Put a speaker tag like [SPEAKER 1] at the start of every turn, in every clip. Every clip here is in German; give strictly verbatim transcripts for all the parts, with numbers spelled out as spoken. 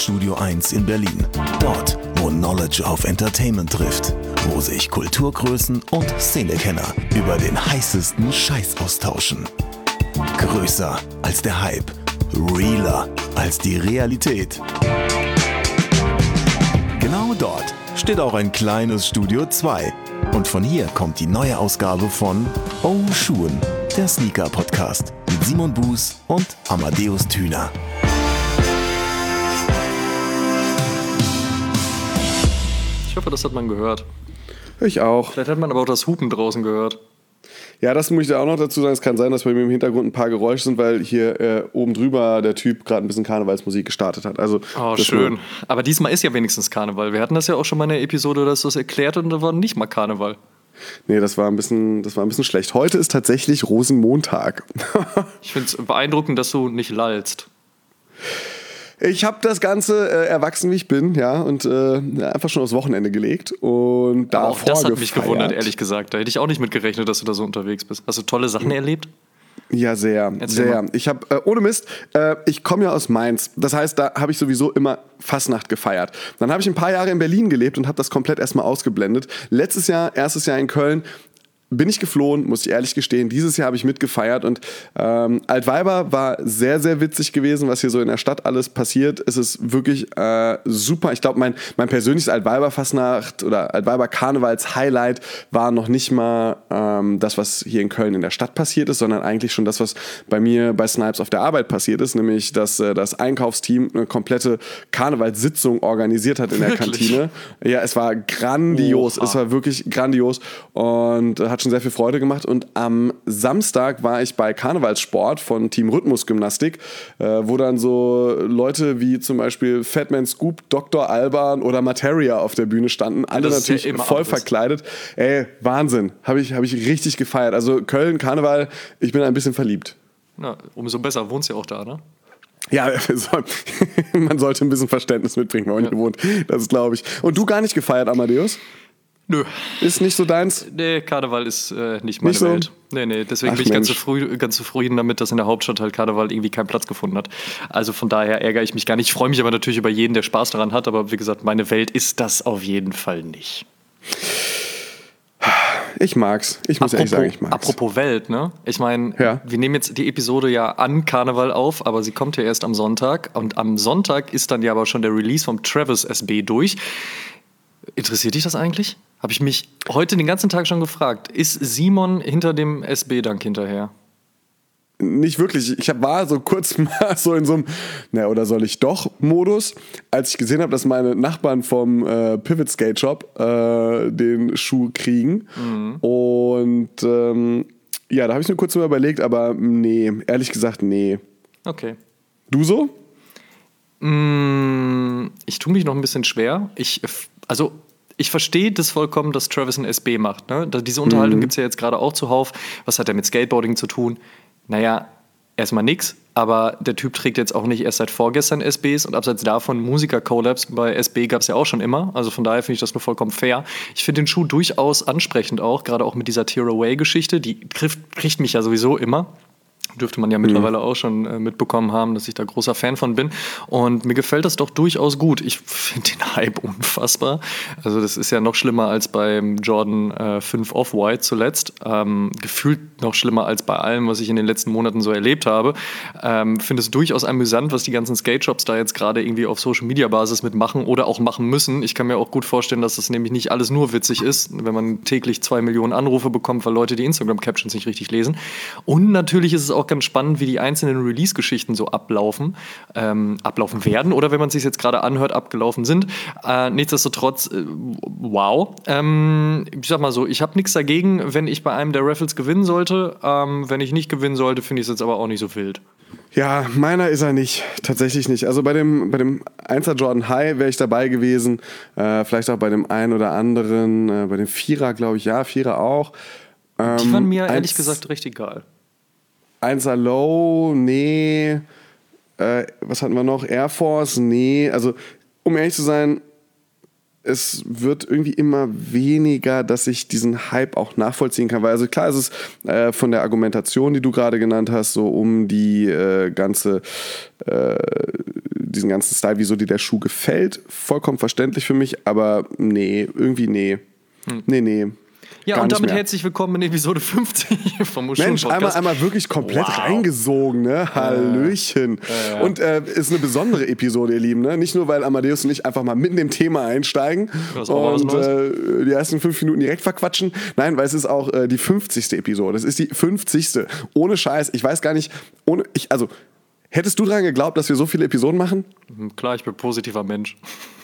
[SPEAKER 1] Studio eins in Berlin. Dort, wo Knowledge auf Entertainment trifft. Wo sich Kulturgrößen und Szenekenner über den heißesten Scheiß austauschen. Größer als der Hype. Realer als die Realität. Genau dort steht auch ein kleines Studio zwei. Und von hier kommt die neue Ausgabe von Oh Schuhen, der Sneaker-Podcast mit Simon Buß und Amadeus Thüner.
[SPEAKER 2] Ich hoffe, das hat man gehört.
[SPEAKER 3] Ich auch.
[SPEAKER 2] Vielleicht hat man aber auch das Hupen draußen gehört.
[SPEAKER 3] Ja, das muss ich da auch noch dazu sagen. Es kann sein, dass bei mir im Hintergrund ein paar Geräusche sind, weil hier äh, oben drüber der Typ gerade ein bisschen Karnevalsmusik gestartet hat. Also,
[SPEAKER 2] oh, schön. Aber diesmal ist ja wenigstens Karneval. Wir hatten das ja auch schon mal in der Episode, dass du es erklärt und da war nicht mal Karneval.
[SPEAKER 3] Nee, das war ein bisschen, das war ein bisschen schlecht. Heute ist tatsächlich Rosenmontag.
[SPEAKER 2] Ich finde es beeindruckend, dass du nicht lallst.
[SPEAKER 3] Ich habe das Ganze äh, erwachsen, wie ich bin, ja, und äh, einfach schon aufs Wochenende gelegt. Und da
[SPEAKER 2] auch das hat mich gewundert, ehrlich gesagt. Da hätte ich auch nicht mit gerechnet, dass du da so unterwegs bist. Hast du tolle Sachen erlebt?
[SPEAKER 3] Ja, sehr, Erzähl sehr. Mal. Ich habe, äh, ohne Mist, äh, ich komme ja aus Mainz. Das heißt, da habe ich sowieso immer Fastnacht gefeiert. Dann habe ich ein paar Jahre in Berlin gelebt und habe das komplett erstmal ausgeblendet. Letztes Jahr, erstes Jahr in Köln, bin ich geflohen, muss ich ehrlich gestehen. Dieses Jahr habe ich mitgefeiert und ähm, Altweiber war sehr, sehr witzig gewesen, was hier so in der Stadt alles passiert. Es ist wirklich äh, super. Ich glaube, mein, mein persönliches Altweiber-Fastnacht oder Altweiber-Karnevals-Highlight war noch nicht mal ähm, das, was hier in Köln in der Stadt passiert ist, sondern eigentlich schon das, was bei mir bei Snipes auf der Arbeit passiert ist, nämlich, dass äh, das Einkaufsteam eine komplette Karnevalssitzung organisiert hat in der
[SPEAKER 2] Wirklich?
[SPEAKER 3] Kantine. Ja, es war grandios. Oha. Es war wirklich grandios und hat schon sehr viel Freude gemacht. Und am Samstag war ich bei Karnevalssport von Team Rhythmusgymnastik, äh, wo dann so Leute wie zum Beispiel Fatman Scoop, Doktor Alban oder Materia auf der Bühne standen. Alle
[SPEAKER 2] das
[SPEAKER 3] natürlich
[SPEAKER 2] ja
[SPEAKER 3] voll
[SPEAKER 2] alles.
[SPEAKER 3] verkleidet. Ey, Wahnsinn. Habe ich, hab ich richtig gefeiert. Also Köln, Karneval, ich bin ein bisschen verliebt.
[SPEAKER 2] Na, umso besser. Wohnst ja auch da, ne?
[SPEAKER 3] Ja, man sollte ein bisschen Verständnis mitbringen, wenn man hier wohnt. Das glaube ich. Und du gar nicht gefeiert, Amadeus?
[SPEAKER 2] Nö.
[SPEAKER 3] Ist nicht so deins?
[SPEAKER 2] Nee, Karneval ist äh, nicht meine
[SPEAKER 3] nicht so?
[SPEAKER 2] Welt. Nee, nee, deswegen Ach, bin ich ganz, zufrieden, ganz zufrieden damit, dass in der Hauptstadt halt Karneval irgendwie keinen Platz gefunden hat. Also von daher ärgere ich mich gar nicht. Ich freue mich aber natürlich über jeden, der Spaß daran hat. Aber wie gesagt, meine Welt ist das auf jeden Fall nicht.
[SPEAKER 3] Ich mag's. Ich muss
[SPEAKER 2] apropos,
[SPEAKER 3] ehrlich sagen, ich mag's.
[SPEAKER 2] Apropos Welt, ne? Ich meine,
[SPEAKER 3] ja.
[SPEAKER 2] wir nehmen jetzt die Episode ja an Karneval auf, aber sie kommt ja erst am Sonntag. Und am Sonntag ist dann ja aber schon der Release vom Travis S B durch. Interessiert dich das eigentlich? Habe ich mich heute den ganzen Tag schon gefragt. Ist Simon hinter dem S B-Dank hinterher?
[SPEAKER 3] Nicht wirklich. Ich war so kurz mal so in so einem, na, oder soll ich doch Modus, als ich gesehen habe, dass meine Nachbarn vom äh, Pivot Skate Shop äh, den Schuh kriegen. Mhm. Und ähm, ja, da habe ich mir kurz mal überlegt, aber nee, ehrlich gesagt, nee.
[SPEAKER 2] Okay.
[SPEAKER 3] Du so?
[SPEAKER 2] Mm, ich tue mich noch ein bisschen schwer. Ich, also Ich verstehe das vollkommen, dass Travis ein S B macht. Ne? Diese Unterhaltung mhm. gibt es ja jetzt gerade auch zuhauf. Was hat er mit Skateboarding zu tun? Naja, erstmal nix. Aber der Typ trägt jetzt auch nicht erst seit vorgestern S Bs. Und abseits davon, Musiker-Collabs bei S B gab es ja auch schon immer. Also von daher finde ich das nur vollkommen fair. Ich finde den Schuh durchaus ansprechend auch. Gerade auch mit dieser Tear-Away-Geschichte. Die kriegt, kriegt mich ja sowieso immer. Dürfte man ja mittlerweile auch schon äh, mitbekommen haben, dass ich da großer Fan von bin. Und mir gefällt das doch durchaus gut. Ich finde den Hype unfassbar. Also das ist ja noch schlimmer als beim Jordan äh, fünf Off-White zuletzt. Ähm, gefühlt noch schlimmer als bei allem, was ich in den letzten Monaten so erlebt habe. Ähm, finde es durchaus amüsant, was die ganzen Skate-Shops da jetzt gerade irgendwie auf Social-Media-Basis mitmachen oder auch machen müssen. Ich kann mir auch gut vorstellen, dass das nämlich nicht alles nur witzig ist, wenn man täglich zwei Millionen Anrufe bekommt, weil Leute die Instagram-Captions nicht richtig lesen. Und natürlich ist es auch ganz spannend, wie die einzelnen Release-Geschichten so ablaufen, ähm, ablaufen werden oder wenn man es sich jetzt gerade anhört, abgelaufen sind. Äh, nichtsdestotrotz, äh, wow. Ähm, ich sag mal so, ich habe nichts dagegen, wenn ich bei einem der Raffles gewinnen sollte. Ähm, wenn ich nicht gewinnen sollte, finde ich es jetzt aber auch nicht so wild.
[SPEAKER 3] Ja, meiner ist er nicht, tatsächlich nicht. Also bei dem, bei dem Einser Jordan High wäre ich dabei gewesen, äh, vielleicht auch bei dem einen oder anderen, äh, bei dem Vierer glaube ich, ja, Vierer auch. Ähm,
[SPEAKER 2] die waren mir ehrlich gesagt recht egal.
[SPEAKER 3] Einser Low, nee. Äh, was hatten wir noch? Air Force, nee. Also, um ehrlich zu sein, es wird irgendwie immer weniger, dass ich diesen Hype auch nachvollziehen kann. Weil, also klar, es ist äh, von der Argumentation, die du gerade genannt hast, so um die äh, ganze, äh, diesen ganzen Style, wieso dir der Schuh gefällt, vollkommen verständlich für mich, aber nee, irgendwie nee. Hm. Nee, nee.
[SPEAKER 2] Ja, und damit herzlich willkommen in Episode fünfzig vom Moschun
[SPEAKER 3] Mensch, einmal, einmal wirklich komplett wow. reingesogen, ne? Hallöchen. Äh, äh. Und äh, ist eine besondere Episode, ihr Lieben, ne? Nicht nur, weil Amadeus und ich einfach mal mitten im Thema einsteigen und äh, die ersten fünf Minuten direkt verquatschen. Nein, weil es ist auch äh, die fünfzigste Episode. Es ist die fünfzigste Ohne Scheiß. Ich weiß gar nicht, ohne, ich, also, hättest du daran geglaubt, dass wir so viele Episoden machen?
[SPEAKER 2] Klar, ich bin ein positiver Mensch.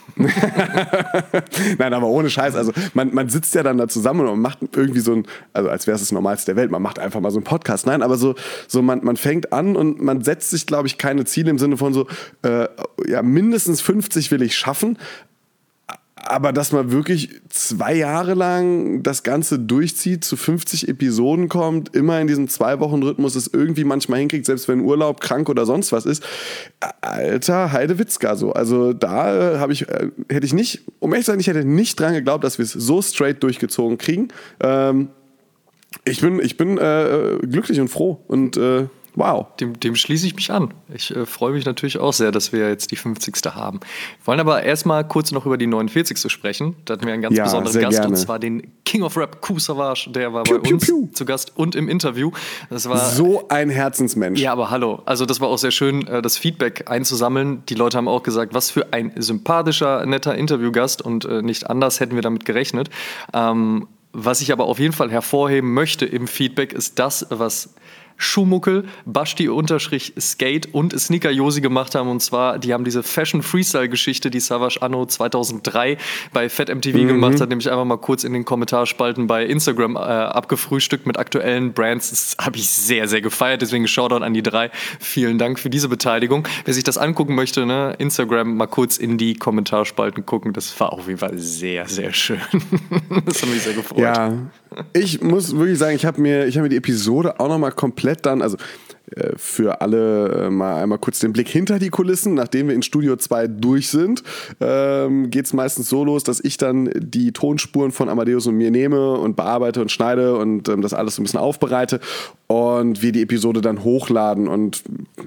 [SPEAKER 3] Nein, aber ohne Scheiß, also man, man sitzt ja dann da zusammen und macht irgendwie so ein, also als wäre es das Normalste der Welt, man macht einfach mal so einen Podcast. Nein, aber so, so man, man fängt an und man setzt sich, glaube ich, keine Ziele im Sinne von so, äh, ja, mindestens fünfzig will ich schaffen. Aber dass man wirklich zwei Jahre lang das Ganze durchzieht, zu fünfzig Episoden kommt, immer in diesem Zwei-Wochen-Rhythmus es irgendwie manchmal hinkriegt, selbst wenn Urlaub, krank oder sonst was ist. Alter, Heidewitzka so. Also da äh, habe ich, äh, hätte ich nicht, um ehrlich zu sein, ich hätte nicht dran geglaubt, dass wir es so straight durchgezogen kriegen. Ähm, ich bin, ich bin äh, glücklich und froh und äh, wow.
[SPEAKER 2] Dem, dem schließe ich mich an. Ich äh, freue mich natürlich auch sehr, dass wir jetzt die fünfzigste haben. Wir wollen aber erstmal kurz noch über die neunundvierzigste sprechen. Da hatten wir einen ganz ja, besonderen Gast, gerne. Und zwar den King of Rap, Koos Savas. Der war piu, bei piu, uns piu. zu Gast und im Interview. Das war
[SPEAKER 3] so ein Herzensmensch.
[SPEAKER 2] Ja, aber hallo. Also das war auch sehr schön, das Feedback einzusammeln. Die Leute haben auch gesagt, was für ein sympathischer, netter Interviewgast und äh, nicht anders hätten wir damit gerechnet. Ähm, was ich aber auf jeden Fall hervorheben möchte im Feedback ist das, was Schuhmuckel, Basti-Skate und Sneaker Josi gemacht haben. Und zwar, die haben diese Fashion-Freestyle-Geschichte, die Savas anno zweitausenddrei bei Fat M T V mhm. gemacht hat, nämlich einfach mal kurz in den Kommentarspalten bei Instagram äh, abgefrühstückt mit aktuellen Brands. Das habe ich sehr, sehr gefeiert. Deswegen Shoutout an die drei. Vielen Dank für diese Beteiligung. Wer sich das angucken möchte, ne, Instagram mal kurz in die Kommentarspalten gucken. Das war auf jeden Fall sehr, sehr schön. Das hat mich sehr gefreut.
[SPEAKER 3] Ja, ich muss wirklich sagen, ich habe mir, ich hab mir die Episode auch nochmal komplett dann, also äh, für alle äh, mal einmal kurz den Blick hinter die Kulissen, nachdem wir in Studio zwei durch sind, ähm, geht es meistens so los, dass ich dann die Tonspuren von Amadeus und mir nehme und bearbeite und schneide und ähm, das alles so ein bisschen aufbereite und wir die Episode dann hochladen und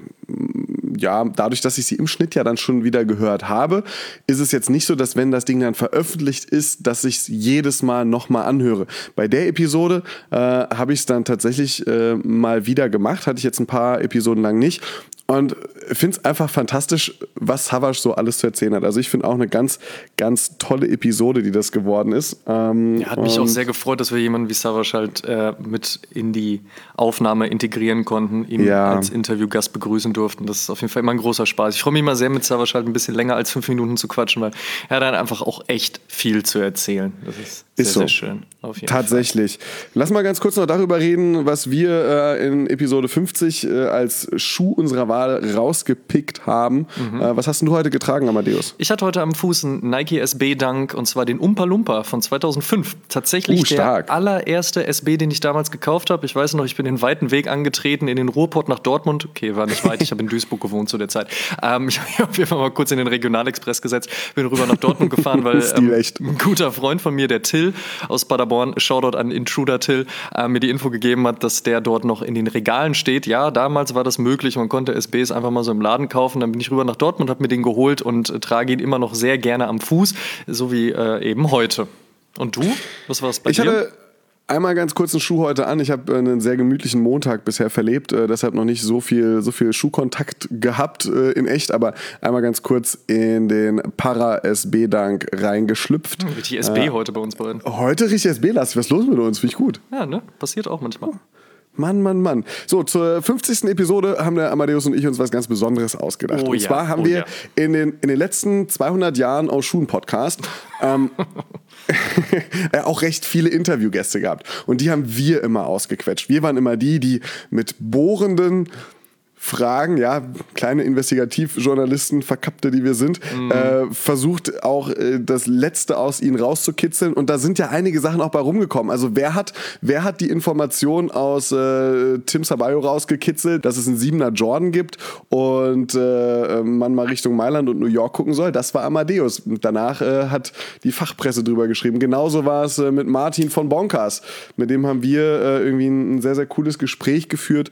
[SPEAKER 3] ja, dadurch, dass ich sie im Schnitt ja dann schon wieder gehört habe, ist es jetzt nicht so, dass wenn das Ding dann veröffentlicht ist, dass ich es jedes Mal nochmal anhöre. Bei der Episode äh, habe ich es dann tatsächlich äh, mal wieder gemacht, hatte ich jetzt ein paar Episoden lang nicht. Und finde es einfach fantastisch, was Savas so alles zu erzählen hat. Also ich finde auch eine ganz, ganz tolle Episode, die das geworden ist. Ähm,
[SPEAKER 2] ja, hat mich auch sehr gefreut, dass wir jemanden wie Savas halt äh, mit in die Aufnahme integrieren konnten, ihn ja. als Interviewgast begrüßen durften. Das ist auf jeden Fall immer ein großer Spaß. Ich freue mich immer sehr, mit Savas halt ein bisschen länger als fünf Minuten zu quatschen, weil er hat dann einfach auch echt viel zu erzählen. Das ist sehr, ist so. sehr schön. Auf jeden
[SPEAKER 3] Tatsächlich. Fall. Lass mal ganz kurz noch darüber reden, was wir äh, in Episode fünfzig äh, als Schuh unserer Wahl rausgepickt haben. Mhm. Äh, was hast denn du heute getragen, Amadeus?
[SPEAKER 2] Ich hatte heute am Fuß einen Nike S B Dunk und zwar den Oompa Loompa von zweitausendfünf. Tatsächlich uh, der allererste S B, den ich damals gekauft habe. Ich weiß noch, ich bin den weiten Weg angetreten in den Ruhrpott nach Dortmund. Okay, war nicht weit, ich habe in Duisburg gewohnt zu der Zeit. Ähm, ich habe auf jeden Fall mal kurz in den Regionalexpress gesetzt, bin rüber nach Dortmund gefahren, weil ähm, ein guter Freund von mir, der Till aus Paderborn, Shoutout an Intruder Till, äh, mir die Info gegeben hat, dass der dort noch in den Regalen steht. Ja, damals war das möglich, man konnte S Bs einfach mal so im Laden kaufen. Dann bin ich rüber nach Dortmund, habe mir den geholt und äh, trage ihn immer noch sehr gerne am Fuß, so wie äh, eben heute. Und du? Was war es bei
[SPEAKER 3] ich
[SPEAKER 2] dir?
[SPEAKER 3] Ich hatte einmal ganz kurz einen Schuh heute an. Ich habe einen sehr gemütlichen Montag bisher verlebt, äh, deshalb noch nicht so viel, so viel Schuhkontakt gehabt äh, in echt, aber einmal ganz kurz in den Para-S B-Dunk reingeschlüpft.
[SPEAKER 2] Hm, richtig S B äh, heute bei uns beiden.
[SPEAKER 3] Heute richtig S B-lastig. Was ist los mit uns? Finde ich gut.
[SPEAKER 2] Ja, ne? Passiert auch manchmal.
[SPEAKER 3] Oh. Mann, Mann, Mann. So, zur fünfzigsten Episode haben der Amadeus und ich uns was ganz Besonderes ausgedacht.
[SPEAKER 2] Oh,
[SPEAKER 3] und
[SPEAKER 2] ja.
[SPEAKER 3] zwar haben
[SPEAKER 2] oh,
[SPEAKER 3] wir
[SPEAKER 2] ja.
[SPEAKER 3] in, den, in den letzten zweihundert Jahren aus Schuhen-Podcast ähm, auch recht viele Interviewgäste gehabt. Und die haben wir immer ausgequetscht. Wir waren immer die, die mit bohrenden Fragen, ja, kleine Investigativjournalisten, Verkappte, die wir sind, mhm. äh, versucht auch äh, das Letzte aus ihnen rauszukitzeln. Und da sind ja einige Sachen auch bei rumgekommen. Also wer hat, wer hat die Information aus äh, Tim Sabayo rausgekitzelt, dass es einen Siebener Jordan gibt und äh, man mal Richtung Mailand und New York gucken soll? Das war Amadeus. Und danach äh, hat die Fachpresse drüber geschrieben. Genauso war es äh, mit Martin von Bonkers. Mit dem haben wir äh, irgendwie ein, ein sehr, sehr cooles Gespräch geführt.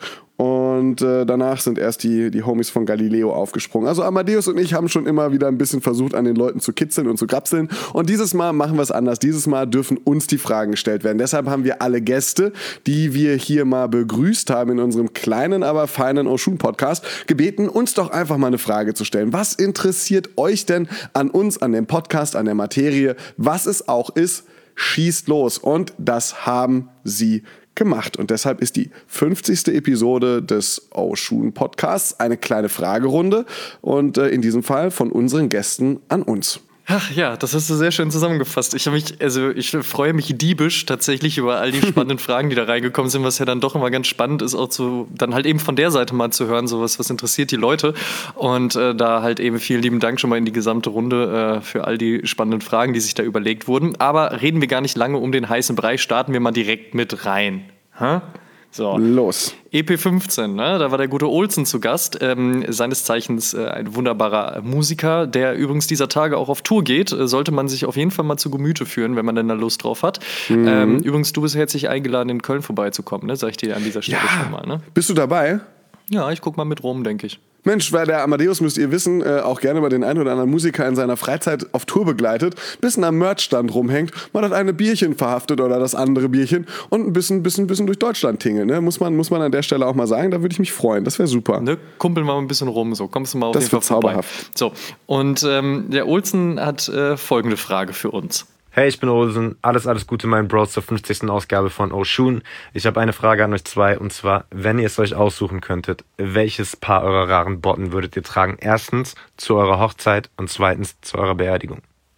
[SPEAKER 3] und äh, danach sind erst die, die Homies von Galileo aufgesprungen. Also Amadeus und ich haben schon immer wieder ein bisschen versucht, an den Leuten zu kitzeln und zu grapseln und dieses Mal machen wir es anders. Dieses Mal dürfen uns die Fragen gestellt werden. Deshalb haben wir alle Gäste, die wir hier mal begrüßt haben in unserem kleinen, aber feinen Oshun-Podcast, gebeten, uns doch einfach mal eine Frage zu stellen. Was interessiert euch denn an uns, an dem Podcast, an der Materie, was es auch ist? Schießt los. Und das haben sie gemacht. Und deshalb ist die fünfzigste Episode des Oshun Podcasts eine kleine Fragerunde und äh, in diesem Fall von unseren Gästen an uns.
[SPEAKER 2] Ach ja, das hast du sehr schön zusammengefasst. Ich habe mich, also ich freue mich diebisch tatsächlich über all die spannenden Fragen, die da reingekommen sind, was ja dann doch immer ganz spannend ist, auch zu, dann halt eben von der Seite mal zu hören, sowas, was interessiert die Leute. Und äh, da halt eben vielen lieben Dank schon mal in die gesamte Runde äh, für all die spannenden Fragen, die sich da überlegt wurden. Aber reden wir gar nicht lange um den heißen Brei, starten wir mal direkt mit rein. Hä? So.
[SPEAKER 3] Los.
[SPEAKER 2] E P fünfzehn, ne? Da war der gute Olsen zu Gast, ähm, seines Zeichens äh, ein wunderbarer Musiker, der übrigens dieser Tage auch auf Tour geht. Äh, sollte man sich auf jeden Fall mal zu Gemüte führen, wenn man denn da Lust drauf hat. Mhm. Ähm, übrigens, du bist herzlich eingeladen, in Köln vorbeizukommen, ne? Sag ich dir an dieser Stelle
[SPEAKER 3] ja.
[SPEAKER 2] schon mal. Ne?
[SPEAKER 3] Bist du dabei?
[SPEAKER 2] Ja, ich guck mal mit rum, denke ich.
[SPEAKER 3] Mensch, weil der Amadeus, müsst ihr wissen, äh, auch gerne mal den einen oder anderen Musiker in seiner Freizeit auf Tour begleitet, bisschen am Merchstand rumhängt, mal das eine Bierchen verhaftet oder das andere Bierchen und ein bisschen, bisschen, bisschen durch Deutschland tingelt. Ne? Muss man, muss man an der Stelle auch mal sagen, da würde ich mich freuen. Das wäre super.
[SPEAKER 2] Ne, kumpeln wir mal ein bisschen rum, so kommst du mal auf
[SPEAKER 3] das
[SPEAKER 2] jeden Fall vorbei.
[SPEAKER 3] Das wird zauberhaft.
[SPEAKER 2] So, und ähm, der Olsen hat äh, folgende Frage für uns.
[SPEAKER 4] Hey, ich bin Olsen. Alles, alles Gute, mein Bros, zur fünfzigsten Ausgabe von Oshun. Ich habe eine Frage an euch zwei, und zwar, wenn ihr es euch aussuchen könntet, welches Paar eurer raren Botten würdet ihr tragen? Erstens zu eurer Hochzeit und zweitens zu eurer Beerdigung.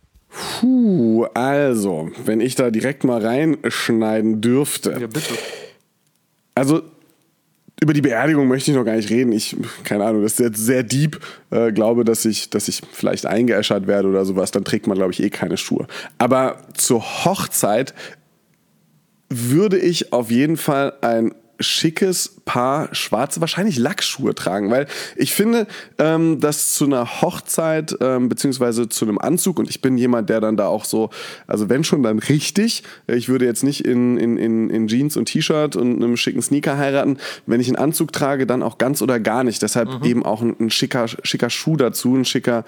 [SPEAKER 3] Puh, also, wenn ich da direkt mal reinschneiden dürfte.
[SPEAKER 2] Ja, bitte.
[SPEAKER 3] Also, über die Beerdigung möchte ich noch gar nicht reden. Ich, keine Ahnung, das ist jetzt sehr deep. Äh, glaube, dass ich, dass ich vielleicht eingeäschert werde oder sowas. Dann trägt man, glaube ich, eh keine Schuhe. Aber zur Hochzeit würde ich auf jeden Fall ein schickes Paar schwarze, wahrscheinlich Lackschuhe tragen, weil ich finde, ähm, dass zu einer Hochzeit ähm, beziehungsweise zu einem Anzug, und ich bin jemand, der dann da auch so, also wenn schon, dann richtig, ich würde jetzt nicht in, in, in, in Jeans und T-Shirt und einem schicken Sneaker heiraten, wenn ich einen Anzug trage, dann auch ganz oder gar nicht, deshalb mhm. eben auch ein, ein schicker, schicker Schuh dazu, ein schicker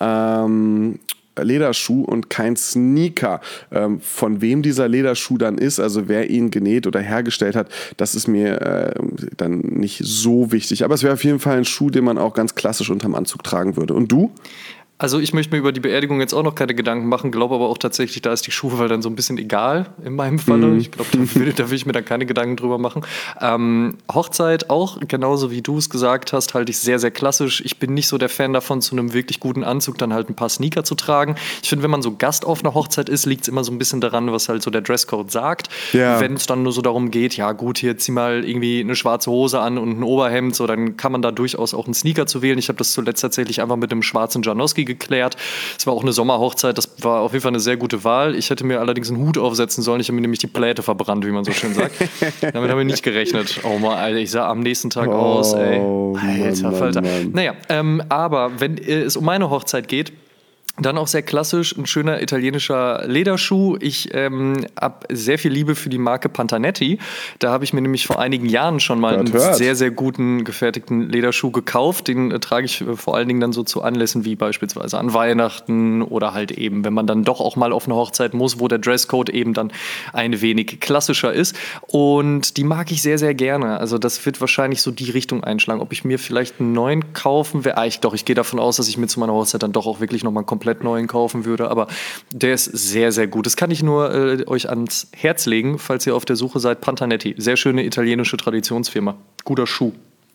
[SPEAKER 3] ähm, Lederschuh und kein Sneaker. Ähm, von wem dieser Lederschuh dann ist, also wer ihn genäht oder hergestellt hat, das ist mir äh, dann nicht so wichtig. Aber es wäre auf jeden Fall ein Schuh, den man auch ganz klassisch unterm Anzug tragen würde. Und du?
[SPEAKER 2] Also ich möchte mir über die Beerdigung jetzt auch noch keine Gedanken machen, glaube aber auch tatsächlich, da ist die Schuhwahl dann so ein bisschen egal in meinem Falle. Mhm. Ich glaube, da will, da will ich mir dann keine Gedanken drüber machen. Ähm, Hochzeit auch, genauso wie du es gesagt hast, halte ich sehr, sehr klassisch. Ich bin nicht so der Fan davon, zu einem wirklich guten Anzug dann halt ein paar Sneaker zu tragen. Ich finde, wenn man so Gast auf einer Hochzeit ist, liegt es immer so ein bisschen daran, was halt so der Dresscode sagt. Ja. Wenn es dann nur so darum geht, ja gut, hier zieh mal irgendwie eine schwarze Hose an und ein Oberhemd, so, dann kann man da durchaus auch einen Sneaker zu wählen. Ich habe das zuletzt tatsächlich einfach mit einem schwarzen Janowski geklärt. Es war auch eine Sommerhochzeit, das war auf jeden Fall eine sehr gute Wahl. Ich hätte mir allerdings einen Hut aufsetzen sollen, ich habe mir nämlich die Pläte verbrannt, wie man so schön sagt. Damit haben wir nicht gerechnet. Oh Mann, Alter, ich sah am nächsten Tag oh, aus, ey. Alter, Falter. Naja, ähm, aber wenn es um meine Hochzeit geht, dann auch sehr klassisch, ein schöner italienischer Lederschuh. Ich ähm, habe sehr viel Liebe für die Marke Pantanetti. Da habe ich mir nämlich vor einigen Jahren schon mal einen hört. sehr, sehr guten gefertigten Lederschuh gekauft. Den äh, trage ich äh, vor allen Dingen dann so zu Anlässen wie beispielsweise an Weihnachten oder halt eben, wenn man dann doch auch mal auf eine Hochzeit muss, wo der Dresscode eben dann ein wenig klassischer ist. Und die mag ich sehr, sehr gerne. Also das wird wahrscheinlich so die Richtung einschlagen. Ob ich mir vielleicht einen neuen kaufen werde? Ah, ich, doch, ich gehe davon aus, dass ich mir zu meiner Hochzeit dann doch auch wirklich nochmal komplett neuen kaufen würde, aber der ist sehr, sehr gut. Das kann ich nur äh, euch ans Herz legen, falls ihr auf der Suche seid. Pantanetti, sehr schöne italienische Traditionsfirma. Guter Schuh.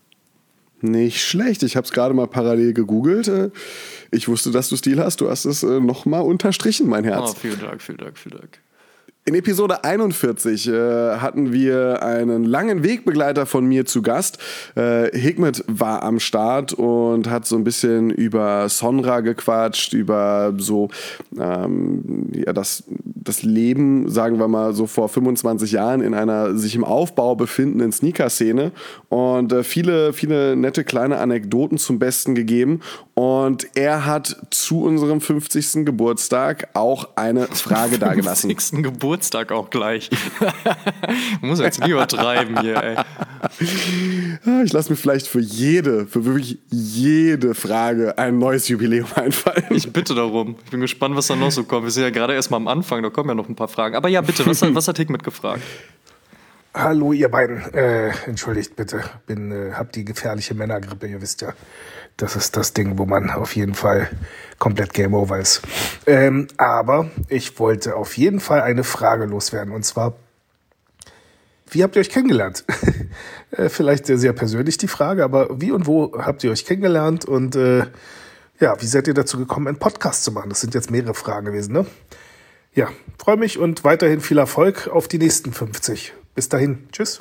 [SPEAKER 3] Nicht schlecht. Ich habe es gerade mal parallel gegoogelt. Ich wusste, dass du Stil hast. Du hast es äh, nochmal unterstrichen, mein Herz.
[SPEAKER 2] Oh, vielen Dank, vielen Dank, vielen Dank.
[SPEAKER 3] In Episode einundvierzig äh, hatten wir einen langen Wegbegleiter von mir zu Gast. Äh, Hikmet war am Start und hat so ein bisschen über Sonra gequatscht, über so ähm, ja, das, das Leben, sagen wir mal so vor fünfundzwanzig Jahren in einer sich im Aufbau befindenden Sneaker-Szene und äh, viele, viele nette kleine Anekdoten zum Besten gegeben. Und er hat zu unserem fünfzigsten Geburtstag auch eine Frage dagelassen.
[SPEAKER 2] fünfzigsten Geburtstag auch gleich. Muss jetzt nie übertreiben hier, ey.
[SPEAKER 3] Ich lasse mir vielleicht für jede, für wirklich jede Frage ein neues Jubiläum einfallen.
[SPEAKER 2] Ich bitte darum. Ich bin gespannt, was da noch so kommt. Wir sind ja gerade erst mal am Anfang, da kommen ja noch ein paar Fragen. Aber ja, bitte, was, was hat Hikmet gefragt?
[SPEAKER 5] Hallo ihr beiden, äh, entschuldigt bitte, bin, äh, hab die gefährliche Männergrippe, ihr wisst ja, das ist das Ding, wo man auf jeden Fall komplett Game Over ist. Ähm, aber ich wollte auf jeden Fall eine Frage loswerden, und zwar, wie habt ihr euch kennengelernt? äh, vielleicht sehr, sehr persönlich die Frage, aber wie und wo habt ihr euch kennengelernt und äh, ja, wie seid ihr dazu gekommen, einen Podcast zu machen? Das sind jetzt mehrere Fragen gewesen, ne? Ja, freue mich und weiterhin viel Erfolg auf die nächsten fünfzig. Bis dahin. Tschüss.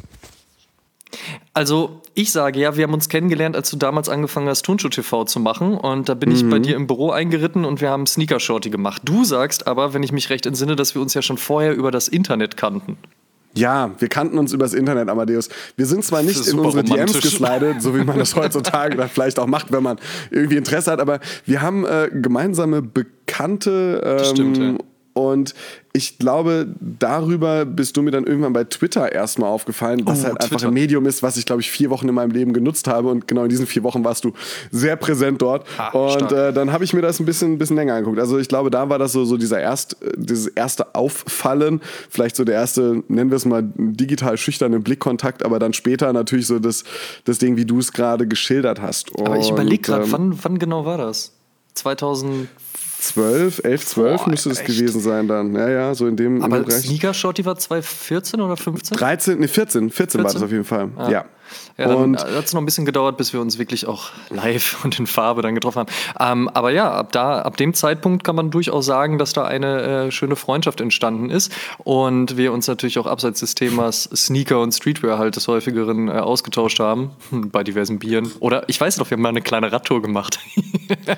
[SPEAKER 2] Also ich sage ja, wir haben uns kennengelernt, als du damals angefangen hast, Turnschuh T V zu machen. Und da bin mhm. ich bei dir im Büro eingeritten und wir haben Sneaker-Shorty gemacht. Du sagst aber, wenn ich mich recht entsinne, dass wir uns ja schon vorher über das Internet kannten.
[SPEAKER 3] Ja, wir kannten uns übers Internet, Amadeus. Wir sind zwar nicht in unsere D Ms geslidet, so wie man das heutzutage dann vielleicht auch macht, wenn man irgendwie Interesse hat, aber wir haben äh, gemeinsame Bekannte. Ähm,
[SPEAKER 2] das stimmt, ja.
[SPEAKER 3] Und ich glaube, darüber bist du mir dann irgendwann bei Twitter erstmal aufgefallen, was oh, halt einfach Twitter. Ein Medium ist, was ich, glaube ich, vier Wochen in meinem Leben genutzt habe. Und genau in diesen vier Wochen warst du sehr präsent dort. Ah, und äh, dann habe ich mir das ein bisschen, ein bisschen länger angeguckt. Also ich glaube, da war das so, so dieser erst, dieses erste Auffallen, vielleicht so der erste, nennen wir es mal, digital schüchterne Blickkontakt, aber dann später natürlich so das, das Ding, wie du es gerade geschildert hast.
[SPEAKER 2] Aber ich überlege gerade, ähm, wann, wann genau war das? zweitausend
[SPEAKER 3] zwölf, elf, zwölf
[SPEAKER 2] Boah,
[SPEAKER 3] müsste es
[SPEAKER 2] echt?
[SPEAKER 3] gewesen sein dann. Ja, ja, so in dem,
[SPEAKER 2] aber
[SPEAKER 3] in dem Bereich.
[SPEAKER 2] Sneaker Shorty war zwanzig vierzehn oder fünfzehn?
[SPEAKER 3] dreizehn, nee, vierzehn, vierzehn war das auf jeden Fall.
[SPEAKER 2] Ja.
[SPEAKER 3] ja.
[SPEAKER 2] Ja, dann
[SPEAKER 3] und
[SPEAKER 2] hat es noch ein bisschen gedauert, bis wir uns wirklich auch live und in Farbe dann getroffen haben. Ähm, aber ja, ab, da, ab dem Zeitpunkt kann man durchaus sagen, dass da eine äh, schöne Freundschaft entstanden ist und wir uns natürlich auch abseits des Themas Sneaker und Streetwear halt des Häufigeren äh, ausgetauscht haben, bei diversen Bieren. Oder ich weiß noch, wir haben mal eine kleine Radtour gemacht.
[SPEAKER 3] das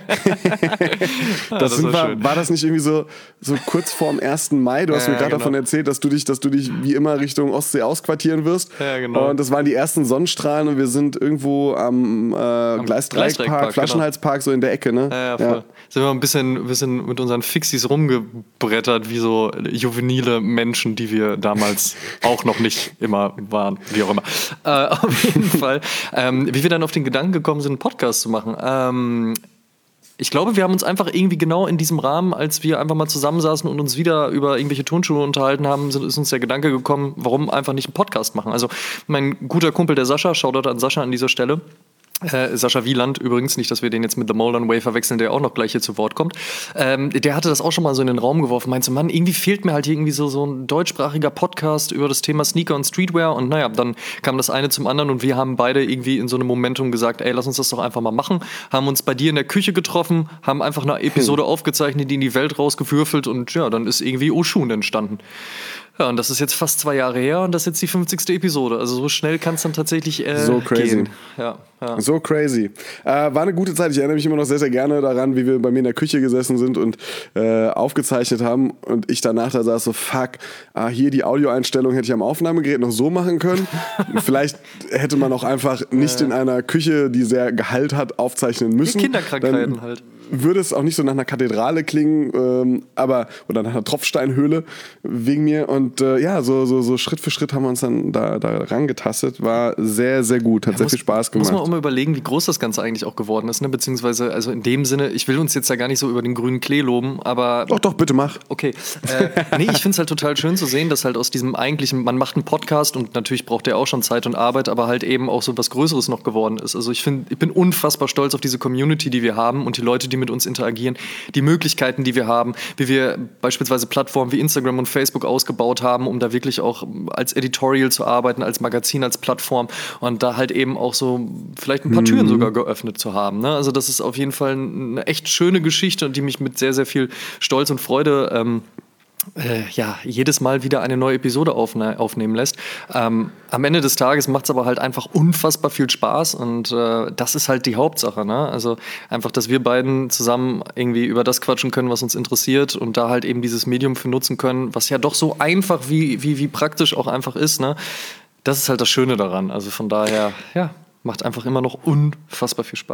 [SPEAKER 2] ja, das
[SPEAKER 3] sind
[SPEAKER 2] war,
[SPEAKER 3] war, war das nicht irgendwie so, so kurz vorm ersten Mai? Du hast
[SPEAKER 2] ja,
[SPEAKER 3] mir gerade
[SPEAKER 2] genau.
[SPEAKER 3] davon erzählt, dass du, dich, dass du dich wie immer Richtung Ostsee ausquartieren wirst.
[SPEAKER 2] Ja, genau.
[SPEAKER 3] Und das waren die ersten Sonnenstrahlen und wir sind irgendwo am, äh, am Gleisdreieckpark, Flaschenhalspark, genau. So in der Ecke, ne?
[SPEAKER 2] Ja, ja, voll. Ja. Sind wir ein bisschen, bisschen mit unseren Fixies rumgebrettert, wie so juvenile Menschen, die wir damals auch noch nicht immer waren, wie auch immer. Äh, auf jeden Fall. Ähm, wie wir dann auf den Gedanken gekommen sind, einen Podcast zu machen. Ähm, Ich glaube, wir haben uns einfach irgendwie genau in diesem Rahmen, als wir einfach mal zusammensaßen und uns wieder über irgendwelche Turnschuhe unterhalten haben, ist uns der Gedanke gekommen, warum einfach nicht einen Podcast machen. Also mein guter Kumpel, der Sascha, Shoutout an Sascha an dieser Stelle, Äh, Sascha Wieland übrigens, nicht, dass wir den jetzt mit The Mole on Way verwechseln, der auch noch gleich hier zu Wort kommt. Ähm, der hatte das auch schon mal so in den Raum geworfen, meinte, Mann, irgendwie fehlt mir halt irgendwie so, so ein deutschsprachiger Podcast über das Thema Sneaker und Streetwear und naja, dann kam das eine zum anderen und wir haben beide irgendwie in so einem Momentum gesagt, ey, lass uns das doch einfach mal machen, haben uns bei dir in der Küche getroffen, haben einfach eine Episode hm. aufgezeichnet, die in die Welt rausgewürfelt und ja, dann ist irgendwie Oshun entstanden. Ja, und das ist jetzt fast zwei Jahre her und das ist jetzt die fünfzigste Episode. Also so schnell kann es dann tatsächlich äh,
[SPEAKER 3] so crazy.
[SPEAKER 2] gehen. Ja, ja.
[SPEAKER 3] So crazy. Äh, war eine gute Zeit. Ich erinnere mich immer noch sehr, sehr gerne daran, wie wir bei mir in der Küche gesessen sind und äh, aufgezeichnet haben und ich danach da saß so, fuck, ah, hier die Audioeinstellung hätte ich am Aufnahmegerät noch so machen können. Vielleicht hätte man auch einfach nicht in einer Küche, die sehr Gehalt hat, aufzeichnen müssen.
[SPEAKER 2] Die Kinderkrankheiten
[SPEAKER 3] Dann
[SPEAKER 2] halt.
[SPEAKER 3] Würde es auch nicht so nach einer Kathedrale klingen, ähm, aber oder nach einer Tropfsteinhöhle wegen mir. Und äh, ja, so, so, so Schritt für Schritt haben wir uns dann da, da rangetastet. War sehr, sehr gut, hat ja, sehr muss, viel Spaß gemacht.
[SPEAKER 2] Muss man auch mal überlegen, wie groß das Ganze eigentlich auch geworden ist. Ne? Beziehungsweise, also in dem Sinne, ich will uns jetzt ja gar nicht so über den grünen Klee loben, aber...
[SPEAKER 3] Doch, doch, bitte mach.
[SPEAKER 2] Okay. Äh, nee, ich finde es halt total schön zu sehen, dass halt aus diesem eigentlichen, man macht einen Podcast und natürlich braucht der auch schon Zeit und Arbeit, aber halt eben auch so was Größeres noch geworden ist. Also ich finde, ich bin unfassbar stolz auf diese Community, die wir haben und die Leute, die mit uns interagieren, die Möglichkeiten, die wir haben, wie wir beispielsweise Plattformen wie Instagram und Facebook ausgebaut haben, um da wirklich auch als Editorial zu arbeiten, als Magazin, als Plattform und da halt eben auch so vielleicht ein paar Türen sogar geöffnet zu haben. Ne? Also das ist auf jeden Fall eine echt schöne Geschichte, die mich mit sehr, sehr viel Stolz und Freude ähm, Äh, ja, jedes Mal wieder eine neue Episode aufne- aufnehmen lässt. Ähm, am Ende des Tages macht es aber halt einfach unfassbar viel Spaß und äh, das ist halt die Hauptsache. Ne? Also einfach, dass wir beiden zusammen irgendwie über das quatschen können, was uns interessiert und da halt eben dieses Medium für nutzen können, was ja doch so einfach wie, wie, wie praktisch auch einfach ist. Ne? Das ist halt das Schöne daran. Also von daher, ja, macht einfach immer noch unfassbar viel Spaß.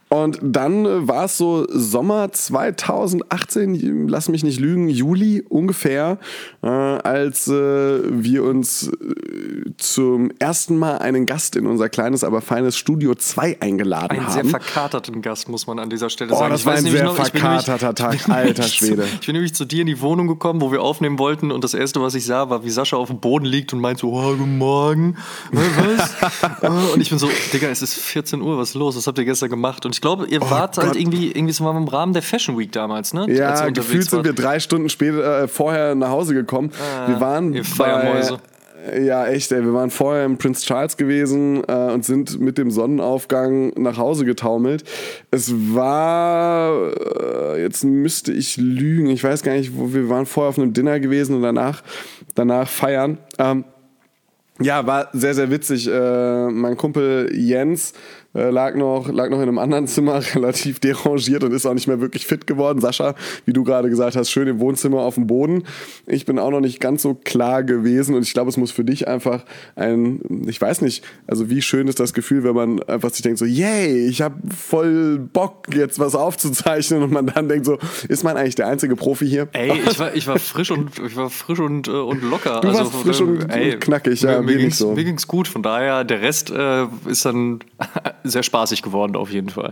[SPEAKER 3] Und dann äh, war es so Sommer zweitausendachtzehn, lass mich nicht lügen, Juli ungefähr, äh, als äh, wir uns äh, zum ersten Mal einen Gast in unser kleines, aber feines Studio zwei eingeladen
[SPEAKER 2] einen
[SPEAKER 3] haben.
[SPEAKER 2] Einen sehr verkaterten Gast, muss man an dieser Stelle
[SPEAKER 3] oh,
[SPEAKER 2] sagen.
[SPEAKER 3] das
[SPEAKER 2] ich
[SPEAKER 3] war
[SPEAKER 2] weiß
[SPEAKER 3] ein sehr
[SPEAKER 2] noch,
[SPEAKER 3] verkaterter Tag, alter Schwede.
[SPEAKER 2] Zu, ich bin nämlich zu dir in die Wohnung gekommen, wo wir aufnehmen wollten und das Erste, was ich sah, war, wie Sascha auf dem Boden liegt und meint so, oh, guten Morgen, was? Und ich bin so, Digga, es ist vierzehn Uhr, was ist los, was habt ihr gestern gemacht? Und ich glaube, ihr wart oh halt irgendwie, irgendwie so mal im Rahmen der Fashion Week damals, ne?
[SPEAKER 3] Ja, gefühlt sind wir drei Stunden später äh, vorher nach Hause gekommen. Ah, wir waren
[SPEAKER 2] ihr Feiermäuse.
[SPEAKER 3] Bei, ja, echt, ey. Wir waren vorher in Prince Charles gewesen äh, und sind mit dem Sonnenaufgang nach Hause getaumelt. Es war, äh, jetzt müsste ich lügen, ich weiß gar nicht, wo wir waren vorher auf einem Dinner gewesen und danach, danach feiern. Ähm, ja, war sehr, sehr witzig. Äh, mein Kumpel Jens äh, lag noch, lag noch in einem anderen Zimmer, relativ derangiert und ist auch nicht mehr wirklich fit geworden. Sascha, wie du gerade gesagt hast, schön im Wohnzimmer auf dem Boden. Ich bin auch noch nicht ganz so klar gewesen und ich glaube, es muss für dich einfach ein, ich weiß nicht, also wie schön ist das Gefühl, wenn man einfach sich denkt so, yay, ich habe voll Bock, jetzt was aufzuzeichnen und man dann denkt so, ist man eigentlich der einzige Profi hier?
[SPEAKER 2] Ey, ich war, ich war frisch und ich war frisch und, und locker.
[SPEAKER 3] Du
[SPEAKER 2] also,
[SPEAKER 3] warst frisch und, ey, und knackig, ja,
[SPEAKER 2] mir, mir, ging's,
[SPEAKER 3] so.
[SPEAKER 2] mir ging's gut, von daher, der Rest äh, ist dann sehr spaßig geworden auf jeden Fall.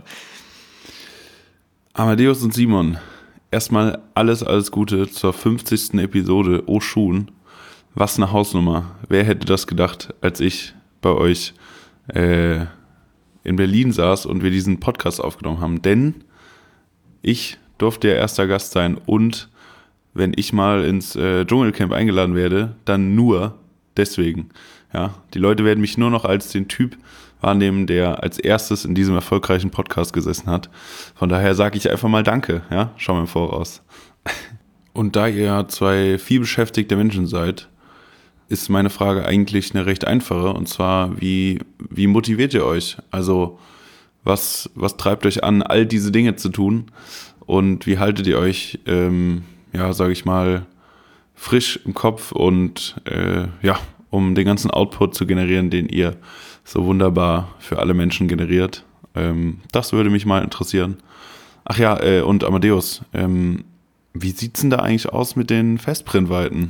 [SPEAKER 6] Amadeus und Simon, erstmal alles, alles Gute zur fünfzigsten Episode Oshun. Was eine Hausnummer. Wer hätte das gedacht, als ich bei euch äh, in Berlin saß und wir diesen Podcast aufgenommen haben. Denn ich durfte ja erster Gast sein und wenn ich mal ins äh, Dschungelcamp eingeladen werde, dann nur deswegen. Ja, die Leute werden mich nur noch als den Typ wahrnehmen, der als erstes in diesem erfolgreichen Podcast gesessen hat. Von daher sage ich einfach mal Danke, ja, schau mal im Voraus. Und da ihr zwei vielbeschäftigte Menschen seid, ist meine Frage eigentlich eine recht einfache, und zwar, wie, wie motiviert ihr euch? Also, was, was treibt euch an, all diese Dinge zu tun? Und wie haltet ihr euch, ähm, ja, sage ich mal, frisch im Kopf und, äh, ja, um den ganzen Output zu generieren, den ihr so wunderbar für alle Menschen generiert. Ähm, das würde mich mal interessieren. Ach ja, äh, und Amadeus, ähm, wie sieht's denn da eigentlich aus mit den Festbrennweiten?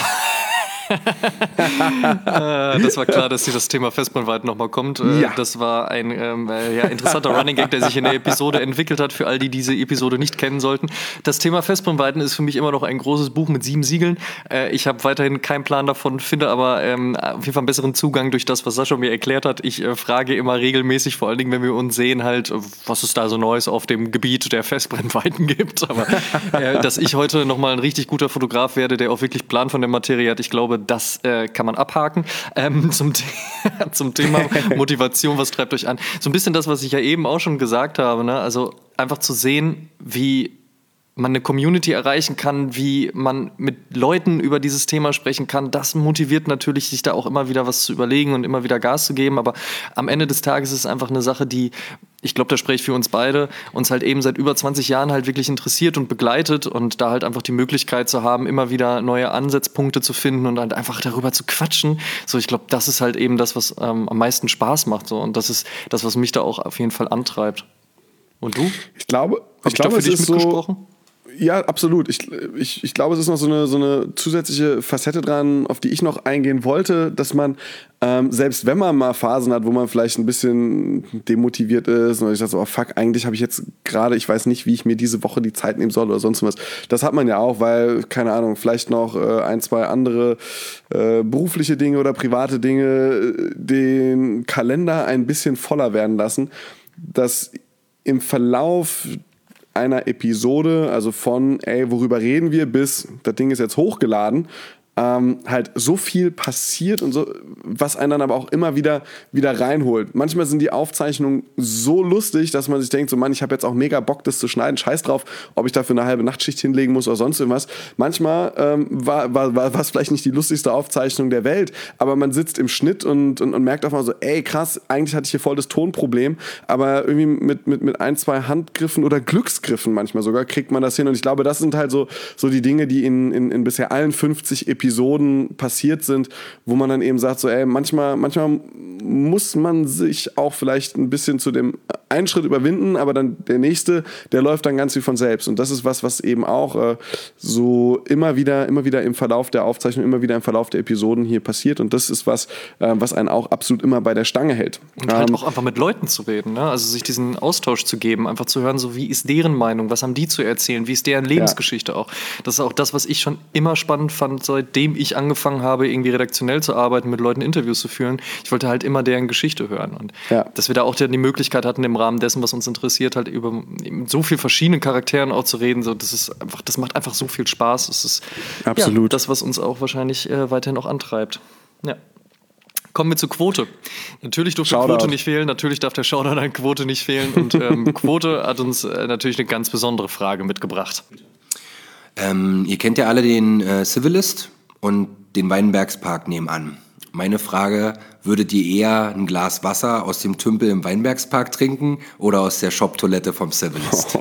[SPEAKER 2] Das war klar, dass hier das Thema Festbrennweiten nochmal kommt. Ja. Das war ein ähm, ja, interessanter Running Gag, der sich in der Episode entwickelt hat, für all die diese Episode nicht kennen sollten. Das Thema Festbrennweiten ist für mich immer noch ein großes Buch mit sieben Siegeln. Äh, ich habe weiterhin keinen Plan davon, finde aber ähm, auf jeden Fall einen besseren Zugang durch das, was Sascha mir erklärt hat. Ich äh, frage immer regelmäßig, vor allen Dingen, wenn wir uns sehen, halt, was es da so Neues auf dem Gebiet der Festbrennweiten gibt. Aber äh, dass ich heute nochmal ein richtig guter Fotograf werde, der auch wirklich Plan von der Materie hat, ich glaube, das äh, kann man abhaken. Ähm, zum, The- zum Thema Motivation, was treibt euch an? So ein bisschen das, was ich ja eben auch schon gesagt habe, ne? Also einfach zu sehen, wie man eine Community erreichen kann, wie man mit Leuten über dieses Thema sprechen kann, das motiviert natürlich, sich da auch immer wieder was zu überlegen und immer wieder Gas zu geben. Aber am Ende des Tages ist es einfach eine Sache, die, ich glaube, da spreche ich für uns beide, uns halt eben seit über zwanzig Jahren halt wirklich interessiert und begleitet und da halt einfach die Möglichkeit zu haben, immer wieder neue Ansatzpunkte zu finden und halt einfach darüber zu quatschen. So, ich glaube, das ist halt eben das, was ähm, am meisten Spaß macht. So. Und das ist das, was mich da auch auf jeden Fall antreibt. Und du?
[SPEAKER 3] Ich glaube,
[SPEAKER 2] Hab
[SPEAKER 3] ich glaube,
[SPEAKER 2] da für
[SPEAKER 3] es
[SPEAKER 2] dich
[SPEAKER 3] ist
[SPEAKER 2] mitgesprochen?
[SPEAKER 3] so. Ja, absolut. Ich, ich, ich glaube, es ist noch so eine, so eine zusätzliche Facette dran, auf die ich noch eingehen wollte, dass man, ähm, selbst wenn man mal Phasen hat, wo man vielleicht ein bisschen demotiviert ist und ich dachte so, oh fuck, eigentlich habe ich jetzt gerade, ich weiß nicht, wie ich mir diese Woche die Zeit nehmen soll oder sonst was. Das hat man ja auch, weil, keine Ahnung, vielleicht noch äh, ein, zwei andere äh, berufliche Dinge oder private Dinge äh, den Kalender ein bisschen voller werden lassen, dass im Verlauf einer Episode, also von, ey, worüber reden wir, bis das Ding ist jetzt hochgeladen, ähm, halt so viel passiert und so, was einen dann aber auch immer wieder, wieder reinholt. Manchmal sind die Aufzeichnungen so lustig, dass man sich denkt, so Mann, ich habe jetzt auch mega Bock, das zu schneiden, scheiß drauf, ob ich dafür eine halbe Nachtschicht hinlegen muss oder sonst irgendwas. Manchmal ähm, war, war, war es vielleicht nicht die lustigste Aufzeichnung der Welt, aber man sitzt im Schnitt und, und, und merkt auf einmal so, ey krass, eigentlich hatte ich hier voll das Tonproblem, aber irgendwie mit, mit, mit ein, zwei Handgriffen oder Glücksgriffen manchmal sogar kriegt man das hin und ich glaube, das sind halt so, so die Dinge, die in, in, in bisher allen fünfzig Episoden Episoden passiert sind, wo man dann eben sagt, so ey, manchmal, manchmal muss man sich auch vielleicht ein bisschen zu dem einen Schritt überwinden, aber dann der nächste, der läuft dann ganz wie von selbst. Und das ist was, was eben auch äh, so immer wieder, immer wieder im Verlauf der Aufzeichnung, immer wieder im Verlauf der Episoden hier passiert. Und das ist was, äh, was einen auch absolut immer bei der Stange hält.
[SPEAKER 2] Und halt
[SPEAKER 3] ähm,
[SPEAKER 2] auch einfach mit Leuten zu reden, ne? Also sich diesen Austausch zu geben, einfach zu hören, so wie ist deren Meinung, was haben die zu erzählen, wie ist deren Lebensgeschichte ja. auch. Das ist auch das, was ich schon immer spannend fand, seitdem ich angefangen habe, irgendwie redaktionell zu arbeiten, mit Leuten Interviews zu führen. Ich wollte halt immer deren Geschichte hören. Und ja. dass wir da auch die Möglichkeit hatten, im Rahmen dessen, was uns interessiert, halt über so viele verschiedene Charakteren auch zu reden, so, das ist einfach, das macht einfach so viel Spaß. Das ist absolut ja, das, was uns auch wahrscheinlich äh, weiterhin auch antreibt. Ja. Kommen wir zur Quote. Natürlich durfte
[SPEAKER 3] Shoutout.
[SPEAKER 2] Quote nicht fehlen, natürlich darf der Shoutout an Quote nicht fehlen. Und ähm, Quote hat uns äh, natürlich eine ganz besondere Frage mitgebracht.
[SPEAKER 7] Ähm, ihr kennt ja alle den äh, Civilist und den Weinbergspark nebenan. Meine Frage, würdet ihr eher ein Glas Wasser aus dem Tümpel im Weinbergspark trinken oder aus der Shop-Toilette vom Civilist?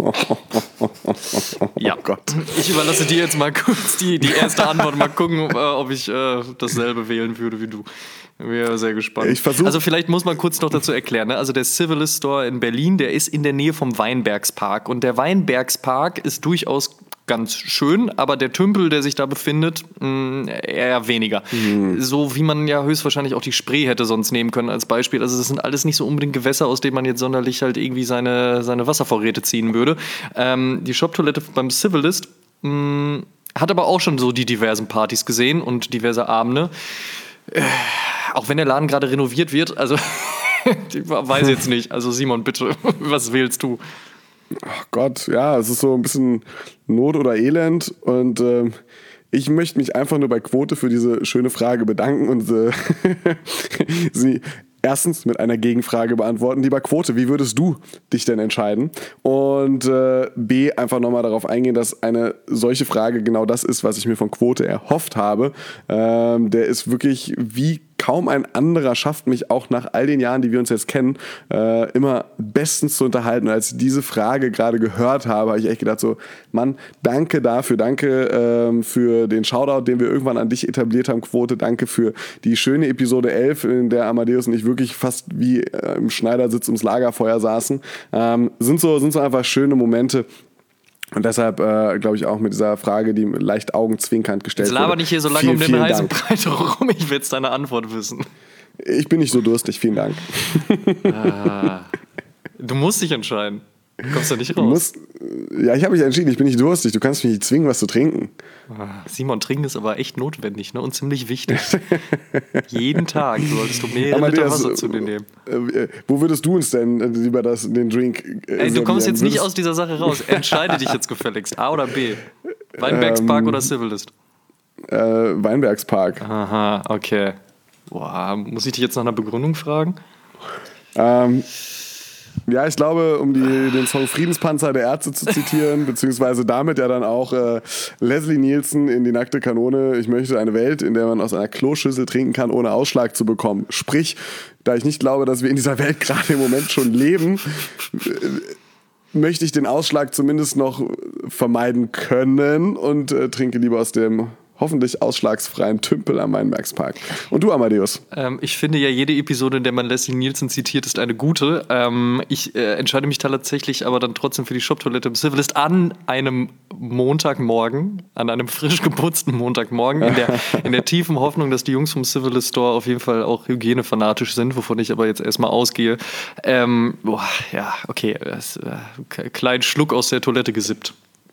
[SPEAKER 2] Ja, oh Gott. Ich überlasse dir jetzt mal kurz die, die erste Antwort. Mal gucken, ob, ob ich äh, dasselbe wählen würde wie du. Wäre sehr gespannt.
[SPEAKER 3] Ich versuch-
[SPEAKER 2] also vielleicht muss man kurz noch dazu erklären. Ne? Also der Civilist Store in Berlin, der ist in der Nähe vom Weinbergspark. Und der Weinbergspark ist durchaus ganz schön, aber der Tümpel, der sich da befindet, mh, eher weniger. Mhm. So wie man ja höchstwahrscheinlich auch die Spree hätte sonst nehmen können als Beispiel. Also das sind alles nicht so unbedingt Gewässer, aus denen man jetzt sonderlich halt irgendwie seine, seine Wasservorräte ziehen würde. Ähm, die Shop-Toilette beim Civilist mh, hat aber auch schon so die diversen Partys gesehen und diverse Abende. Äh, auch wenn der Laden gerade renoviert wird, also ich weiß jetzt nicht. Also Simon, bitte, was wählst du?
[SPEAKER 3] Ach Gott, ja, es ist so ein bisschen Not oder Elend und ähm, ich möchte mich einfach nur bei Quote für diese schöne Frage bedanken und äh, sie erstens mit einer Gegenfrage beantworten. Lieber Quote, wie würdest du dich denn entscheiden? Und äh, B, einfach nochmal darauf eingehen, dass eine solche Frage genau das ist, was ich mir von Quote erhofft habe. Ähm, der ist wirklich wie kaum ein anderer schafft, mich auch nach all den Jahren, die wir uns jetzt kennen, äh, immer bestens zu unterhalten. Und als ich diese Frage gerade gehört habe, habe ich echt gedacht so, Mann, danke dafür, danke ähm, für den Shoutout, den wir irgendwann an dich etabliert haben, Quote, danke für die schöne Episode elf, in der Amadeus und ich wirklich fast wie äh, im Schneidersitz ums Lagerfeuer saßen. Ähm, sind so, sind so einfach schöne Momente. Und deshalb äh, glaube ich auch mit dieser Frage, die leicht augenzwinkernd gestellt
[SPEAKER 2] wurde. Jetzt laber
[SPEAKER 3] wurde.
[SPEAKER 2] nicht hier so lange
[SPEAKER 3] vielen,
[SPEAKER 2] um den
[SPEAKER 3] vielen
[SPEAKER 2] heißen
[SPEAKER 3] Dank.
[SPEAKER 2] Brei rum. Ich will jetzt deine Antwort wissen.
[SPEAKER 3] Ich bin nicht so durstig, vielen Dank.
[SPEAKER 2] Ah, du musst dich entscheiden. Du kommst da nicht raus.
[SPEAKER 3] Du musst, ja, ich habe mich entschieden, ich bin nicht durstig. Du kannst mich nicht zwingen, was zu trinken.
[SPEAKER 2] Simon, trinken ist aber echt notwendig, ne? Und ziemlich wichtig. Jeden Tag solltest du mehrere
[SPEAKER 3] Aber
[SPEAKER 2] Liter
[SPEAKER 3] der
[SPEAKER 2] Wasser
[SPEAKER 3] ist,
[SPEAKER 2] zu dir nehmen.
[SPEAKER 3] Äh, wo würdest du uns denn äh, lieber das, den Drink äh,
[SPEAKER 2] Ey, du kommst jetzt
[SPEAKER 3] würdest,
[SPEAKER 2] nicht aus dieser Sache raus. Entscheide dich jetzt gefälligst. A oder B? Weinbergspark
[SPEAKER 3] ähm,
[SPEAKER 2] oder Civilist?
[SPEAKER 3] Äh, Weinbergspark.
[SPEAKER 2] Aha, okay. Boah, muss ich dich jetzt nach einer Begründung fragen?
[SPEAKER 3] Ähm, ja, ich glaube, um die, den Song Friedenspanzer der Ärzte zu zitieren, beziehungsweise damit ja dann auch äh, Leslie Nielsen in Die nackte Kanone. Ich möchte eine Welt, in der man aus einer Kloschüssel trinken kann, ohne Ausschlag zu bekommen. Sprich, da ich nicht glaube, dass wir in dieser Welt gerade im Moment schon leben, äh, möchte ich den Ausschlag zumindest noch vermeiden können und äh, trinke lieber aus dem hoffentlich ausschlagsfreien Tümpel am Weinbergspark. Und du, Amadeus?
[SPEAKER 2] Ähm, ich finde ja, jede Episode, in der man Leslie Nielsen zitiert, ist eine gute. Ähm, ich äh, entscheide mich tatsächlich aber dann trotzdem für die Shop-Toilette im Civilist an einem Montagmorgen, an einem frisch geputzten Montagmorgen, in der, in der tiefen Hoffnung, dass die Jungs vom Civilist Store auf jeden Fall auch hygienefanatisch sind, wovon ich aber jetzt erstmal ausgehe. Ähm, boah, ja, okay, das, äh, kleinen Schluck aus der Toilette gesippt.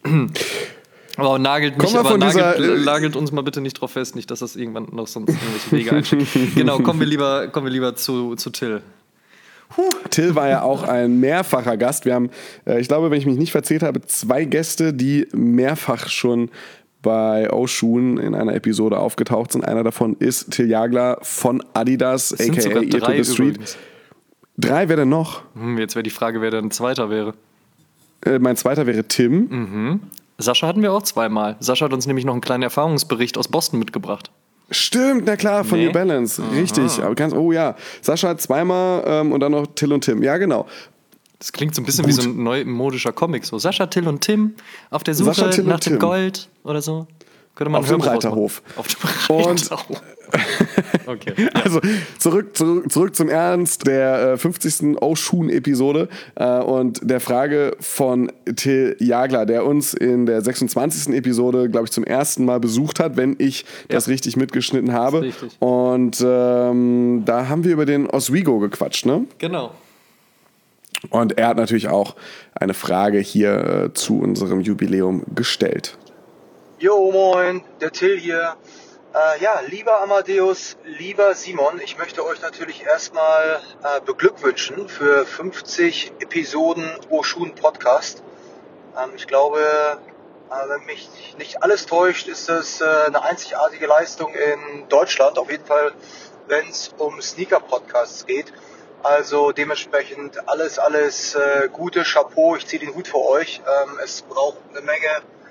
[SPEAKER 2] Aber nagelt mich, aber nagelt, dieser, nagelt uns mal bitte nicht drauf fest, nicht, dass das irgendwann noch sonst irgendwelche Wege einschlägt. Genau, kommen wir lieber, kommen wir lieber zu, zu Till.
[SPEAKER 3] Huh. Till war ja auch ein mehrfacher Gast. Wir haben, äh, ich glaube, wenn ich mich nicht verzählt habe, zwei Gäste, die mehrfach schon bei Oshun in einer Episode aufgetaucht sind. Einer davon ist Till Jagler von Adidas,
[SPEAKER 2] das sind
[SPEAKER 3] aka
[SPEAKER 2] sogar
[SPEAKER 3] Ear to the Street.
[SPEAKER 2] Übrigens.
[SPEAKER 3] Drei, wer denn noch?
[SPEAKER 2] Hm, jetzt wäre die Frage, wer denn Zweiter wäre.
[SPEAKER 3] Äh, mein Zweiter wäre Tim.
[SPEAKER 2] Mhm. Sascha hatten wir auch zweimal. Sascha hat uns nämlich noch einen kleinen Erfahrungsbericht aus Boston mitgebracht.
[SPEAKER 3] Stimmt, na klar, von
[SPEAKER 2] nee.
[SPEAKER 3] New Balance. Aha. Richtig. Aber ganz, oh ja. Sascha hat zweimal ähm, und dann noch Till und Tim. Ja, genau.
[SPEAKER 2] Das klingt so ein bisschen Gut. wie so ein neumodischer Comic. So Sascha, Till und Tim auf der Suche
[SPEAKER 3] Sascha, Till
[SPEAKER 2] nach
[SPEAKER 3] und
[SPEAKER 2] dem
[SPEAKER 3] Tim.
[SPEAKER 2] Gold oder so. Könnte man
[SPEAKER 3] auf dem Reiterhof.
[SPEAKER 2] Auf dem Reiterhof. Und okay, ja.
[SPEAKER 3] Also zurück, zurück, zurück zum Ernst der äh, fünfzigsten Oshun-Episode äh, und der Frage von Till Jagler, der uns in der sechsundzwanzigsten Episode, glaube ich, zum ersten Mal besucht hat, wenn ich ja. das richtig mitgeschnitten habe. Das ist richtig. Und ähm, da haben wir über den Oswego gequatscht, ne?
[SPEAKER 2] Genau.
[SPEAKER 3] Und er hat natürlich auch eine Frage hier äh, zu unserem Jubiläum gestellt.
[SPEAKER 8] Jo, moin, der Till hier. Äh, ja, lieber Amadeus, lieber Simon, ich möchte euch natürlich erstmal äh, beglückwünschen für fünfzig Episoden Oshun Podcast. Ähm, ich glaube, äh, wenn mich nicht alles täuscht, ist das äh, eine einzigartige Leistung in Deutschland. Auf jeden Fall, wenn es um Sneaker-Podcasts geht. Also dementsprechend alles, alles äh, Gute, Chapeau, ich ziehe den Hut für euch. Ähm, es braucht eine Menge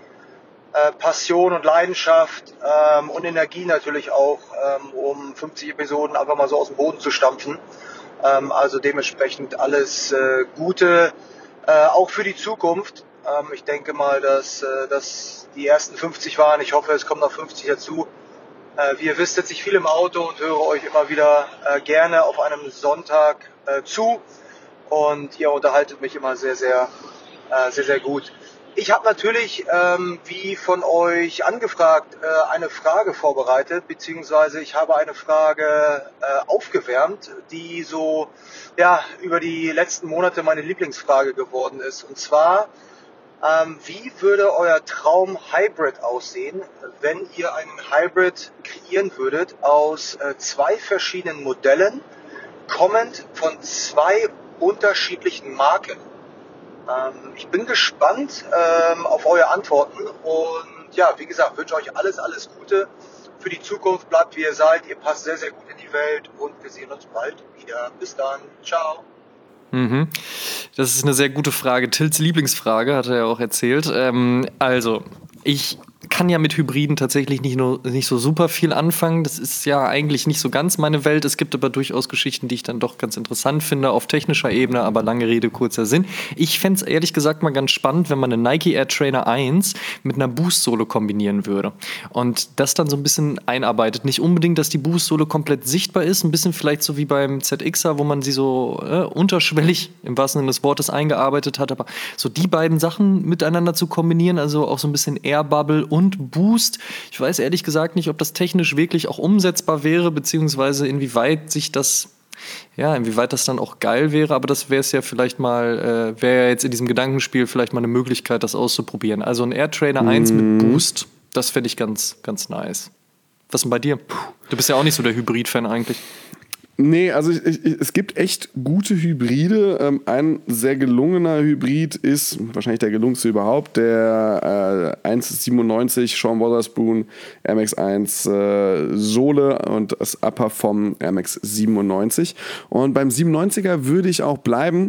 [SPEAKER 8] äh, Passion und Leidenschaft ähm, und Energie natürlich auch, ähm, um fünfzig Episoden einfach mal so aus dem Boden zu stampfen. Ähm, also dementsprechend alles äh, Gute, äh, auch für die Zukunft. Ähm, ich denke mal, dass äh, das die ersten fünfzig waren. Ich hoffe, es kommen noch fünfzig dazu. Äh, wie ihr wisst, sitze ich viel im Auto und höre euch immer wieder äh, gerne auf einem Sonntag äh, zu. Und ihr unterhaltet mich immer sehr, sehr, äh, sehr, sehr gut. Ich habe natürlich, ähm, wie von euch angefragt, äh, eine Frage vorbereitet, beziehungsweise ich habe eine Frage äh, aufgewärmt, die so ja über die letzten Monate meine Lieblingsfrage geworden ist. Und zwar, ähm, wie würde euer Traum-Hybrid aussehen, wenn ihr einen Hybrid kreieren würdet aus äh, zwei verschiedenen Modellen, kommend von zwei unterschiedlichen Marken? Ähm, ich bin gespannt ähm, auf eure Antworten und ja, wie gesagt, wünsche euch alles, alles Gute für die Zukunft. Bleibt wie ihr seid, ihr passt sehr, sehr gut in die Welt und wir sehen uns bald wieder. Bis dann, ciao.
[SPEAKER 2] Mhm. Das ist eine sehr gute Frage. Tills Lieblingsfrage, hat er ja auch erzählt. Ähm, also, ich kann ja mit Hybriden tatsächlich nicht, nur, nicht so super viel anfangen. Das ist ja eigentlich nicht so ganz meine Welt. Es gibt aber durchaus Geschichten, die ich dann doch ganz interessant finde auf technischer Ebene, aber lange Rede, kurzer Sinn. Ich fände es ehrlich gesagt mal ganz spannend, wenn man eine Nike Air Trainer eins mit einer Boost-Sohle kombinieren würde und das dann so ein bisschen einarbeitet. Nicht unbedingt, dass die Boost-Sohle komplett sichtbar ist, ein bisschen vielleicht so wie beim Z Xer, wo man sie so äh, unterschwellig im wahrsten Sinne des Wortes eingearbeitet hat, aber so die beiden Sachen miteinander zu kombinieren, also auch so ein bisschen Air Bubble und Boost. Ich weiß ehrlich gesagt nicht, ob das technisch wirklich auch umsetzbar wäre, beziehungsweise inwieweit sich das, ja, inwieweit das dann auch geil wäre, aber das wäre es ja vielleicht mal, äh, wäre ja jetzt in diesem Gedankenspiel vielleicht mal eine Möglichkeit, das auszuprobieren. Also ein Air Trainer mm. eins mit Boost, das fände ich ganz, ganz nice. Was ist denn bei dir? Du bist ja auch nicht so der Hybrid-Fan eigentlich.
[SPEAKER 3] Nee, also ich, ich, es gibt echt gute Hybride. Ähm, ein sehr gelungener Hybrid ist, wahrscheinlich der gelungenste überhaupt, der äh, eins siebenundneunzig Sean Wotherspoon Air Max eins äh, Sohle und das Upper vom Air Max siebenundneunzig. Und beim siebenundneunziger würde ich auch bleiben,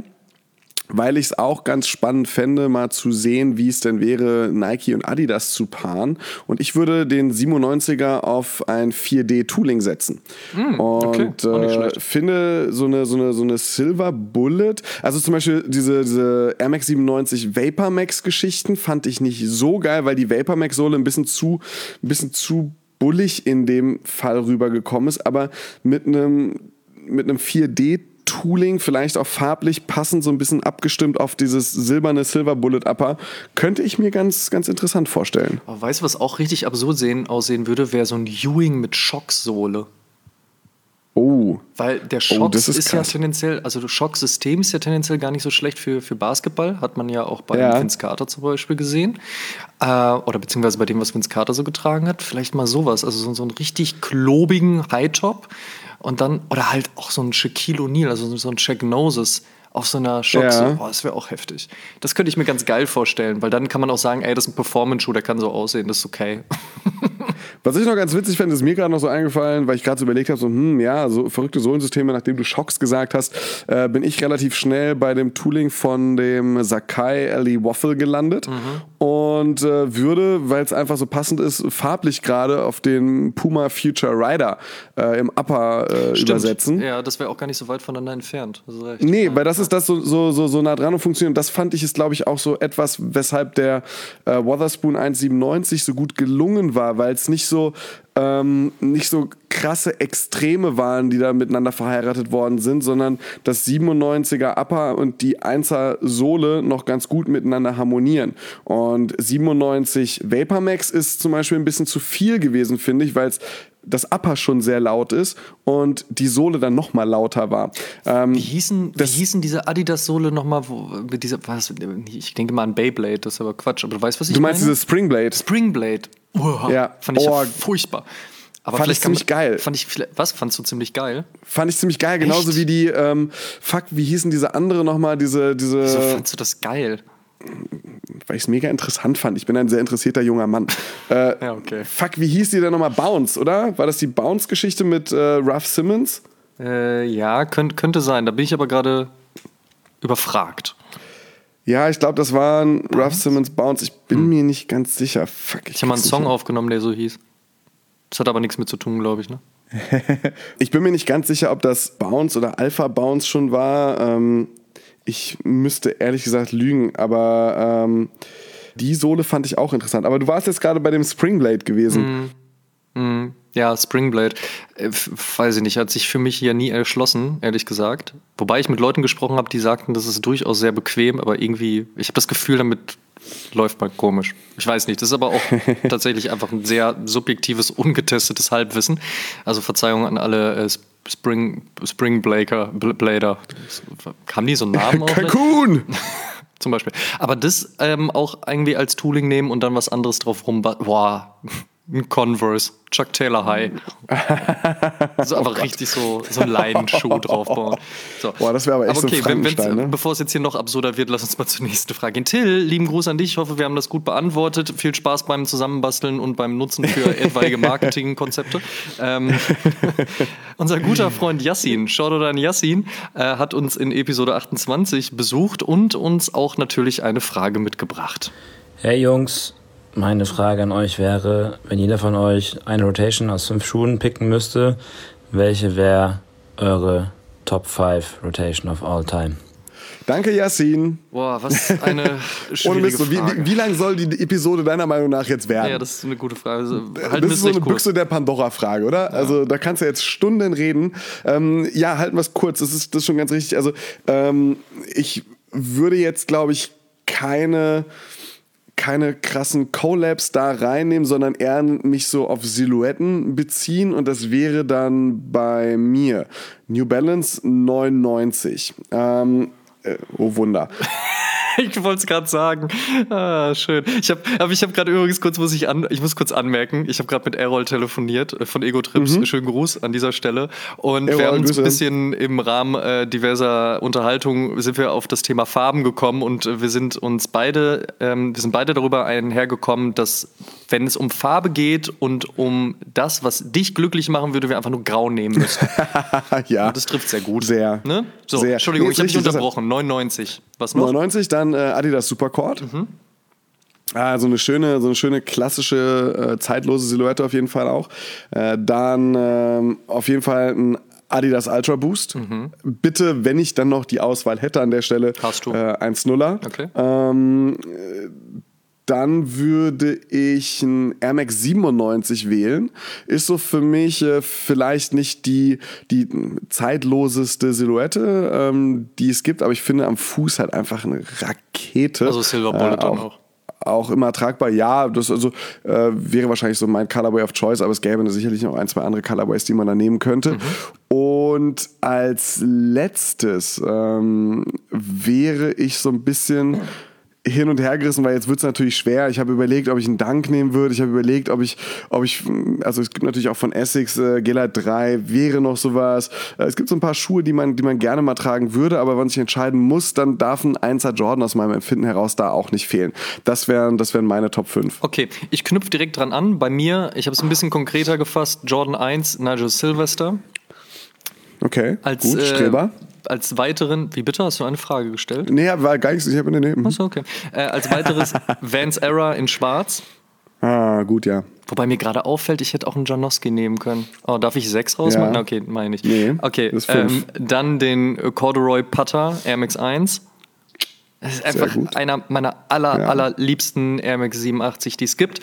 [SPEAKER 3] weil ich es auch ganz spannend fände, mal zu sehen, wie es denn wäre, Nike und Adidas zu paaren. Und ich würde den siebenundneunziger auf ein vier D-Tooling setzen. Mm, okay. Und äh, finde so eine, so, eine, so eine Silver Bullet, also zum Beispiel diese, diese Air Max siebenundneunzig Vapor Max-Geschichten fand ich nicht so geil, weil die Vapor Max-Sohle ein bisschen zu, ein bisschen zu bullig in dem Fall rübergekommen ist. Aber mit einem, mit einem vier D-Tooling Tooling, vielleicht auch farblich passend, so ein bisschen abgestimmt auf dieses silberne Silver Bullet Upper, könnte ich mir ganz, ganz interessant vorstellen.
[SPEAKER 2] Aber weißt du, was auch richtig absurd sehen, aussehen würde, wäre so ein Ewing mit Schocksohle.
[SPEAKER 3] Oh.
[SPEAKER 2] Weil der Schock
[SPEAKER 3] oh, ist,
[SPEAKER 2] ist ja tendenziell, also das Schocksystem ist ja tendenziell gar nicht so schlecht für, für Basketball, hat man ja auch bei ja. Vince Carter zum Beispiel gesehen. Äh, oder beziehungsweise bei dem, was Vince Carter so getragen hat. Vielleicht mal sowas, also so, so einen richtig klobigen High-Top. Und dann, oder halt auch so ein Shaquille O'Neal, also so ein Shaq Noses auf so einer Schocksohle. Ja. Oh, das wäre auch heftig. Das könnte ich mir ganz geil vorstellen, weil dann kann man auch sagen, ey, das ist ein Performance-Schuh, der kann so aussehen, das ist okay.
[SPEAKER 3] Was ich noch ganz witzig fände, ist mir gerade noch so eingefallen, weil ich gerade so überlegt habe, so, hm, ja, so verrückte Sohlensysteme, nachdem du Shocks gesagt hast, äh, bin ich relativ schnell bei dem Tooling von dem Sakai Ellie Waffle gelandet mhm. und äh, würde, weil es einfach so passend ist, farblich gerade auf den Puma Future Rider äh, im Upper äh, übersetzen.
[SPEAKER 2] Ja, das wäre auch gar nicht so weit voneinander entfernt. Das ist recht.
[SPEAKER 3] Nee, weil das ist das so, so, so, so nah dran und funktioniert. Und das fand ich ist, glaube ich, auch so etwas, weshalb der äh, Wotherspoon eins siebenundneunzig so gut gelungen war, weil es nicht so ähm, nicht so krasse Extreme waren, die da miteinander verheiratet worden sind, sondern das siebenundneunziger Upper und die einser Sohle noch ganz gut miteinander harmonieren. Und siebenundneunzig Vapormax ist zum Beispiel ein bisschen zu viel gewesen, finde ich, weil es das Upper schon sehr laut ist und die Sohle dann noch mal lauter war. Ähm,
[SPEAKER 2] wie, hießen, wie hießen diese Adidas-Sohle nochmal? Was, ich denke mal an Beyblade, das ist aber Quatsch. Aber du weißt, was ich
[SPEAKER 3] meine? Du meinst
[SPEAKER 2] meine?
[SPEAKER 3] diese Springblade?
[SPEAKER 2] Springblade. Oh,
[SPEAKER 3] ja.
[SPEAKER 2] Fand ich
[SPEAKER 3] oh,
[SPEAKER 2] ja furchtbar. Aber
[SPEAKER 3] fand ich ziemlich
[SPEAKER 2] man,
[SPEAKER 3] geil.
[SPEAKER 2] Fand ich, was fandst du ziemlich geil?
[SPEAKER 3] Fand ich ziemlich geil, genauso
[SPEAKER 2] Echt?
[SPEAKER 3] wie die, ähm, fuck, wie hießen diese andere nochmal, diese, diese...
[SPEAKER 2] Wieso fandst du das geil?
[SPEAKER 3] Weil ich es mega interessant fand. Ich bin ein sehr interessierter junger Mann. Äh,
[SPEAKER 2] ja, okay.
[SPEAKER 3] Fuck, wie hieß die denn nochmal? Bounce, oder? War das die Bounce-Geschichte mit äh, Ralph Simmons?
[SPEAKER 2] Äh, ja, könnt, könnte sein. Da bin ich aber gerade überfragt.
[SPEAKER 3] Ja, ich glaube, das war ein Bounce? Ralph Simmons Bounce. Ich bin hm. mir nicht ganz sicher. Fuck, ich
[SPEAKER 2] ich habe mal einen Song hin. aufgenommen, der so hieß. Das hat aber nichts mit zu tun, glaube ich, ne?
[SPEAKER 3] Ich bin mir nicht ganz sicher, ob das Bounce oder Alpha Bounce schon war. Ähm, ich müsste ehrlich gesagt lügen, aber ähm, die Sohle fand ich auch interessant. Aber du warst jetzt gerade bei dem Springblade gewesen.
[SPEAKER 2] Mm, mm, ja, Springblade. Äh, weiß ich nicht, hat sich für mich hier nie erschlossen, ehrlich gesagt. Wobei ich mit Leuten gesprochen habe, die sagten, das ist durchaus sehr bequem, aber irgendwie, ich habe das Gefühl, damit läuft man komisch. Ich weiß nicht, das ist aber auch tatsächlich einfach ein sehr subjektives, ungetestetes Halbwissen. Also Verzeihung an alle äh, Spring, Springblader. Blader. Haben die so einen Namen auch?
[SPEAKER 3] Kalkun!
[SPEAKER 2] Zum Beispiel. Aber das ähm, auch irgendwie als Tooling nehmen und dann was anderes drauf rum. Boah, ein Converse, Chuck Taylor High. So einfach oh richtig so, so einen Leinenschuh draufbauen. So.
[SPEAKER 3] Boah, das wäre aber echt
[SPEAKER 2] aber okay,
[SPEAKER 3] so ein Frankenstein, ne?
[SPEAKER 2] Bevor es jetzt hier noch absurder wird, lass uns mal zur nächsten Frage gehen. Till, lieben Gruß an dich. Ich hoffe, wir haben das gut beantwortet. Viel Spaß beim Zusammenbasteln und beim Nutzen für etwaige Marketingkonzepte. ähm, unser guter Freund Yassin, Shoutout an Yassin, äh, hat uns in Episode achtundzwanzig besucht und uns auch natürlich eine Frage mitgebracht.
[SPEAKER 9] Hey Jungs, meine Frage an euch wäre, wenn jeder von euch eine Rotation aus fünf Schuhen picken müsste, welche wäre eure Top fünf Rotation of all time?
[SPEAKER 3] Danke, Yassin.
[SPEAKER 2] Boah, was eine schwierige
[SPEAKER 3] Ohne Mist, wie,
[SPEAKER 2] Frage.
[SPEAKER 3] wie, wie lang soll die Episode deiner Meinung nach jetzt werden?
[SPEAKER 2] Ja, das ist eine gute Frage. Also, halten
[SPEAKER 3] das ist so eine
[SPEAKER 2] kurz.
[SPEAKER 3] Büchse der Pandora-Frage, oder? Ja. Also da kannst du jetzt Stunden reden. Ähm, ja, halten wir es kurz, das ist, das ist schon ganz richtig. Also ähm, ich würde jetzt, glaube ich, keine... keine krassen Collabs da reinnehmen, sondern eher mich so auf Silhouetten beziehen und das wäre dann bei mir New Balance neunundneunzig. Ähm, äh, oh Wunder.
[SPEAKER 2] Ich wollte es gerade sagen. Ah, schön. Ich habe aber ich habe gerade übrigens kurz, muss ich an, ich muss kurz anmerken, ich habe gerade mit Errol telefoniert von Ego Trips. Mhm. Schönen Gruß an dieser Stelle. Und Errol, wir haben uns ein bisschen im Rahmen äh, diverser Unterhaltungen sind wir auf das Thema Farben gekommen und äh, wir sind uns beide, ähm, wir sind beide darüber einhergekommen, dass wenn es um Farbe geht und um das, was dich glücklich machen würde, wir einfach nur Grau nehmen müssen.
[SPEAKER 3] Ja.
[SPEAKER 2] Und das trifft sehr gut.
[SPEAKER 3] Sehr.
[SPEAKER 2] Ne? So,
[SPEAKER 3] sehr.
[SPEAKER 2] Entschuldigung, ich habe dich unterbrochen. neunundneunzig. Was noch?
[SPEAKER 3] neunundneunzig, dann äh, Adidas Supercord. Mhm. Ah, so eine schöne, so eine schöne klassische, äh, zeitlose Silhouette auf jeden Fall auch. Äh, dann ähm, auf jeden Fall ein Adidas Ultra Boost. Mhm. Bitte, wenn ich dann noch die Auswahl hätte an der Stelle,
[SPEAKER 2] hast du
[SPEAKER 3] äh, eins nuller.
[SPEAKER 2] Okay.
[SPEAKER 3] Ähm, Dann würde ich ein Air Max siebenundneunzig wählen. Ist so für mich äh, vielleicht nicht die, die zeitloseste Silhouette, ähm, die es gibt, aber ich finde am Fuß halt einfach eine Rakete.
[SPEAKER 2] Also Silver Bullet äh,
[SPEAKER 3] auch,
[SPEAKER 2] dann auch.
[SPEAKER 3] Auch immer tragbar, ja, das also, äh, wäre wahrscheinlich so mein Colorway of Choice, aber es gäbe sicherlich noch ein, zwei andere Colorways, die man da nehmen könnte. Mhm. Und als letztes ähm, wäre ich so ein bisschen hin und her gerissen, weil jetzt wird es natürlich schwer. Ich habe überlegt, ob ich einen Dunk nehmen würde. Ich habe überlegt, ob ich, ob ich, also es gibt natürlich auch von Essex äh, Gelite drei, wäre noch sowas. Äh, es gibt so ein paar Schuhe, die man, die man gerne mal tragen würde, aber wenn man sich entscheiden muss, dann darf ein Einser Jordan aus meinem Empfinden heraus da auch nicht fehlen. Das wären, das wären meine Top fünf.
[SPEAKER 2] Okay, ich knüpfe direkt dran an. Bei mir, ich habe es ein bisschen konkreter gefasst, Jordan eins, Nigel Sylvester.
[SPEAKER 3] Okay,
[SPEAKER 2] als,
[SPEAKER 3] gut, Streber.
[SPEAKER 2] Äh, als weiteren, wie bitte, hast du eine Frage gestellt?
[SPEAKER 3] Nee, war gar nichts, ich habe eine nee.
[SPEAKER 2] Achso, okay. Äh, als weiteres Vans Era in schwarz.
[SPEAKER 3] Ah, gut, ja.
[SPEAKER 2] Wobei mir gerade auffällt, ich hätte auch einen Janowski nehmen können. Oh, darf ich sechs rausmachen?
[SPEAKER 3] Ja.
[SPEAKER 2] Okay, meine ich.
[SPEAKER 3] Nee,
[SPEAKER 2] okay,
[SPEAKER 3] das ist fünf.
[SPEAKER 2] Ähm, dann den Corduroy Putter Air Max eins. Das ist einfach einer meiner aller, ja. allerliebsten Air Max siebenundachtzig, die es gibt.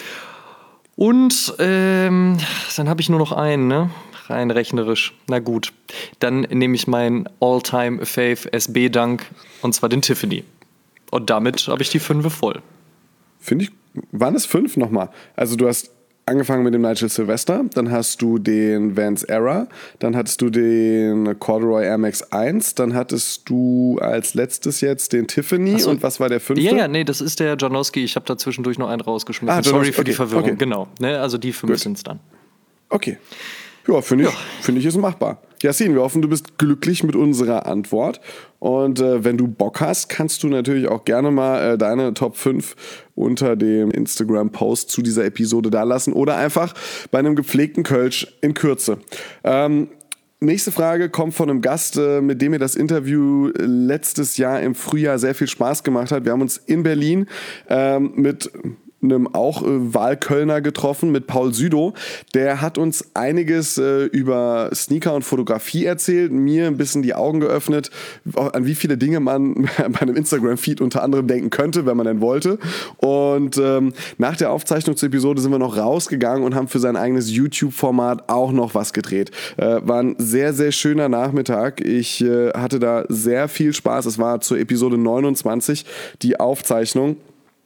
[SPEAKER 2] Und ähm, dann habe ich nur noch einen, ne? Rein rechnerisch. Na gut. Dann nehme ich meinen All-Time-Fave S B-Dunk, und zwar den Tiffany. Und damit habe ich die fünf voll.
[SPEAKER 3] Finde ich, waren es fünf nochmal? Also du hast angefangen mit dem Nigel Sylvester, dann hast du den Vans Era, dann hattest du den Corduroy Air Max eins, dann hattest du als letztes jetzt den Tiffany. So. Und was war der fünfte?
[SPEAKER 2] Ja, ja, nee, das ist der Janowski. Ich habe da zwischendurch noch einen rausgeschmissen. Ah, Sorry für okay, die Verwirrung. Okay. Genau, ne, also die fünf sind es dann.
[SPEAKER 3] Okay. Ja, finde ich, ja. Find ich ist machbar. Yasin, wir hoffen, du bist glücklich mit unserer Antwort. Und äh, wenn du Bock hast, kannst du natürlich auch gerne mal äh, deine Top fünf unter dem Instagram-Post zu dieser Episode da lassen oder einfach bei einem gepflegten Kölsch in Kürze. Ähm, nächste Frage kommt von einem Gast, äh, mit dem mir das Interview letztes Jahr im Frühjahr sehr viel Spaß gemacht hat. Wir haben uns in Berlin ähm, mit einem auch äh, Wahlkölner getroffen, mit Paul Südow. Der hat uns einiges äh, über Sneaker und Fotografie erzählt, mir ein bisschen die Augen geöffnet, an wie viele Dinge man bei einem Instagram-Feed unter anderem denken könnte, wenn man denn wollte. Und ähm, nach der Aufzeichnung zur Episode sind wir noch rausgegangen und haben für sein eigenes YouTube-Format auch noch was gedreht. Äh, war ein sehr, sehr schöner Nachmittag. Ich äh, hatte da sehr viel Spaß. Es war zur Episode neunundzwanzig die Aufzeichnung.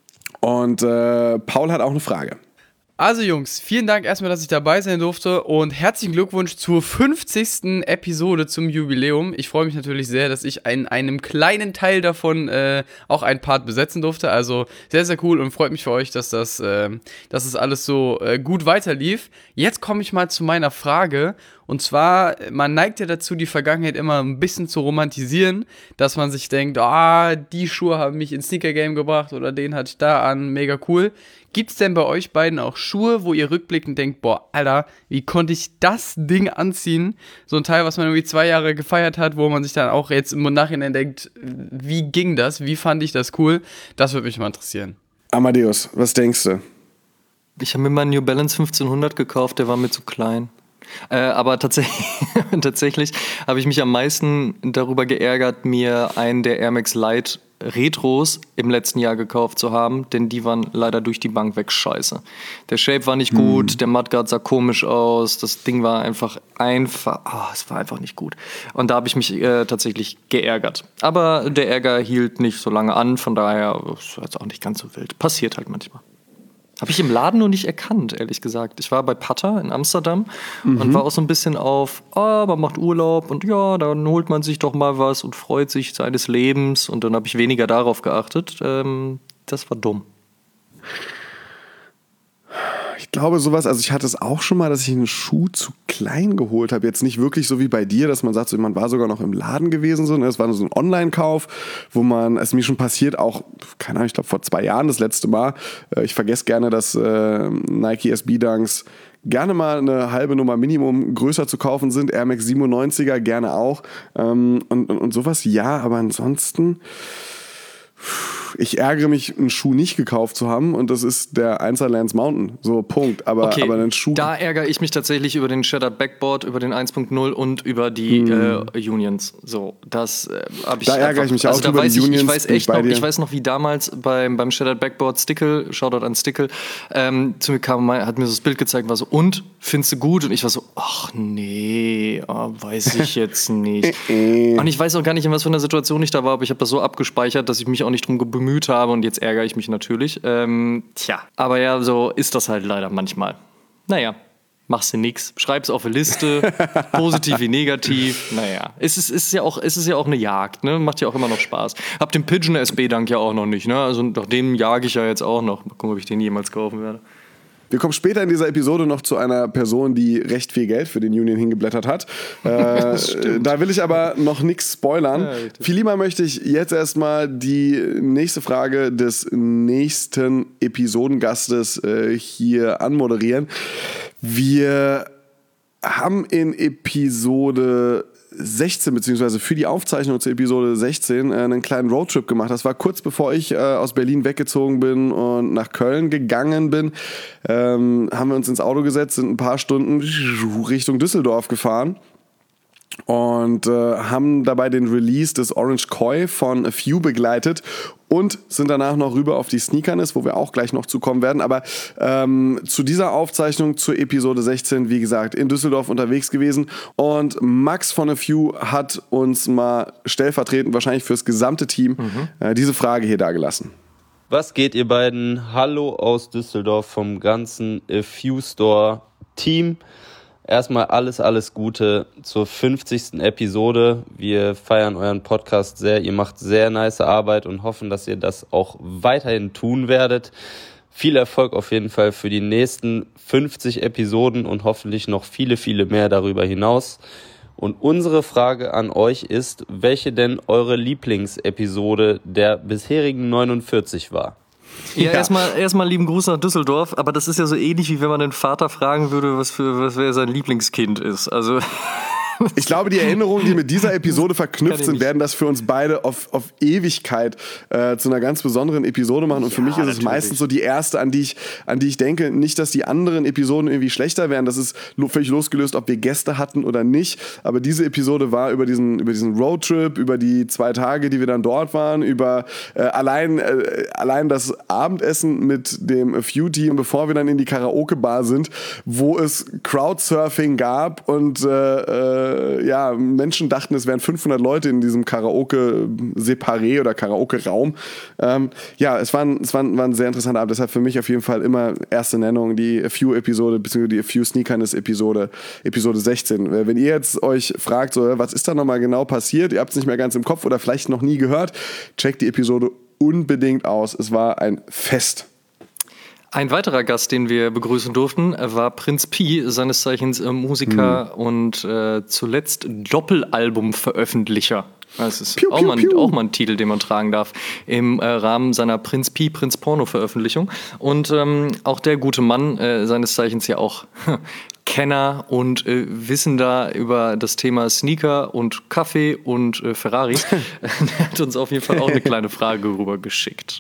[SPEAKER 3] Und äh, Paul hat auch eine Frage.
[SPEAKER 10] Also Jungs, vielen Dank erstmal, dass ich dabei sein durfte und herzlichen Glückwunsch zur fünfzigsten Episode zum Jubiläum. Ich freue mich natürlich sehr, dass ich in einem kleinen Teil davon äh, auch einen Part besetzen durfte. Also sehr, sehr cool und freut mich für euch, dass das, äh, dass das alles so äh, gut weiterlief. Jetzt komme ich mal zu meiner Frage. Und zwar, man neigt ja dazu, die Vergangenheit immer ein bisschen zu romantisieren, dass man sich denkt, ah, die Schuhe haben mich ins Sneaker-Game gebracht oder den hatte ich da an, mega cool. Gibt's denn bei euch beiden auch Schuhe, wo ihr rückblickend denkt, boah, Alter, wie konnte ich das Ding anziehen? So ein Teil, was man irgendwie zwei Jahre gefeiert hat, wo man sich dann auch jetzt im Nachhinein denkt, wie ging das? Wie fand ich das cool? Das würde mich mal interessieren.
[SPEAKER 3] Amadeus, was denkst du?
[SPEAKER 2] Ich habe mir mal einen New Balance fünfzehnhundert gekauft, der war mir zu klein. Äh, aber tatsächlich, tatsächlich habe ich mich am meisten darüber geärgert, mir einen der Air Max Lite Retros im letzten Jahr gekauft zu haben, denn die waren leider durch die Bank weg scheiße. Der Shape war nicht gut, hm. der Mudguard sah komisch aus, das Ding war einfach einfach, oh, es war einfach nicht gut. Und da habe ich mich äh, tatsächlich geärgert. Aber der Ärger hielt nicht so lange an, von daher ist jetzt auch nicht ganz so wild. Passiert halt manchmal. Habe ich im Laden nur nicht erkannt, ehrlich gesagt. Ich war bei Putter in Amsterdam mhm. und war auch so ein bisschen auf, ah, man macht Urlaub und ja, dann holt man sich doch mal was und freut sich seines Lebens. Und dann habe ich weniger darauf geachtet. Ähm, das war dumm.
[SPEAKER 3] Ich glaube sowas, also ich hatte es auch schon mal, dass ich einen Schuh zu klein geholt habe. Jetzt nicht wirklich so wie bei dir, dass man sagt, so, man war sogar noch im Laden gewesen. So, ne? Es war so ein Online-Kauf, wo man, es ist mir schon passiert, auch, keine Ahnung, ich glaube vor zwei Jahren das letzte Mal. Äh, ich vergesse gerne, dass äh, Nike S B-Dunks gerne mal eine halbe Nummer Minimum größer zu kaufen sind. Air Max siebenundneunziger gerne auch. Ähm, und, und, und sowas, ja, aber ansonsten... Ich ärgere mich, einen Schuh nicht gekauft zu haben und das ist der Einser Lance Mountain. So, Punkt. Aber,
[SPEAKER 2] okay,
[SPEAKER 3] aber einen Schuh.
[SPEAKER 2] Da ärgere ich mich tatsächlich über den Shattered Backboard, über den eins Punkt null und über die hm. äh, Unions. So, das äh, habe ich.
[SPEAKER 3] Da ärgere ich mich
[SPEAKER 2] also
[SPEAKER 3] auch
[SPEAKER 2] da
[SPEAKER 3] über
[SPEAKER 2] weiß
[SPEAKER 3] die
[SPEAKER 2] ich,
[SPEAKER 3] Unions.
[SPEAKER 2] Ich weiß echt noch, ich weiß noch, wie damals beim, beim Shattered Backboard Stickle, Shoutout an Stickle, ähm, zu mir kam, hat mir so das Bild gezeigt, war so, und, findest du gut? Und ich war so, ach nee, oh, weiß ich jetzt nicht. Und ich weiß auch gar nicht, in was für einer Situation ich da war, aber ich habe das so abgespeichert, dass ich mich auch nicht drum bemüht habe und jetzt ärgere ich mich natürlich. Ähm, tja, aber ja, so ist das halt leider manchmal. Naja, machst du nix. Schreib's auf eine Liste, positiv wie negativ. Naja, es ist, es ist, ja, auch, es ist ja auch eine Jagd, ne? Macht ja auch immer noch Spaß. Hab den Pigeon S B-Dank ja auch noch nicht, ne? Also nach dem jage ich ja jetzt auch noch. Mal gucken, ob ich den jemals kaufen werde.
[SPEAKER 3] Wir kommen später in dieser Episode noch zu einer Person, die recht viel Geld für den Union hingeblättert hat. Äh, da will ich aber noch nichts spoilern. Ja, viel lieber möchte ich jetzt erstmal die nächste Frage des nächsten Episodengastes äh, hier anmoderieren. Wir haben in Episode sechzehn, beziehungsweise für die Aufzeichnung zur Episode sechzehn, äh, einen kleinen Roadtrip gemacht. Das war kurz bevor ich äh, aus Berlin weggezogen bin und nach Köln gegangen bin. Ähm, haben wir uns ins Auto gesetzt, sind ein paar Stunden Richtung Düsseldorf gefahren und äh, haben dabei den Release des Orange Koi von A Few begleitet und sind danach noch rüber auf die Sneakerness, wo wir auch gleich noch zukommen werden. Aber ähm, zu dieser Aufzeichnung zur Episode sechzehn, wie gesagt, in Düsseldorf unterwegs gewesen. Und Max von A Few hat uns mal stellvertretend, wahrscheinlich fürs gesamte Team, mhm. äh, diese Frage hier dargelassen.
[SPEAKER 11] Was geht, ihr beiden? Hallo aus Düsseldorf vom ganzen A Few Store Team. Erstmal alles, alles Gute zur fünfzigsten Episode. Wir feiern euren Podcast sehr. Ihr macht sehr nice Arbeit und hoffen, dass ihr das auch weiterhin tun werdet. Viel Erfolg auf jeden Fall für die nächsten fünfzig Episoden und hoffentlich noch viele, viele mehr darüber hinaus. Und unsere Frage an euch ist, welche denn eure Lieblingsepisode der bisherigen neunundvierzig war?
[SPEAKER 2] Ja, ja. erstmal erstmal lieben Gruß nach Düsseldorf, aber das ist ja so ähnlich, wie wenn man den Vater fragen würde, was für was wer sein Lieblingskind ist. Also
[SPEAKER 3] ich glaube, die Erinnerungen, die mit dieser Episode verknüpft sind, werden das für uns beide auf, auf Ewigkeit äh, zu einer ganz besonderen Episode machen. Und für ja, mich ist natürlich. Es meistens so die erste, an die ich, an die ich denke. Nicht, dass die anderen Episoden irgendwie schlechter wären. Das ist völlig losgelöst, ob wir Gäste hatten oder nicht. Aber diese Episode war über diesen, über diesen Roadtrip, über die zwei Tage, die wir dann dort waren, über äh, allein, äh, allein das Abendessen mit dem A Few-Team, bevor wir dann in die Karaoke-Bar sind, wo es Crowdsurfing gab und äh, äh, ja, Menschen dachten, es wären fünfhundert Leute in diesem Karaoke-Separé oder Karaoke-Raum. Ähm, ja, es war ein, es war, ein, war ein sehr interessanter Abend. Deshalb für mich auf jeden Fall immer erste Nennung, die A Few-Episode, beziehungsweise die A Few Sneakerness-Episode, Episode sechzehn. Wenn ihr jetzt euch fragt, so, was ist da nochmal genau passiert, ihr habt es nicht mehr ganz im Kopf oder vielleicht noch nie gehört, checkt die Episode unbedingt aus. Es war ein Fest.
[SPEAKER 2] Ein weiterer Gast, den wir begrüßen durften, war Prinz Pi, seines Zeichens äh, Musiker hm. und äh, zuletzt Doppelalbum-Veröffentlicher. Das ist piu, auch, piu, mal, piu. auch mal ein Titel, den man tragen darf, im äh, Rahmen seiner Prinz Pi, Prinz Porno-Veröffentlichung. Und ähm, auch der gute Mann, äh, seines Zeichens ja auch Kenner und äh, Wissender über das Thema Sneaker und Kaffee und äh, Ferraris, der hat uns auf jeden Fall auch eine kleine Frage rübergeschickt.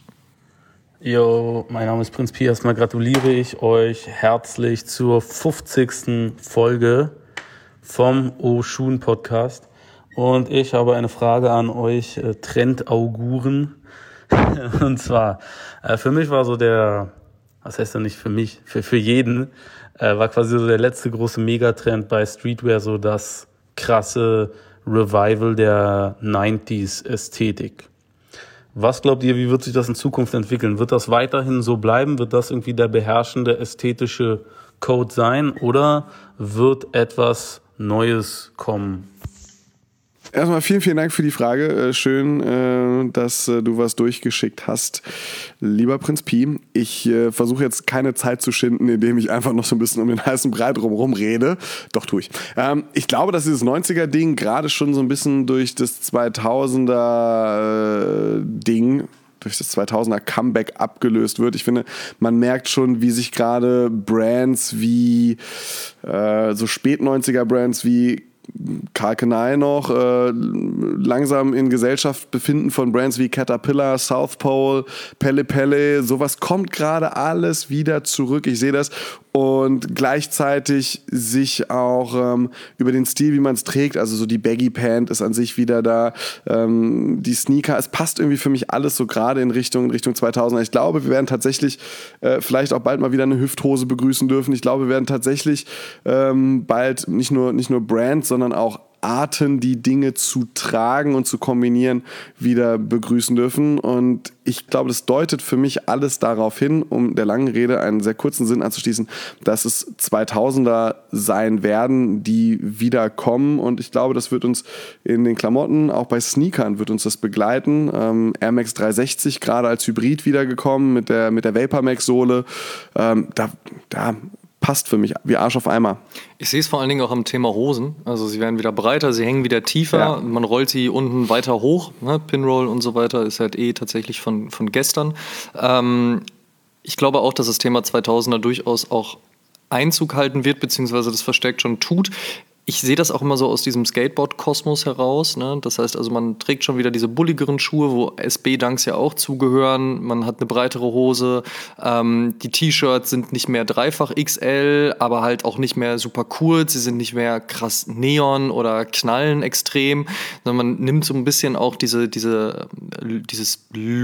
[SPEAKER 12] Jo, mein Name ist Prinz Pi. Erstmal gratuliere ich euch herzlich zur fünfzigsten Folge vom Oshun Podcast. Und ich habe eine Frage an euch, äh, Trendauguren. Und zwar, äh, für mich war so der, was heißt denn nicht für mich, für, für jeden, äh, war quasi so der letzte große Megatrend bei Streetwear, so das krasse Revival der neunziger-Ästhetik. Was glaubt ihr, wie wird sich das in Zukunft entwickeln? Wird das weiterhin so bleiben? Wird das irgendwie der beherrschende ästhetische Code sein? Oder wird etwas Neues kommen?
[SPEAKER 3] Erstmal vielen, vielen Dank für die Frage. Schön, dass du was durchgeschickt hast, lieber Prinz Pi. Ich versuche jetzt keine Zeit zu schinden, indem ich einfach noch so ein bisschen um den heißen Brei drumherum rede. Doch, tue ich. Ich glaube, dass dieses neunziger-Ding gerade schon so ein bisschen durch das zweitausender-Ding, durch das zweitausender Comeback abgelöst wird. Ich finde, man merkt schon, wie sich gerade Brands wie, äh, so Spät-neunziger-Brands wie Karl Kenai noch äh, langsam in Gesellschaft befinden von Brands wie Caterpillar, South Pole, Pelle Pelle. Sowas kommt gerade alles wieder zurück. Ich sehe das. Und gleichzeitig sich auch ähm, über den Stil, wie man es trägt, also so die Baggy Pant ist an sich wieder da, ähm, die Sneaker, es passt irgendwie für mich alles so gerade in Richtung, in Richtung zweitausender. Ich glaube, wir werden tatsächlich äh, vielleicht auch bald mal wieder eine Hüfthose begrüßen dürfen. Ich glaube, wir werden tatsächlich ähm, bald nicht nur, nicht nur Brands, sondern auch Arten, die Dinge zu tragen und zu kombinieren, wieder begrüßen dürfen. Und ich glaube, das deutet für mich alles darauf hin, um der langen Rede einen sehr kurzen Sinn anzuschließen, dass es zweitausender sein werden, die wiederkommen. Und ich glaube, das wird uns in den Klamotten, auch bei Sneakern, wird uns das begleiten. Ähm, Air Max dreihundertsechzig gerade als Hybrid wiedergekommen mit der, mit der Vapor Max Sohle. Ähm, da, da passt für mich wie Arsch auf Eimer.
[SPEAKER 2] Ich sehe es vor allen Dingen auch am Thema Hosen. Also sie werden wieder breiter, sie hängen wieder tiefer, ja. Man rollt sie unten weiter hoch. Ne? Pinroll und so weiter ist halt eh tatsächlich von, von gestern. Ähm, ich glaube auch, dass das Thema zweitausender durchaus auch Einzug halten wird, beziehungsweise das verstärkt schon tut. Ich sehe das auch immer so aus diesem Skateboard-Kosmos heraus. Ne? Das heißt also, man trägt schon wieder diese bulligeren Schuhe, wo S B-Dunks ja auch zugehören. Man hat eine breitere Hose. Ähm, die T-Shirts sind nicht mehr dreifach X L, aber halt auch nicht mehr super kurz. Sie sind nicht mehr krass Neon oder knallen extrem, sondern man nimmt so ein bisschen auch diese, diese, dieses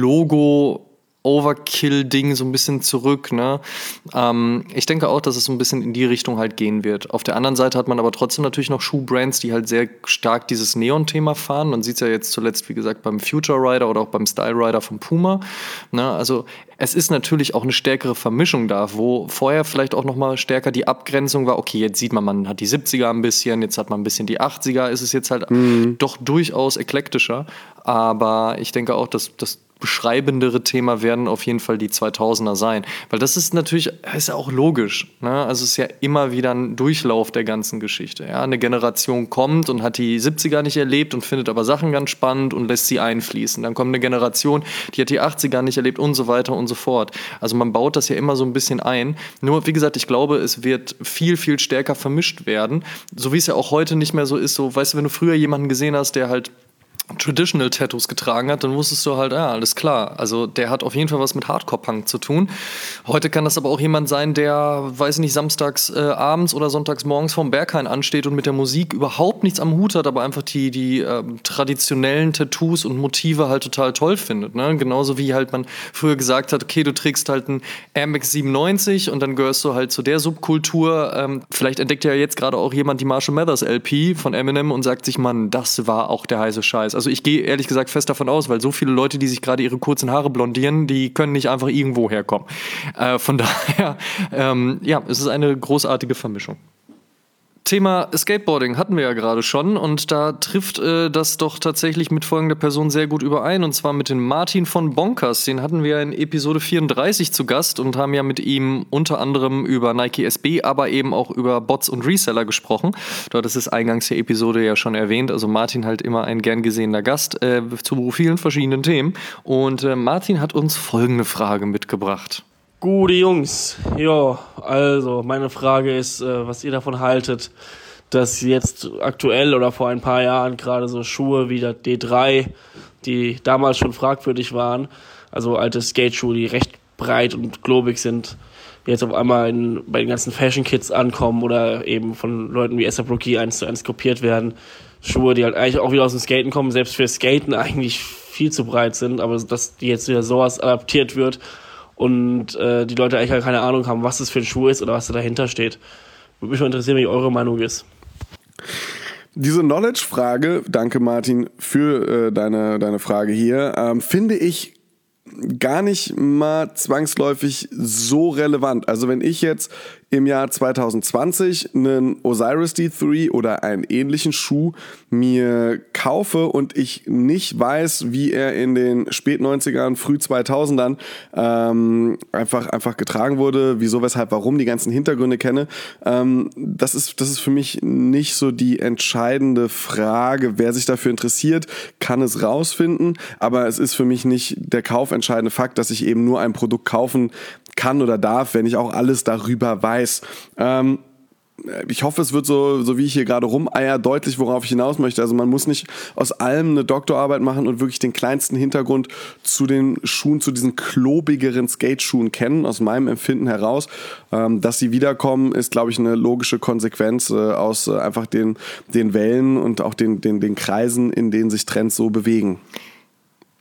[SPEAKER 2] Logo Overkill-Ding so ein bisschen zurück. Ne? Ähm, ich denke auch, dass es so ein bisschen in die Richtung halt gehen wird. Auf der anderen Seite hat man aber trotzdem natürlich noch Schuhbrands, die halt sehr stark dieses Neon-Thema fahren. Man sieht es ja jetzt zuletzt, wie gesagt, beim Future Rider oder auch beim Style Rider von Puma. Ne? Also es ist natürlich auch eine stärkere Vermischung da, wo vorher vielleicht auch noch mal stärker die Abgrenzung war, okay, jetzt sieht man, man hat die siebziger ein bisschen, jetzt hat man ein bisschen die achtziger, ist es jetzt halt mhm. doch durchaus eklektischer. Aber ich denke auch, dass das beschreibendere Thema werden auf jeden Fall die zweitausender sein. Weil das ist natürlich, ist ja auch logisch. Ne? Also es ist ja immer wieder ein Durchlauf der ganzen Geschichte. Ja? Eine Generation kommt und hat die siebziger nicht erlebt und findet aber Sachen ganz spannend und lässt sie einfließen. Dann kommt eine Generation, die hat die achtziger nicht erlebt und so weiter und so fort. Also man baut das ja immer so ein bisschen ein. Nur, wie gesagt, ich glaube, es wird viel, viel stärker vermischt werden. So wie es ja auch heute nicht mehr so ist. So, weißt du, wenn du früher jemanden gesehen hast, der halt Traditional Tattoos getragen hat, dann wusstest du halt, ja, alles klar. Also der hat auf jeden Fall was mit Hardcore-Punk zu tun. Heute kann das aber auch jemand sein, der, weiß nicht, samstags äh, abends oder sonntags morgens vorm Berghain ansteht und mit der Musik überhaupt nichts am Hut hat, aber einfach die, die äh, traditionellen Tattoos und Motive halt total toll findet. Ne? Genauso wie halt man früher gesagt hat, okay, du trägst halt einen Air Max siebenundneunzig und dann gehörst du halt zu der Subkultur. Ähm, vielleicht entdeckt ja jetzt gerade auch jemand die Marshall Mathers L P von Eminem und sagt sich, Mann, das war auch der heiße Scheiß. Also ich gehe ehrlich gesagt fest davon aus, weil so viele Leute, die sich gerade ihre kurzen Haare blondieren, die können nicht einfach irgendwo herkommen. Äh, von daher, ähm, ja, es ist eine großartige Vermischung. Thema Skateboarding hatten wir ja gerade schon und da trifft äh, das doch tatsächlich mit folgender Person sehr gut überein und zwar mit dem Martin von Bonkers. Den hatten wir in Episode vierunddreißig zu Gast und haben ja mit ihm unter anderem über Nike S B, aber eben auch über Bots und Reseller gesprochen. Dort ist es eingangs der Episode ja schon erwähnt, also Martin halt immer ein gern gesehener Gast äh, zu vielen verschiedenen Themen und äh, Martin hat uns folgende Frage mitgebracht.
[SPEAKER 12] Gute Jungs, ja, also meine Frage ist, äh, was ihr davon haltet, dass jetzt aktuell oder vor ein paar Jahren gerade so Schuhe wie der D drei, die damals schon fragwürdig waren, also alte Skateschuhe, die recht breit und globig sind, jetzt auf einmal in, bei den ganzen Fashion-Kits ankommen oder eben von Leuten wie A$AP Rocky eins zu eins kopiert werden. Schuhe, die halt eigentlich auch wieder aus dem Skaten kommen, selbst für Skaten eigentlich viel zu breit sind, aber dass die jetzt wieder sowas adaptiert wird, und äh, die Leute eigentlich keine Ahnung haben, was das für ein Schuh ist oder was da dahinter steht. Würde mich mal interessieren, wie eure Meinung ist.
[SPEAKER 3] Diese Knowledge-Frage, danke Martin für äh, deine, deine Frage hier, ähm, finde ich gar nicht mal zwangsläufig so relevant. Also wenn ich jetzt im Jahr zwanzig zwanzig einen Osiris D drei oder einen ähnlichen Schuh mir kaufe und ich nicht weiß, wie er in den Spät-neunzigern, Früh-zweitausendern ähm, einfach, einfach getragen wurde, wieso, weshalb, warum, die ganzen Hintergründe kenne, ähm, das ist, das ist für mich nicht so die entscheidende Frage. Wer sich dafür interessiert, kann es rausfinden, aber es ist für mich nicht der kaufentscheidende Fakt, dass ich eben nur ein Produkt kaufen kann oder darf, wenn ich auch alles darüber weiß. Ähm, ich hoffe, es wird so, so wie ich hier gerade rumeier, deutlich, worauf ich hinaus möchte. Also man muss nicht aus allem eine Doktorarbeit machen und wirklich den kleinsten Hintergrund zu den Schuhen, zu diesen klobigeren Skateschuhen kennen, aus meinem Empfinden heraus. Ähm, dass sie wiederkommen, ist, glaube ich, eine logische Konsequenz äh, aus äh, einfach den, den Wellen und auch den, den, den Kreisen, in denen sich Trends so bewegen.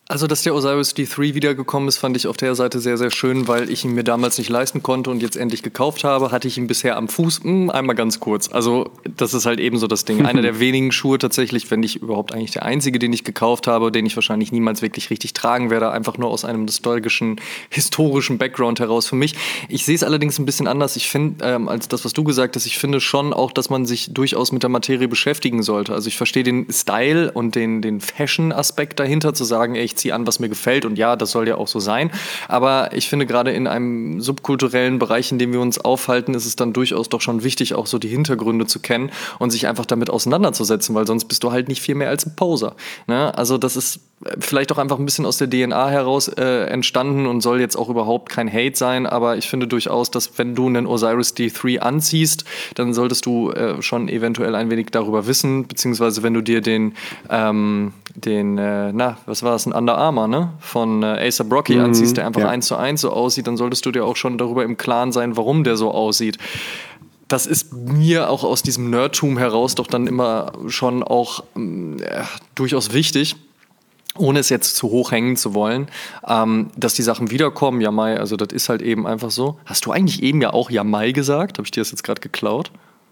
[SPEAKER 2] Also, dass der Osiris D drei wiedergekommen ist, fand ich auf der Seite sehr, sehr schön, weil ich ihn mir damals nicht leisten konnte und jetzt endlich gekauft habe. Hatte ich ihn bisher am Fuß, mh, einmal ganz kurz. Also, das ist halt eben so das Ding. Einer der wenigen Schuhe tatsächlich, wenn nicht überhaupt eigentlich der einzige, den ich gekauft habe, den ich wahrscheinlich niemals wirklich richtig tragen werde, einfach nur aus einem nostalgischen, historischen Background heraus für mich. Ich sehe es allerdings ein bisschen anders. Ich finde, ähm, als das, was du gesagt hast, ich finde schon auch, dass man sich durchaus mit der Materie beschäftigen sollte. Also, ich verstehe den Style und den, den Fashion-Aspekt dahinter, zu sagen, ey, ich ziehe an, was mir gefällt, und ja, das soll ja auch so sein, aber ich finde, gerade in einem subkulturellen Bereich, in dem wir uns aufhalten, ist es dann durchaus doch schon wichtig, auch so die Hintergründe zu kennen und sich einfach damit auseinanderzusetzen, weil sonst bist du halt nicht viel mehr als ein Poser, ne? Also das ist vielleicht auch einfach ein bisschen aus der D N A heraus äh, entstanden und soll jetzt auch überhaupt kein Hate sein, aber ich finde durchaus, dass wenn du einen Osiris D drei anziehst, dann solltest du äh, schon eventuell ein wenig darüber wissen, beziehungsweise wenn du dir den, ähm, den äh, na, was war das, ein Under Armour, ne, von äh, A$AP Rocky mhm, anziehst, der einfach ja. eins zu eins so aussieht, dann solltest du dir auch schon darüber im Klaren sein, warum der so aussieht. Das ist mir auch aus diesem Nerdtum heraus doch dann immer schon auch äh, durchaus wichtig, ohne es jetzt zu hoch hängen zu wollen, ähm, dass die Sachen wiederkommen. Jamai, also das ist halt eben einfach so. Hast du eigentlich eben ja auch Jamai gesagt? Habe ich dir das jetzt gerade geklaut?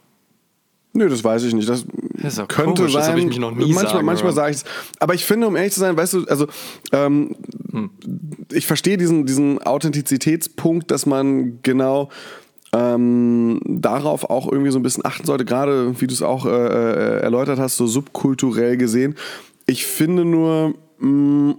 [SPEAKER 3] Nö, das weiß ich nicht. Das, das könnte komisch, sein. Das habe ich mich noch nie manchmal sagen, manchmal sage ich es. Aber ich finde, um ehrlich zu sein, weißt du, also ähm, hm. ich verstehe diesen, diesen Authentizitätspunkt, dass man genau ähm, darauf auch irgendwie so ein bisschen achten sollte, gerade wie du es auch äh, äh, erläutert hast, so subkulturell gesehen. Ich finde nur, mh,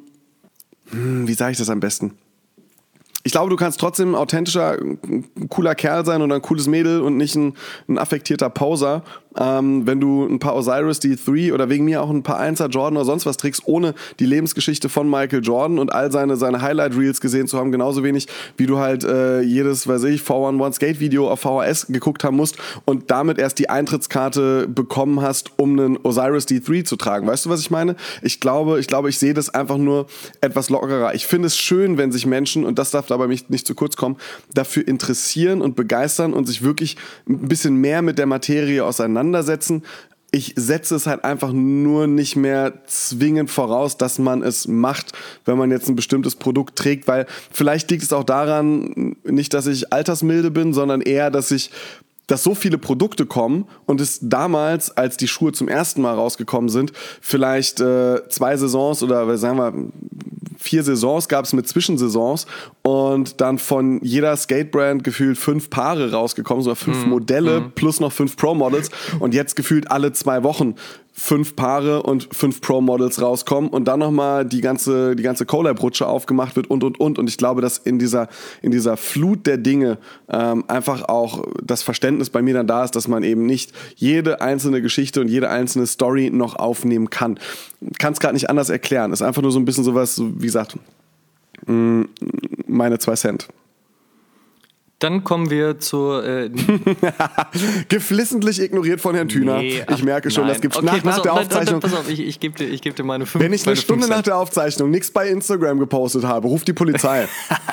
[SPEAKER 3] wie sage ich das am besten? Ich glaube, du kannst trotzdem ein authentischer, ein cooler Kerl sein oder ein cooles Mädel und nicht ein, ein affektierter Poser, ähm, wenn du ein paar Osiris D drei oder wegen mir auch ein paar Einser Jordan oder sonst was trägst, ohne die Lebensgeschichte von Michael Jordan und all seine, seine Highlight-Reels gesehen zu haben, genauso wenig, wie du halt äh, jedes, weiß ich, vier eins eins Skate-Video auf V H S geguckt haben musst und damit erst die Eintrittskarte bekommen hast, um einen Osiris D drei zu tragen. Weißt du, was ich meine? Ich glaube, ich glaube, ich sehe das einfach nur etwas lockerer. Ich finde es schön, wenn sich Menschen, und das darf dabei nicht, nicht zu kurz kommen, dafür interessieren und begeistern und sich wirklich ein bisschen mehr mit der Materie auseinandersetzen. Ich setze es halt einfach nur nicht mehr zwingend voraus, dass man es macht, wenn man jetzt ein bestimmtes Produkt trägt, weil vielleicht liegt es auch daran, nicht, dass ich altersmilde bin, sondern eher, dass ich dass so viele Produkte kommen und es damals, als die Schuhe zum ersten Mal rausgekommen sind, vielleicht äh, zwei Saisons oder sagen wir vier Saisons gab es mit Zwischensaisons und dann von jeder Skatebrand gefühlt fünf Paare rausgekommen, sogar fünf mm, Modelle mm. plus noch fünf Pro-Models und jetzt gefühlt alle zwei Wochen fünf Paare und fünf Pro-Models rauskommen und dann nochmal die ganze, die ganze Collab-Rutsche aufgemacht wird und, und, und. Und ich glaube, dass in dieser, in dieser Flut der Dinge ähm, einfach auch das Verständnis bei mir dann da ist, dass man eben nicht jede einzelne Geschichte und jede einzelne Story noch aufnehmen kann. Kann es gerade nicht anders erklären. Ist einfach nur so ein bisschen sowas, wie gesagt, mh, meine zwei Cent.
[SPEAKER 2] Dann kommen wir zur... Äh
[SPEAKER 3] Geflissentlich ignoriert von Herrn Thüner. Nee, ich merke schon, nein. Das gibt okay, nach, nach auf, der Aufzeichnung.
[SPEAKER 2] Pass auf, ich, ich gebe dir, geb dir meine fünf.
[SPEAKER 3] Wenn ich eine Stunde nach der Aufzeichnung nichts bei Instagram gepostet habe, ruft die Polizei.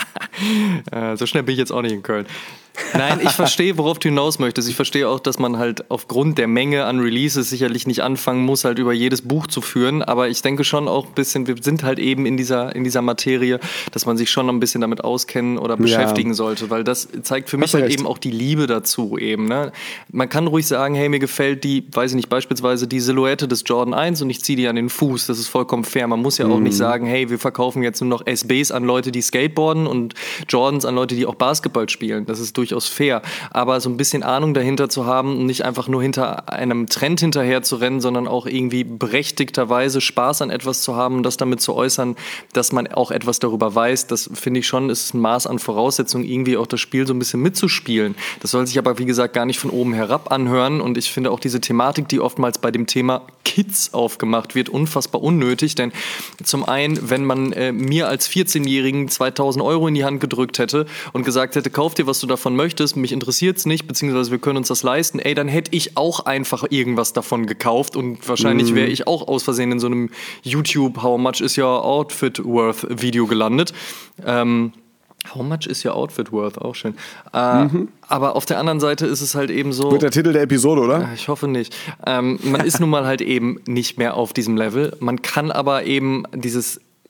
[SPEAKER 2] äh, so schnell bin ich jetzt auch nicht in Köln. Nein, ich verstehe, worauf du hinaus möchtest. Ich verstehe auch, dass man halt aufgrund der Menge an Releases sicherlich nicht anfangen muss, halt über jedes Buch zu führen. Aber ich denke schon auch ein bisschen, wir sind halt eben in dieser, in dieser Materie, dass man sich schon ein bisschen damit auskennen oder beschäftigen ja. sollte. Weil das zeigt für mich halt recht. eben auch die Liebe dazu eben. Ne? Man kann ruhig sagen, hey, mir gefällt die, weiß ich nicht, beispielsweise die Silhouette des Jordan eins und ich ziehe die an den Fuß. Das ist vollkommen fair. Man muss ja auch mhm. nicht sagen, hey, wir verkaufen jetzt nur noch S Bs an Leute, die Skateboarden und Jordans an Leute, die auch Basketball spielen. Das ist durchaus fair, aber so ein bisschen Ahnung dahinter zu haben und nicht einfach nur hinter einem Trend hinterher zu rennen, sondern auch irgendwie berechtigterweise Spaß an etwas zu haben und das damit zu äußern, dass man auch etwas darüber weiß, das finde ich schon, ist ein Maß an Voraussetzungen, irgendwie auch das Spiel so ein bisschen mitzuspielen. Das soll sich aber, wie gesagt, gar nicht von oben herab anhören und ich finde auch diese Thematik, die oftmals bei dem Thema Kids aufgemacht wird, unfassbar unnötig, denn zum einen, wenn man äh, mir als vierzehnjährigen zweitausend Euro in die Hand gedrückt hätte und gesagt hätte, kauf dir, was du davon möchtest, mich interessiert es nicht, beziehungsweise wir können uns das leisten, ey, dann hätte ich auch einfach irgendwas davon gekauft und wahrscheinlich wäre ich auch aus Versehen in so einem YouTube How much is your outfit worth Video gelandet. Ähm, How much is your outfit worth? Auch schön. Äh, mhm. Aber auf der anderen Seite ist es halt eben so...
[SPEAKER 3] Wird der Titel der Episode, oder?
[SPEAKER 2] Ich hoffe nicht. Ähm, man ist nun mal halt eben nicht mehr auf diesem Level. Man kann aber eben dieses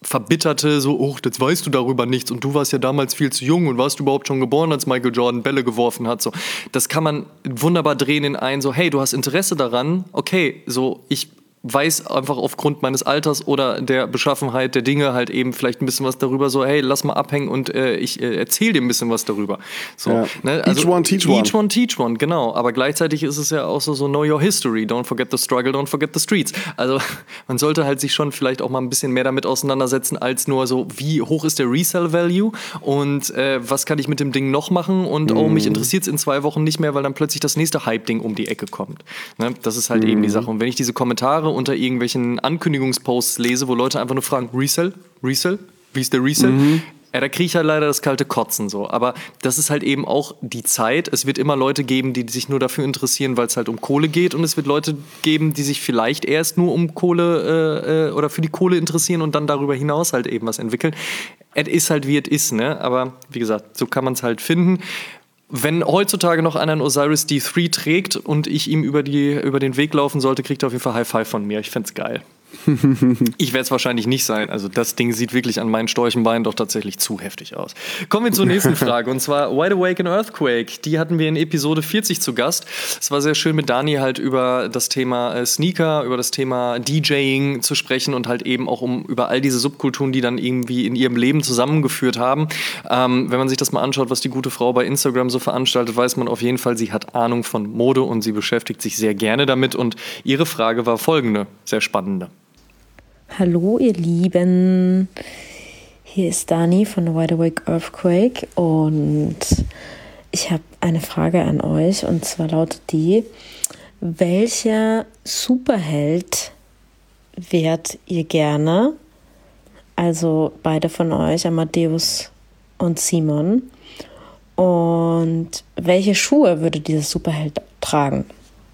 [SPEAKER 2] verbitterte, so, oh, jetzt weißt du darüber nichts und du warst ja damals viel zu jung und warst du überhaupt schon geboren, als Michael Jordan Bälle geworfen hat, so. Das kann man wunderbar drehen in ein, so, hey, du hast Interesse daran, okay, so, ich weiß einfach aufgrund meines Alters oder der Beschaffenheit der Dinge halt eben vielleicht ein bisschen was darüber, so, hey, lass mal abhängen und äh, ich äh, erzähle dir ein bisschen was darüber. So,
[SPEAKER 3] ja.
[SPEAKER 2] ne? Also,
[SPEAKER 3] each one, teach one.
[SPEAKER 2] Each one, teach one, genau. Aber gleichzeitig ist es ja auch so, so know your history, don't forget the struggle, don't forget the streets. Also man sollte halt sich schon vielleicht auch mal ein bisschen mehr damit auseinandersetzen, als nur so, wie hoch ist der Resale-Value und äh, was kann ich mit dem Ding noch machen und mm. oh, mich interessiert es in zwei Wochen nicht mehr, weil dann plötzlich das nächste Hype-Ding um die Ecke kommt. Ne? Das ist halt mm. eben die Sache. Und wenn ich diese Kommentare unter irgendwelchen Ankündigungsposts lese, wo Leute einfach nur fragen, Resell? Resell? Wie ist der Resell? Mhm. Ja, da kriege ich halt leider das kalte Kotzen so. Aber das ist halt eben auch die Zeit. Es wird immer Leute geben, die sich nur dafür interessieren, weil es halt um Kohle geht. Und es wird Leute geben, die sich vielleicht erst nur um Kohle äh, oder für die Kohle interessieren und dann darüber hinaus halt eben was entwickeln. Es ist halt, wie es ist, ne? Aber wie gesagt, so kann man es halt finden. Wenn heutzutage noch einer einen Osiris D drei trägt und ich ihm über, die, über den Weg laufen sollte, kriegt er auf jeden Fall High Five von mir. Ich find's geil. Ich werde es wahrscheinlich nicht sein. Also das Ding sieht wirklich an meinen Storchenbeinen doch tatsächlich zu heftig aus. Kommen wir zur nächsten Frage und zwar Wide Awake and Earthquake. Die hatten wir in Episode vierzig zu Gast. Es war sehr schön mit Dani halt über das Thema äh, Sneaker, über das Thema DJing zu sprechen und halt eben auch um über all diese Subkulturen, die dann irgendwie in ihrem Leben zusammengeführt haben. Ähm, wenn man sich das mal anschaut, was die gute Frau bei Instagram so veranstaltet, weiß man auf jeden Fall, sie hat Ahnung von Mode und sie beschäftigt sich sehr gerne damit und ihre Frage war folgende, sehr spannende.
[SPEAKER 13] Hallo ihr Lieben, hier ist Dani von Wide Awake Earthquake und ich habe eine Frage an euch und zwar lautet die, welcher Superheld wärt ihr gerne, also beide von euch, Amadeus und Simon, und welche Schuhe würde dieser Superheld tragen?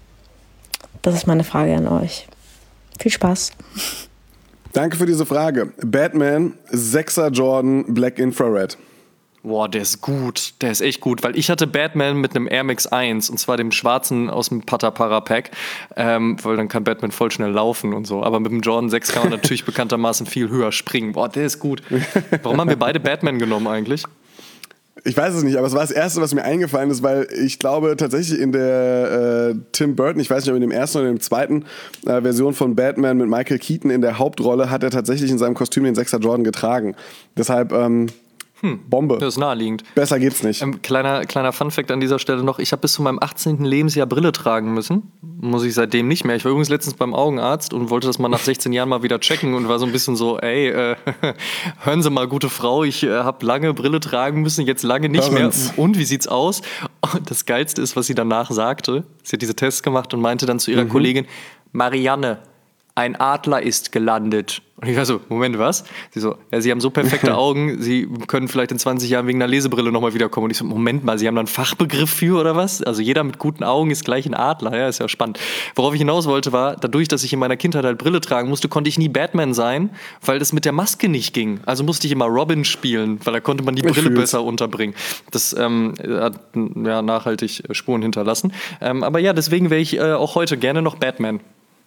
[SPEAKER 13] Das ist meine Frage an euch. Viel Spaß!
[SPEAKER 3] Danke für diese Frage. Batman, sechser Jordan, Black Infrared.
[SPEAKER 2] Boah, der ist gut. Der ist echt gut, weil ich hatte Batman mit einem Air Max eins und zwar dem schwarzen aus dem Patapara-Pack, ähm, weil dann kann Batman voll schnell laufen und so. Aber mit dem Jordan sechs kann man natürlich bekanntermaßen viel höher springen. Boah, der ist gut. Warum haben wir beide Batman genommen eigentlich?
[SPEAKER 3] Ich weiß es nicht, aber es war das Erste, was mir eingefallen ist, weil ich glaube tatsächlich in der äh, Tim Burton, ich weiß nicht, ob in dem ersten oder in der zweiten äh, Version von Batman mit Michael Keaton in der Hauptrolle hat er tatsächlich in seinem Kostüm den sechser Jordan getragen. Deshalb ähm, Hm, Bombe.
[SPEAKER 2] Das ist naheliegend.
[SPEAKER 3] Besser geht's nicht.
[SPEAKER 2] Ähm, kleiner, kleiner Funfact an dieser Stelle noch. Ich habe bis zu meinem achtzehnten Lebensjahr Brille tragen müssen. Muss ich seitdem nicht mehr. Ich war übrigens letztens beim Augenarzt und wollte das mal nach sechzehn Jahren mal wieder checken und war so ein bisschen so, ey, äh, hören Sie mal, gute Frau, ich äh, habe lange Brille tragen müssen, jetzt lange nicht mehr. Und wie sieht's aus? Und das Geilste ist, was sie danach sagte. Sie hat diese Tests gemacht und meinte dann zu ihrer mhm. Kollegin, Marianne, ein Adler ist gelandet. Und ich war so, Moment, was? Sie so, ja, Sie haben so perfekte Augen, Sie können vielleicht in zwanzig Jahren wegen einer Lesebrille nochmal wiederkommen. Und ich so, Moment mal, Sie haben da einen Fachbegriff für oder was? Also jeder mit guten Augen ist gleich ein Adler, ja, ist ja spannend. Worauf ich hinaus wollte war, dadurch, dass ich in meiner Kindheit halt Brille tragen musste, konnte ich nie Batman sein, weil das mit der Maske nicht ging. Also musste ich immer Robin spielen, weil da konnte man die Brille Fühl's. besser unterbringen. Das ähm, hat ja, nachhaltig Spuren hinterlassen. Ähm, aber ja, deswegen wäre ich äh, auch heute gerne noch Batman.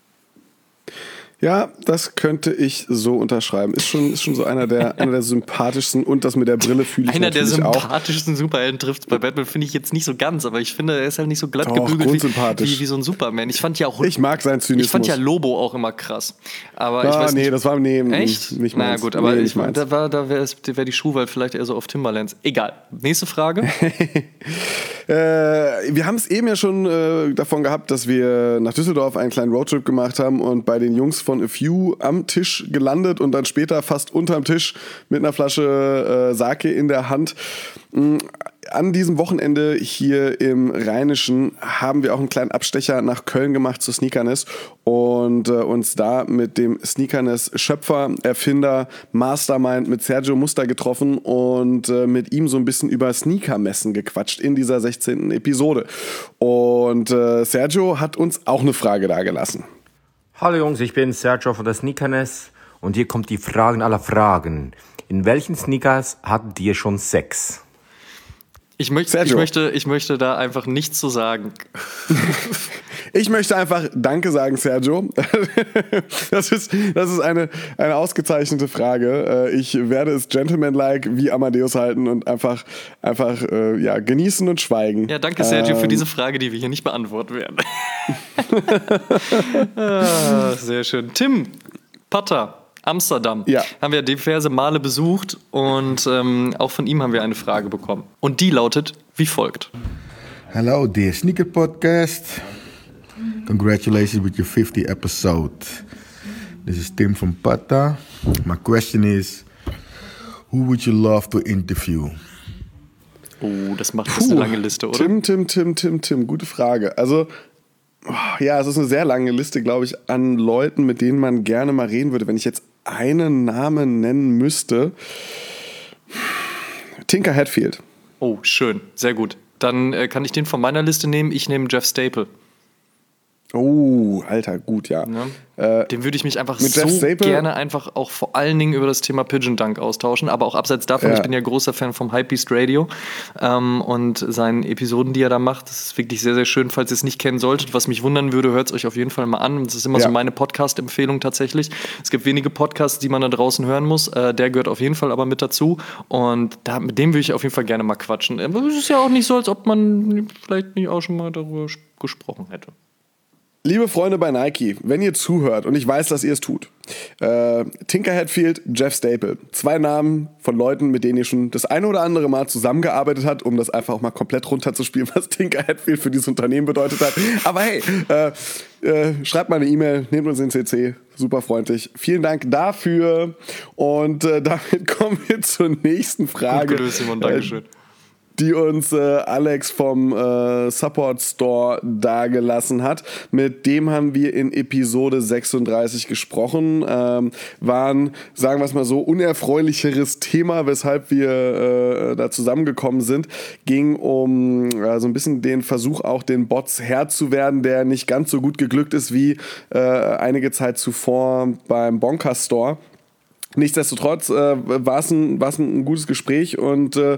[SPEAKER 3] Ja, das könnte ich so unterschreiben. Ist schon, ist schon so einer der, einer der sympathischsten und das mit der Brille fühle ich
[SPEAKER 2] einer
[SPEAKER 3] natürlich auch.
[SPEAKER 2] Einer der sympathischsten Superhelden trifft bei Batman, finde ich jetzt nicht so ganz, aber ich finde, er ist halt nicht so glatt
[SPEAKER 3] Doch,
[SPEAKER 2] gebügelt wie, wie, wie so ein Superman. Ich fand ja auch,
[SPEAKER 3] ich mag seinen Zynismus.
[SPEAKER 2] Ich fand ja Lobo auch immer krass. Aber
[SPEAKER 3] ja,
[SPEAKER 2] ich weiß
[SPEAKER 3] nee,
[SPEAKER 2] nicht,
[SPEAKER 3] das war nee,
[SPEAKER 2] echt?
[SPEAKER 3] nicht meins.
[SPEAKER 2] Na gut, aber
[SPEAKER 3] nee,
[SPEAKER 2] ich, da, war, da wäre wär die Schuhwahl vielleicht eher so auf Timberlands. Egal. Nächste Frage.
[SPEAKER 3] äh, wir haben es eben ja schon äh, davon gehabt, dass wir nach Düsseldorf einen kleinen Roadtrip gemacht haben und bei den Jungs von A Few am Tisch gelandet und dann später fast unterm Tisch mit einer Flasche äh, Sake in der Hand. An diesem Wochenende hier im Rheinischen haben wir auch einen kleinen Abstecher nach Köln gemacht zu Sneakerness und äh, uns da mit dem Sneakerness-Schöpfer, Erfinder, Mastermind mit Sergio Muster getroffen und äh, mit ihm so ein bisschen über Sneakermessen gequatscht in dieser sechzehnten Episode. Und äh, Sergio hat uns auch eine Frage dagelassen.
[SPEAKER 14] Hallo Jungs, ich bin Sergio von der Sneakerness und hier kommt die Fragen aller Fragen. In welchen Sneakers hattet ihr schon Sex?
[SPEAKER 2] Ich möchte, ich, möchte, ich möchte da einfach nichts zu sagen.
[SPEAKER 3] Ich möchte einfach Danke sagen, Sergio. Das ist, das ist eine, eine ausgezeichnete Frage. Ich werde es gentlemanlike wie Amadeus halten und einfach, einfach ja, genießen und schweigen.
[SPEAKER 2] Ja, danke, Sergio, ähm, für diese Frage, die wir hier nicht beantworten werden. ah, sehr schön. Tim, Potter. Amsterdam.
[SPEAKER 3] Ja.
[SPEAKER 2] Haben wir diverse Male besucht und ähm, auch von ihm haben wir eine Frage bekommen. Und die lautet wie folgt.
[SPEAKER 15] Hello, dear Sneaker Podcast. Congratulations with your fiftieth episode. This is Tim from Pata. My question is, who would you love to interview?
[SPEAKER 2] Oh, das macht jetzt eine lange Liste, oder?
[SPEAKER 3] Tim, Tim, Tim, Tim, Tim, gute Frage. Also, ja, es ist eine sehr lange Liste, glaube ich, an Leuten, mit denen man gerne mal reden würde. Wenn ich jetzt einen Namen nennen müsste. Tinker Hatfield.
[SPEAKER 2] Oh, schön. Sehr gut. Dann äh, kann ich den von meiner Liste nehmen. Ich nehme Jeff Staple.
[SPEAKER 3] Oh, Alter, gut, ja.
[SPEAKER 2] ja. Äh, Den würde ich mich einfach
[SPEAKER 3] mit
[SPEAKER 2] so
[SPEAKER 3] Staple?
[SPEAKER 2] gerne einfach auch vor allen Dingen über das Thema Pigeon Dunk austauschen, aber auch abseits davon, ja. Ich bin ja großer Fan vom Hypebeast Radio ähm, und seinen Episoden, die er da macht, das ist wirklich sehr, sehr schön. Falls ihr es nicht kennen solltet, was mich wundern würde, hört es euch auf jeden Fall mal an. Das ist immer ja. so meine Podcast-Empfehlung tatsächlich. Es gibt wenige Podcasts, die man da draußen hören muss. Äh, der gehört auf jeden Fall aber mit dazu und da, mit dem würde ich auf jeden Fall gerne mal quatschen. Aber es ist ja auch nicht so, als ob man vielleicht nicht auch schon mal darüber gesprochen hätte.
[SPEAKER 3] Liebe Freunde bei Nike, wenn ihr zuhört, und ich weiß, dass ihr es tut, äh, Tinker Hatfield, Jeff Staple, zwei Namen von Leuten, mit denen ihr schon das eine oder andere Mal zusammengearbeitet habt, um das einfach auch mal komplett runterzuspielen, was Tinker Hatfield für dieses Unternehmen bedeutet hat. Aber hey, äh, äh, schreibt mal eine E-Mail, nehmt uns in C C, super freundlich. Vielen Dank dafür und äh, damit kommen wir zur nächsten Frage.
[SPEAKER 2] Gut gelöst, Simon, Dankeschön. Äh,
[SPEAKER 3] die uns äh, Alex vom äh, Support Store dagelassen hat. Mit dem haben wir in Episode sechsunddreißig gesprochen. Ähm, waren, sagen wir es mal so, unerfreulicheres Thema, weshalb wir äh, da zusammengekommen sind. Ging um äh, so ein bisschen den Versuch, auch den Bots Herr zu werden, der nicht ganz so gut geglückt ist wie äh, einige Zeit zuvor beim Bonka Store. Nichtsdestotrotz äh, war es ein, war's ein gutes Gespräch und äh,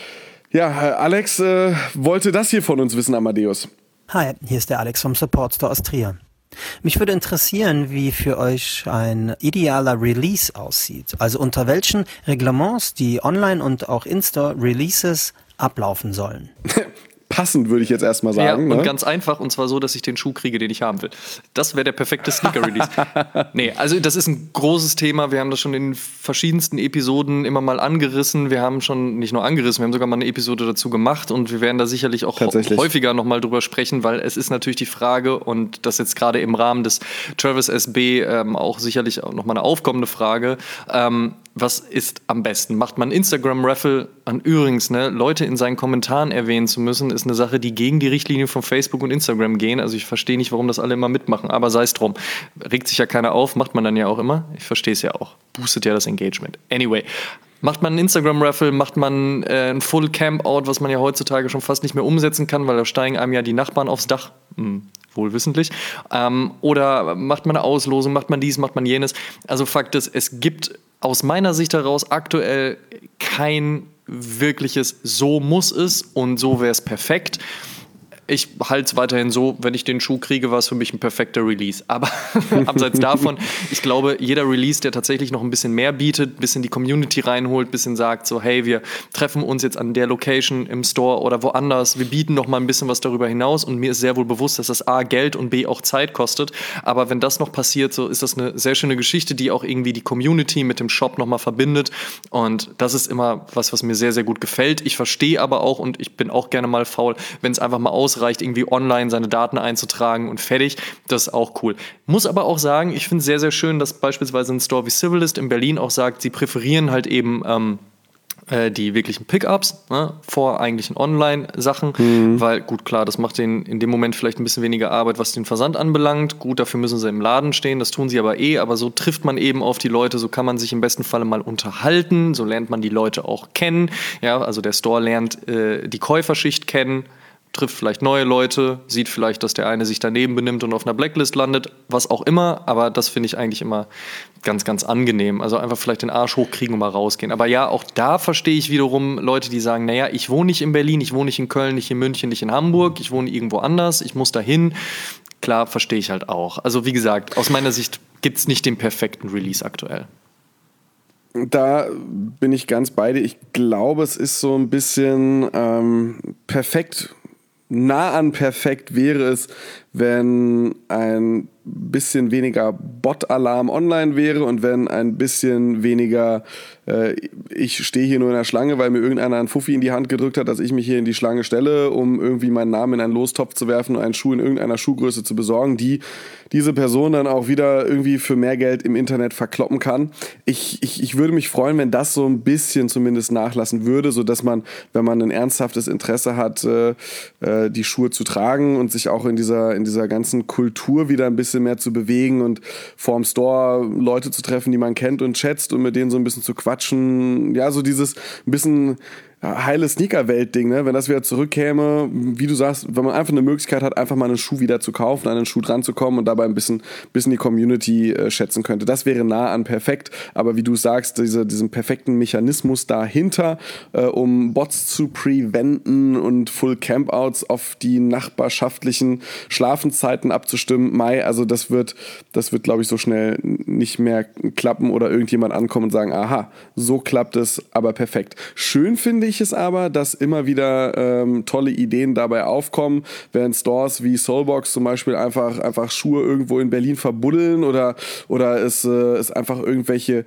[SPEAKER 3] ja, Alex äh, wollte das hier von uns wissen, Amadeus.
[SPEAKER 16] Hi, hier ist der Alex vom Support Store aus Trier. Mich würde interessieren, wie für euch ein idealer Release aussieht. Also unter welchen Reglements die Online- und auch In-Store-Releases ablaufen sollen.
[SPEAKER 3] Passend, würde ich jetzt erstmal sagen.
[SPEAKER 2] Ja, und
[SPEAKER 3] ne?
[SPEAKER 2] ganz einfach, und zwar so, dass ich den Schuh kriege, den ich haben will. Das wäre der perfekte Sneaker-Release. Nee, also das ist ein großes Thema. Wir haben das schon in verschiedensten Episoden immer mal angerissen. Wir haben schon nicht nur angerissen, wir haben sogar mal eine Episode dazu gemacht und wir werden da sicherlich auch häufiger nochmal drüber sprechen, weil es ist natürlich die Frage, und das jetzt gerade im Rahmen des Travis S B ähm, auch sicherlich auch nochmal eine aufkommende Frage, ähm, was ist am besten? Macht man Instagram-Raffle? Und übrigens, ne, Leute in seinen Kommentaren erwähnen zu müssen, ist eine Sache, die gegen die Richtlinie von Facebook und Instagram gehen. Also ich verstehe nicht, warum das alle immer mitmachen, aber sei es drum. Regt sich ja keiner auf, macht man dann ja auch immer. Ich verstehe es ja auch. Boostet ja das Engagement. Anyway, macht man einen Instagram-Raffle, macht man äh, ein Full Camp-Out, was man ja heutzutage schon fast nicht mehr umsetzen kann, weil da steigen einem ja die Nachbarn aufs Dach. Hm. Wohlwissentlich. Ähm, oder macht man eine Auslosung, macht man dies, macht man jenes. Also Fakt ist, es gibt aus meiner Sicht heraus aktuell kein wirkliches so muss es und so wäre es perfekt. Ich halte es weiterhin so, wenn ich den Schuh kriege, war es für mich ein perfekter Release. Aber abseits davon, ich glaube, jeder Release, der tatsächlich noch ein bisschen mehr bietet, ein bisschen die Community reinholt, ein bisschen sagt so, hey, wir treffen uns jetzt an der Location im Store oder woanders, wir bieten noch mal ein bisschen was darüber hinaus und mir ist sehr wohl bewusst, dass das A, Geld und B, auch Zeit kostet. Aber wenn das noch passiert, so ist das eine sehr schöne Geschichte, die auch irgendwie die Community mit dem Shop noch mal verbindet und das ist immer was, was mir sehr, sehr gut gefällt. Ich verstehe aber auch und ich bin auch gerne mal faul, wenn es einfach mal aus reicht, irgendwie online seine Daten einzutragen und fertig. Das ist auch cool. Muss aber auch sagen, ich finde es sehr, sehr schön, dass beispielsweise ein Store wie Civilist in Berlin auch sagt, sie präferieren halt eben ähm, äh, die wirklichen Pickups ne, vor eigentlichen Online-Sachen, mhm. weil gut, klar, das macht denen in dem Moment vielleicht ein bisschen weniger Arbeit, was den Versand anbelangt. Gut, dafür müssen sie im Laden stehen, das tun sie aber eh, aber so trifft man eben auf die Leute, so kann man sich im besten Falle mal unterhalten, so lernt man die Leute auch kennen. Ja, also der Store lernt äh, die Käuferschicht kennen, trifft vielleicht neue Leute, sieht vielleicht, dass der eine sich daneben benimmt und auf einer Blacklist landet, was auch immer, aber das finde ich eigentlich immer ganz, ganz angenehm. Also einfach vielleicht den Arsch hochkriegen und mal rausgehen. Aber ja, auch da verstehe ich wiederum Leute, die sagen, naja, ich wohne nicht in Berlin, ich wohne nicht in Köln, nicht in München, nicht in Hamburg, ich wohne irgendwo anders, ich muss dahin. klar, verstehe ich halt auch. Also wie gesagt, aus meiner Sicht gibt es nicht den perfekten Release aktuell.
[SPEAKER 3] Da bin ich ganz bei dir. Ich glaube, es ist so ein bisschen ähm, perfekt, nah an perfekt wäre es, wenn ein bisschen weniger Bot-Alarm online wäre und wenn ein bisschen weniger äh, ich stehe hier nur in der Schlange, weil mir irgendeiner einen Fuffi in die Hand gedrückt hat, dass ich mich hier in die Schlange stelle, um irgendwie meinen Namen in einen Lostopf zu werfen und einen Schuh in irgendeiner Schuhgröße zu besorgen, die diese Person dann auch wieder irgendwie für mehr Geld im Internet verkloppen kann. Ich, ich, ich würde mich freuen, wenn das so ein bisschen zumindest nachlassen würde, sodass man, wenn man ein ernsthaftes Interesse hat, äh, äh, die Schuhe zu tragen und sich auch in dieser, in dieser ganzen Kultur wieder ein bisschen mehr zu bewegen und vorm Store Leute zu treffen, die man kennt und schätzt und mit denen so ein bisschen zu quatschen. Ja, so dieses ein bisschen heile Sneaker-Welt-Ding, ne? Wenn das wieder zurückkäme, wie du sagst, wenn man einfach eine Möglichkeit hat, einfach mal einen Schuh wieder zu kaufen, an einen Schuh dran zu kommen und dabei ein bisschen, bisschen die Community äh, schätzen könnte. Das wäre nah an perfekt, aber wie du sagst, diese, diesen perfekten Mechanismus dahinter, äh, um Bots zu preventen und Full Campouts auf die nachbarschaftlichen Schlafenszeiten abzustimmen, Mai, also das wird, das wird, glaube ich, so schnell nicht mehr klappen oder irgendjemand ankommen und sagen, aha, so klappt es, aber perfekt. Schön finde ich es aber, dass immer wieder ähm, tolle Ideen dabei aufkommen, während Stores wie Soulbox zum Beispiel einfach, einfach Schuhe irgendwo in Berlin verbuddeln oder, oder es, äh, es einfach irgendwelche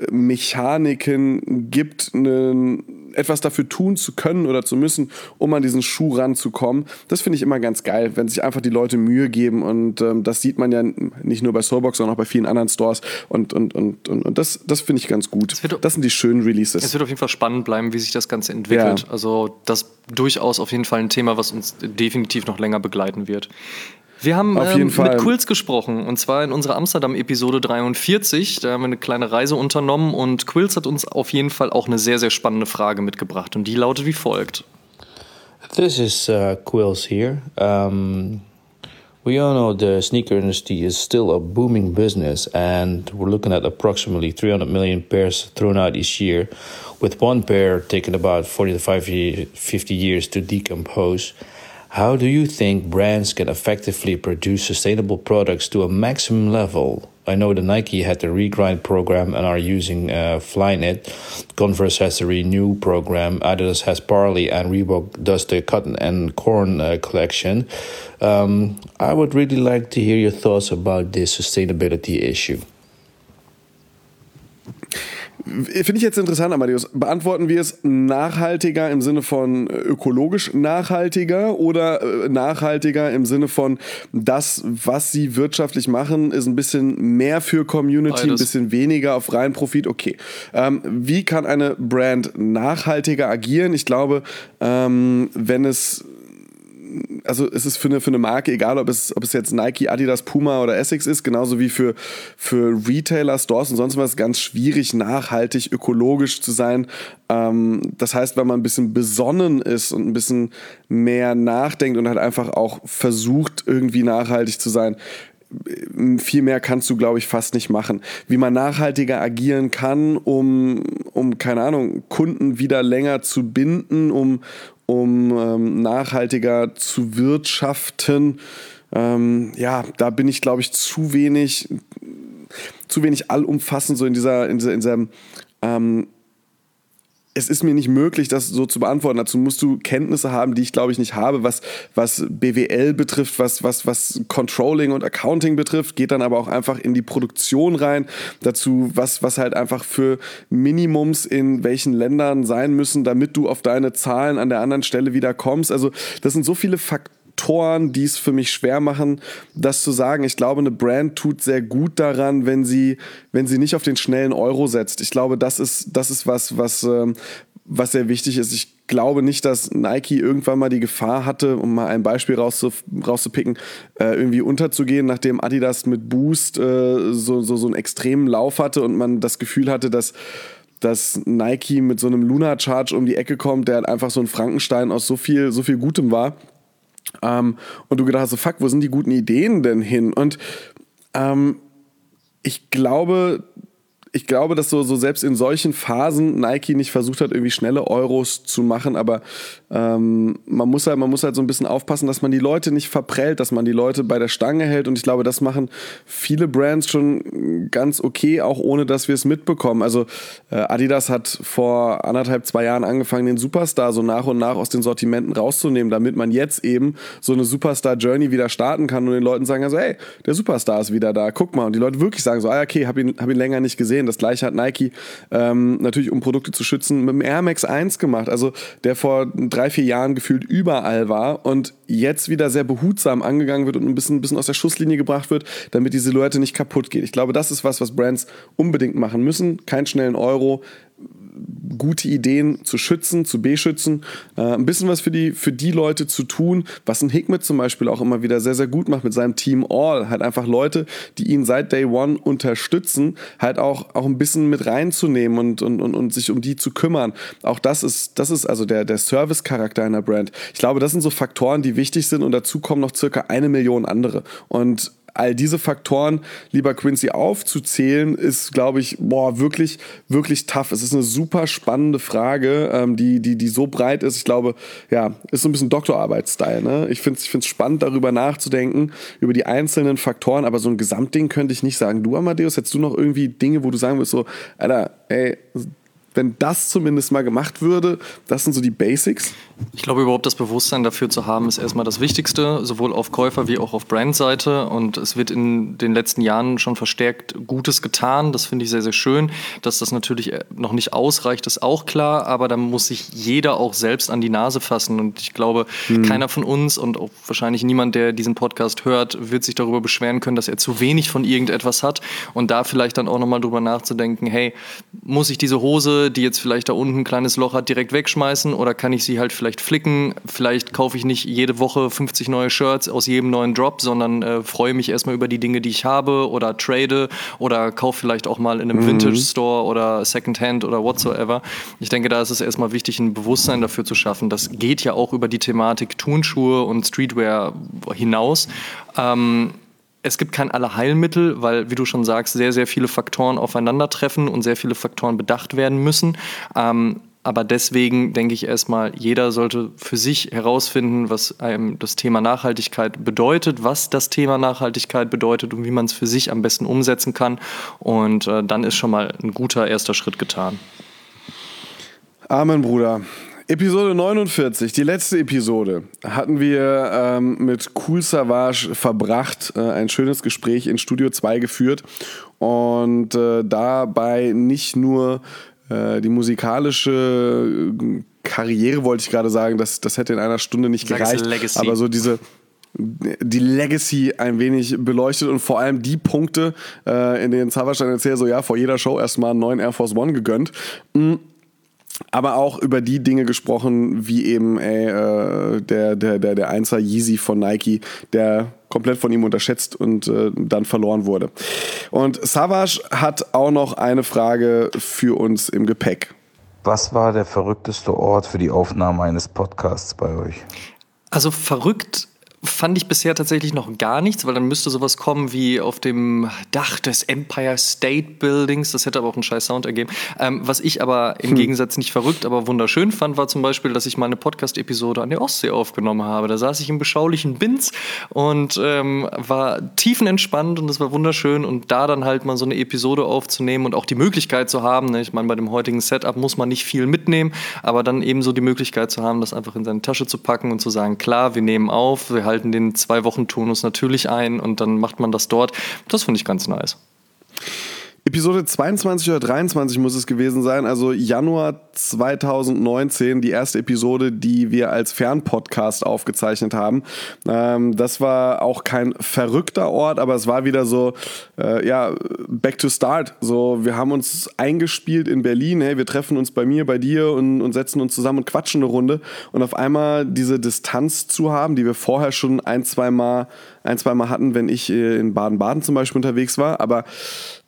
[SPEAKER 3] Mechaniken gibt, ne, etwas dafür tun zu können oder zu müssen, um an diesen Schuh ranzukommen. Das finde ich immer ganz geil, wenn sich einfach die Leute Mühe geben und ähm, das sieht man ja nicht nur bei Soulbox, sondern auch bei vielen anderen Stores und, und, und, und, und das, das finde ich ganz gut. Das, wird, das sind die schönen Releases.
[SPEAKER 2] Es wird auf jeden Fall spannend bleiben, wie sich das Ganze entwickelt. Ja. Also das ist durchaus auf jeden Fall ein Thema, was uns definitiv noch länger begleiten wird. Wir haben ähm, mit Quills gesprochen, und zwar in unserer Amsterdam-Episode dreiundvierzig. Da haben wir eine kleine Reise unternommen und Quills hat uns auf jeden Fall auch eine sehr, sehr spannende Frage mitgebracht. Und die lautet wie folgt.
[SPEAKER 17] This is uh, Quills here. Um, we all know the sneaker industry is still a booming business, and we're looking at approximately three hundred million pairs thrown out each year, with one pair taking about forty to fifty years to decompose. How do you think brands can effectively produce sustainable products to a maximum level? I know the Nike had the Regrind program and are using uh, Flyknit. Converse has the Renew program. Adidas has Parley, and Reebok does the Cotton and Corn uh, collection. Um, I would really like to hear your thoughts about this sustainability issue.
[SPEAKER 3] Finde ich jetzt interessant, Amadeus. Beantworten wir es nachhaltiger im Sinne von ökologisch nachhaltiger oder nachhaltiger im Sinne von das, was sie wirtschaftlich machen, ist ein bisschen mehr für Community, Beides. Ein bisschen weniger auf reinen Profit? Okay. Ähm, wie kann eine Brand nachhaltiger agieren? Ich glaube, ähm, wenn es also es ist für eine, für eine Marke, egal ob es, ob es jetzt Nike, Adidas, Puma oder Essex ist, genauso wie für, für Retailer, Stores und sonst was, ganz schwierig, nachhaltig, ökologisch zu sein. Ähm, das heißt, wenn man ein bisschen besonnen ist und ein bisschen mehr nachdenkt und halt einfach auch versucht, irgendwie nachhaltig zu sein, viel mehr kannst du, glaube ich, fast nicht machen. Wie man nachhaltiger agieren kann, um, um keine Ahnung, Kunden wieder länger zu binden, um, um ähm, nachhaltiger zu wirtschaften. Ähm, ja, da bin ich, glaube ich, zu wenig, zu wenig allumfassend so in dieser, in dieser, in diesem, ähm, es ist mir nicht möglich, das so zu beantworten. Dazu musst du Kenntnisse haben, die ich, glaube ich, nicht habe, was, was B W L betrifft, was, was, was Controlling und Accounting betrifft, geht dann aber auch einfach in die Produktion rein. Dazu, was, was halt einfach für Minimums in welchen Ländern sein müssen, damit du auf deine Zahlen an der anderen Stelle wieder kommst. Also das sind so viele Faktoren, die es für mich schwer machen, das zu sagen. Ich glaube, eine Brand tut sehr gut daran, wenn sie, wenn sie nicht auf den schnellen Euro setzt. Ich glaube, das ist, das ist was, was, ähm, was sehr wichtig ist. Ich glaube nicht, dass Nike irgendwann mal die Gefahr hatte, um mal ein Beispiel rauszu, rauszupicken, äh, irgendwie unterzugehen, nachdem Adidas mit Boost äh, so, so, so einen extremen Lauf hatte und man das Gefühl hatte, dass dass Nike mit so einem Lunar Charge um die Ecke kommt, der halt einfach so ein Frankenstein aus so viel, so viel Gutem war. Um, und du gedacht hast, so, fuck, wo sind die guten Ideen denn hin? Und ähm, ich glaube, ich glaube, dass so, so selbst in solchen Phasen Nike nicht versucht hat, irgendwie schnelle Euros zu machen, aber ähm, man muss halt, man muss halt so ein bisschen aufpassen, dass man die Leute nicht verprellt, dass man die Leute bei der Stange hält, und ich glaube, das machen viele Brands schon ganz okay, auch ohne, dass wir es mitbekommen. Also äh, Adidas hat vor anderthalb, zwei Jahren angefangen, den Superstar so nach und nach aus den Sortimenten rauszunehmen, damit man jetzt eben so eine Superstar-Journey wieder starten kann und den Leuten sagen, also hey, der Superstar ist wieder da, guck mal. Und die Leute wirklich sagen so, ah okay, hab ihn, hab ihn länger nicht gesehen. Das gleiche hat Nike ähm, natürlich, um Produkte zu schützen, mit dem Air Max eins gemacht, also der vor drei, vier Jahren gefühlt überall war und jetzt wieder sehr behutsam angegangen wird und ein bisschen, ein bisschen aus der Schusslinie gebracht wird, damit die Silhouette nicht kaputt geht. Ich glaube, das ist was, was Brands unbedingt machen müssen. Keinen schnellen Euro, gute Ideen zu schützen, zu beschützen, äh, ein bisschen was für die, für die Leute zu tun, was ein Hikmet zum Beispiel auch immer wieder sehr, sehr gut macht mit seinem Team All, halt einfach Leute, die ihn seit Day One unterstützen, halt auch, auch ein bisschen mit reinzunehmen und, und, und, und sich um die zu kümmern. Auch das ist, das ist also der, der Service-Charakter einer Brand. Ich glaube, das sind so Faktoren, die wichtig sind, und dazu kommen noch circa eine Million andere. Und all diese Faktoren, lieber Quincy, aufzuzählen, ist, glaube ich, boah, wirklich, wirklich tough. Es ist eine super spannende Frage, ähm, die, die, die so breit ist. Ich glaube, ja, ist so ein bisschen Doktorarbeit-Style, ne? Ich finde es ich find's spannend, darüber nachzudenken, über die einzelnen Faktoren, aber so ein Gesamtding könnte ich nicht sagen. Du, Amadeus, hättest du noch irgendwie Dinge, wo du sagen würdest, so, Alter, ey, wenn das zumindest mal gemacht würde, das sind so die Basics?
[SPEAKER 2] Ich glaube, überhaupt das Bewusstsein dafür zu haben, ist erstmal das Wichtigste, sowohl auf Käufer- wie auch auf Brandseite. Und es wird in den letzten Jahren schon verstärkt Gutes getan. Das finde ich sehr, sehr schön. Dass das natürlich noch nicht ausreicht, ist auch klar. Aber da muss sich jeder auch selbst an die Nase fassen. Und ich glaube, mhm. keiner von uns und auch wahrscheinlich niemand, der diesen Podcast hört, wird sich darüber beschweren können, dass er zu wenig von irgendetwas hat. Und da vielleicht dann auch nochmal drüber nachzudenken, hey, muss ich diese Hose, die jetzt vielleicht da unten ein kleines Loch hat, direkt wegschmeißen, oder kann ich sie halt vielleicht flicken? Vielleicht kaufe ich nicht jede Woche fünfzig neue Shirts aus jedem neuen Drop, sondern äh, freue mich erstmal über die Dinge, die ich habe, oder trade oder kaufe vielleicht auch mal in einem mhm. Vintage-Store oder Secondhand oder whatsoever. Ich denke, da ist es erstmal wichtig, ein Bewusstsein dafür zu schaffen. Das geht ja auch über die Thematik Turnschuhe und Streetwear hinaus. Ähm, Es gibt kein Allerheilmittel, weil, wie du schon sagst, sehr, sehr viele Faktoren aufeinandertreffen und sehr viele Faktoren bedacht werden müssen. Ähm, aber deswegen denke ich erstmal, jeder sollte für sich herausfinden, was einem das Thema Nachhaltigkeit bedeutet, was das Thema Nachhaltigkeit bedeutet und wie man es für sich am besten umsetzen kann. Und äh, dann ist schon mal ein guter erster Schritt getan.
[SPEAKER 3] Amen, Bruder. Episode neunundvierzig, die letzte Episode, hatten wir ähm, mit Cool Savage verbracht, äh, ein schönes Gespräch in Studio zwei geführt und äh, dabei nicht nur äh, die musikalische Karriere, wollte ich gerade sagen, das, das hätte in einer Stunde nicht gereicht, aber so diese die Legacy ein wenig beleuchtet und vor allem die Punkte, äh, in denen Savage dann erzählt, so ja, vor jeder Show erstmal einen neuen Air Force One gegönnt. Mhm. Aber auch über die Dinge gesprochen, wie eben ey, äh, der, der, der, der Einser Yeezy von Nike, der komplett von ihm unterschätzt und äh, dann verloren wurde. Und Savage hat auch noch eine Frage für uns im Gepäck.
[SPEAKER 18] Was war der verrückteste Ort für die Aufnahme eines Podcasts bei euch?
[SPEAKER 2] Also verrückt fand ich bisher tatsächlich noch gar nichts, weil dann müsste sowas kommen wie auf dem Dach des Empire State Buildings. Das hätte aber auch einen scheiß Sound ergeben. Ähm, was ich aber im hm. Gegensatz nicht verrückt, aber wunderschön fand, war zum Beispiel, dass ich mal eine Podcast-Episode an der Ostsee aufgenommen habe. Da saß ich im beschaulichen Binz und ähm, war tiefenentspannt und es war wunderschön. Und da dann halt mal so eine Episode aufzunehmen und auch die Möglichkeit zu haben, ne, ich meine, bei dem heutigen Setup muss man nicht viel mitnehmen, aber dann eben so die Möglichkeit zu haben, das einfach in seine Tasche zu packen und zu sagen, klar, wir nehmen auf, wir halten den Zwei-Wochen-Turnus natürlich ein und dann macht man das dort. Das finde ich ganz nice.
[SPEAKER 3] Episode zweiundzwanzig oder dreiundzwanzig muss es gewesen sein, also Januar zweitausendneunzehn, die erste Episode, die wir als Fernpodcast aufgezeichnet haben. Ähm, das war auch kein verrückter Ort, aber es war wieder so, äh, ja, back to start. So, wir haben uns eingespielt in Berlin, hey, wir treffen uns bei mir, bei dir und, und setzen uns zusammen und quatschen eine Runde und auf einmal diese Distanz zu haben, die wir vorher schon ein, zwei Mal, ein, zwei Mal hatten, wenn ich in Baden-Baden zum Beispiel unterwegs war, aber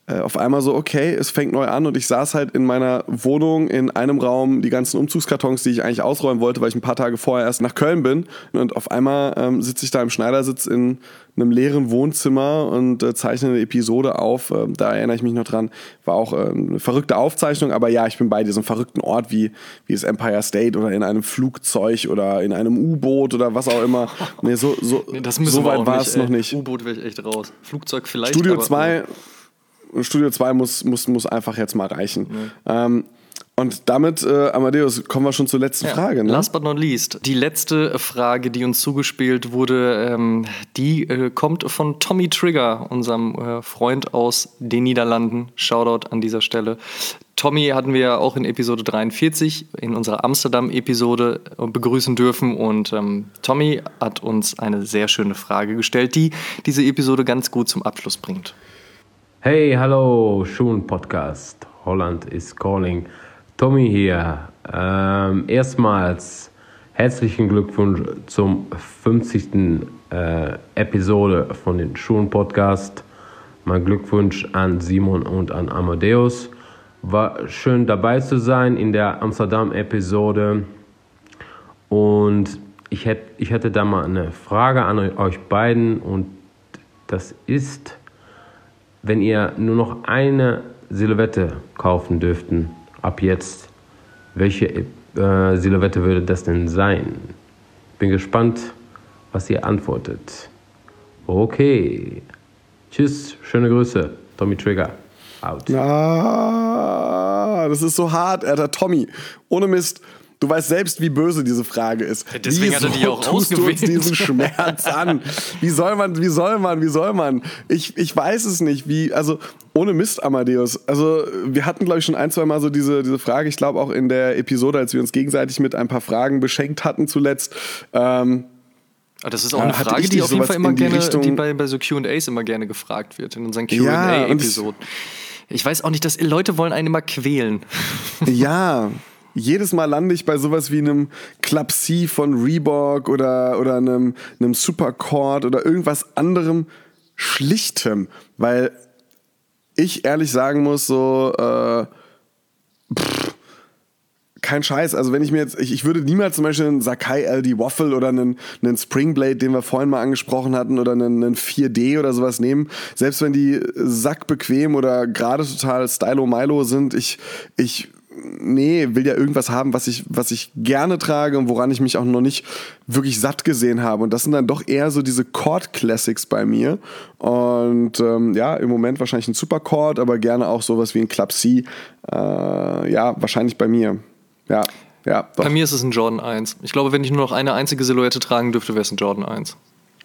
[SPEAKER 3] äh, auf einmal so, okay, es fängt neu an und ich saß halt in meiner Wohnung in einem Raum, die ganzen Umzugskartons, die ich eigentlich ausräumen wollte, weil ich ein paar Tage vorher erst nach Köln bin und auf einmal ähm, sitze ich da im Schneidersitz in einem leeren Wohnzimmer und äh, zeichne eine Episode auf. Äh, da erinnere ich mich noch dran. War auch äh, eine verrückte Aufzeichnung, aber ja, ich bin bei diesem verrückten Ort wie, wie das Empire State oder in einem Flugzeug oder in einem U-Boot oder was auch immer. Nee, so, so,
[SPEAKER 2] nee, das
[SPEAKER 3] so weit war es noch nicht.
[SPEAKER 2] U-Boot wäre ich echt raus. Flugzeug vielleicht.
[SPEAKER 3] Studio zwei Studio zwei muss, muss, muss einfach jetzt mal reichen. Ja. Ähm, und damit, äh, Amadeus, kommen wir schon zur letzten
[SPEAKER 2] ja,
[SPEAKER 3] Frage. Ne?
[SPEAKER 2] Last but not least. Die letzte Frage, die uns zugespielt wurde, ähm, die äh, kommt von Tommy Trigger, unserem äh, Freund aus den Niederlanden. Shoutout an dieser Stelle. Tommy hatten wir auch in Episode dreiundvierzig, in unserer Amsterdam-Episode, begrüßen dürfen. Und ähm, Tommy hat uns eine sehr schöne Frage gestellt, die diese Episode ganz gut zum Abschluss bringt.
[SPEAKER 19] Hey, hallo, Schuhen Podcast. Holland is calling. Tommy hier. Ähm, erstmals herzlichen Glückwunsch zum fünfzigsten Äh, Episode von den Schuhen Podcast. Mein Glückwunsch an Simon und an Amadeus. War schön dabei zu sein in der Amsterdam-Episode. Und ich hätte, ich hätte da mal eine Frage an euch beiden. Und das ist, wenn ihr nur noch eine Silhouette kaufen dürften, ab jetzt, welche äh, Silhouette würde das denn sein? Bin gespannt, was ihr antwortet. Okay. Tschüss, schöne Grüße. Tommy Trigger. Out.
[SPEAKER 3] Ah, das ist so hart, Alter. Tommy, ohne Mist. Du weißt selbst, wie böse diese Frage ist.
[SPEAKER 2] Ja, deswegen
[SPEAKER 3] Wieso
[SPEAKER 2] hat er die auch
[SPEAKER 3] tust du uns
[SPEAKER 2] ausgewählt?
[SPEAKER 3] diesen Schmerz an? Wie soll man, wie soll man, wie soll man? Ich, ich weiß es nicht. Wie, also ohne Mist, Amadeus. Also wir hatten, glaube ich, schon ein, zwei Mal so diese, diese Frage. Ich glaube auch in der Episode, als wir uns gegenseitig mit ein paar Fragen beschenkt hatten zuletzt. Ähm,
[SPEAKER 2] Aber das ist auch eine Frage, die auf jeden Fall immer die gerne, Richtung, die bei, bei so Q and A's immer gerne gefragt wird, in unseren Q and A-Episoden. Ja, ich weiß auch nicht, dass Leute wollen einen immer quälen.
[SPEAKER 3] Ja, jedes Mal lande ich bei sowas wie einem Club C von Reebok oder, oder einem, einem Supercord oder irgendwas anderem Schlichtem, weil ich ehrlich sagen muss, so äh, pff, kein Scheiß, also wenn ich mir jetzt, ich, ich würde niemals zum Beispiel einen Sakai L D Waffle oder einen, einen Springblade, den wir vorhin mal angesprochen hatten, oder einen, einen vier D oder sowas nehmen, selbst wenn die sackbequem oder gerade total Stylo-Milo sind, ich, ich nee, will ja irgendwas haben, was ich, was ich gerne trage und woran ich mich auch noch nicht wirklich satt gesehen habe. Und das sind dann doch eher so diese Cord-Classics bei mir. Und ähm, ja, im Moment wahrscheinlich ein Supercord, aber gerne auch sowas wie ein Club C. Äh, ja, wahrscheinlich bei mir. Ja, ja. Doch.
[SPEAKER 2] Bei mir ist es ein Jordan eins. Ich glaube, wenn ich nur noch eine einzige Silhouette tragen dürfte, wäre es ein Jordan eins.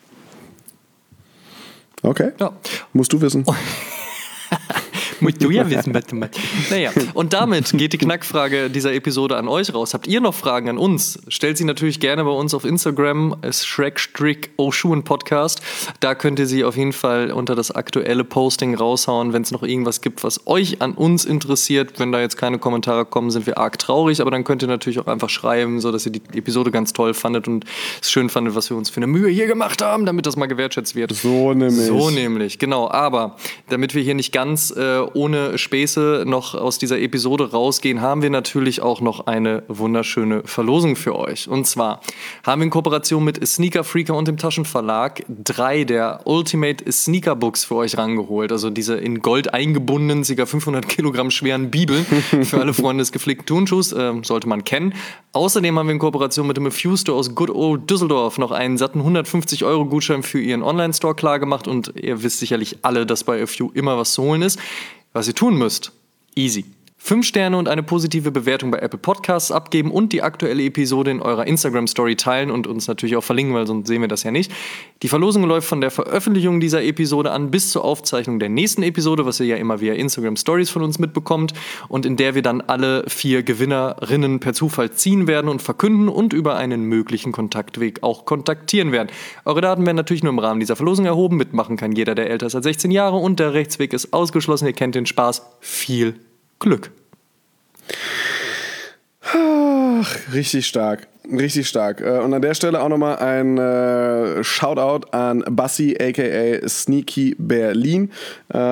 [SPEAKER 3] Okay.
[SPEAKER 2] Ja.
[SPEAKER 3] Musst du wissen.
[SPEAKER 2] Musst du ja wissen, was du machst. Naja, und damit geht die Knackfrage dieser Episode an euch raus. Habt ihr noch Fragen an uns? Stellt sie natürlich gerne bei uns auf Instagram, Shrek-Oshun-Podcast. Da könnt ihr sie auf jeden Fall unter das aktuelle Posting raushauen, wenn es noch irgendwas gibt, was euch an uns interessiert. Wenn da jetzt keine Kommentare kommen, sind wir arg traurig, aber dann könnt ihr natürlich auch einfach schreiben, so dass ihr die Episode ganz toll fandet und es schön fandet, was wir uns für eine Mühe hier gemacht haben, damit das mal gewertschätzt wird.
[SPEAKER 3] So nämlich.
[SPEAKER 2] So nämlich, genau. Aber damit wir hier nicht ganz äh, ohne Späße noch aus dieser Episode rausgehen, haben wir natürlich auch noch eine wunderschöne Verlosung für euch. Und zwar haben wir in Kooperation mit Sneaker Freaker und dem Taschenverlag drei der Ultimate Sneaker Books für euch rangeholt. Also diese in Gold eingebundenen, ca. fünfhundert Kilogramm schweren Bibeln für alle Freunde des gepflegten Turnschuhs, äh, sollte man kennen. Außerdem haben wir in Kooperation mit dem A Few Store aus Good Old Düsseldorf noch einen satten hundertfünfzig Euro Gutschein für ihren Online-Store klargemacht. Und ihr wisst sicherlich alle, dass bei A Few immer was zu holen ist. Was ihr tun müsst, easy. Fünf Sterne und eine positive Bewertung bei Apple Podcasts abgeben und die aktuelle Episode in eurer Instagram-Story teilen und uns natürlich auch verlinken, weil sonst sehen wir das ja nicht. Die Verlosung läuft von der Veröffentlichung dieser Episode an bis zur Aufzeichnung der nächsten Episode, was ihr ja immer via Instagram-Stories von uns mitbekommt und in der wir dann alle vier Gewinnerinnen per Zufall ziehen werden und verkünden und über einen möglichen Kontaktweg auch kontaktieren werden. Eure Daten werden natürlich nur im Rahmen dieser Verlosung erhoben. Mitmachen kann jeder, der älter ist als sechzehn Jahre und der Rechtsweg ist ausgeschlossen. Ihr kennt den Spaß. Viel Glück.
[SPEAKER 3] Ach, richtig stark, richtig stark. Und an der Stelle auch nochmal ein äh, Shoutout an Bassi, aka Sneaky Berlin. Ähm,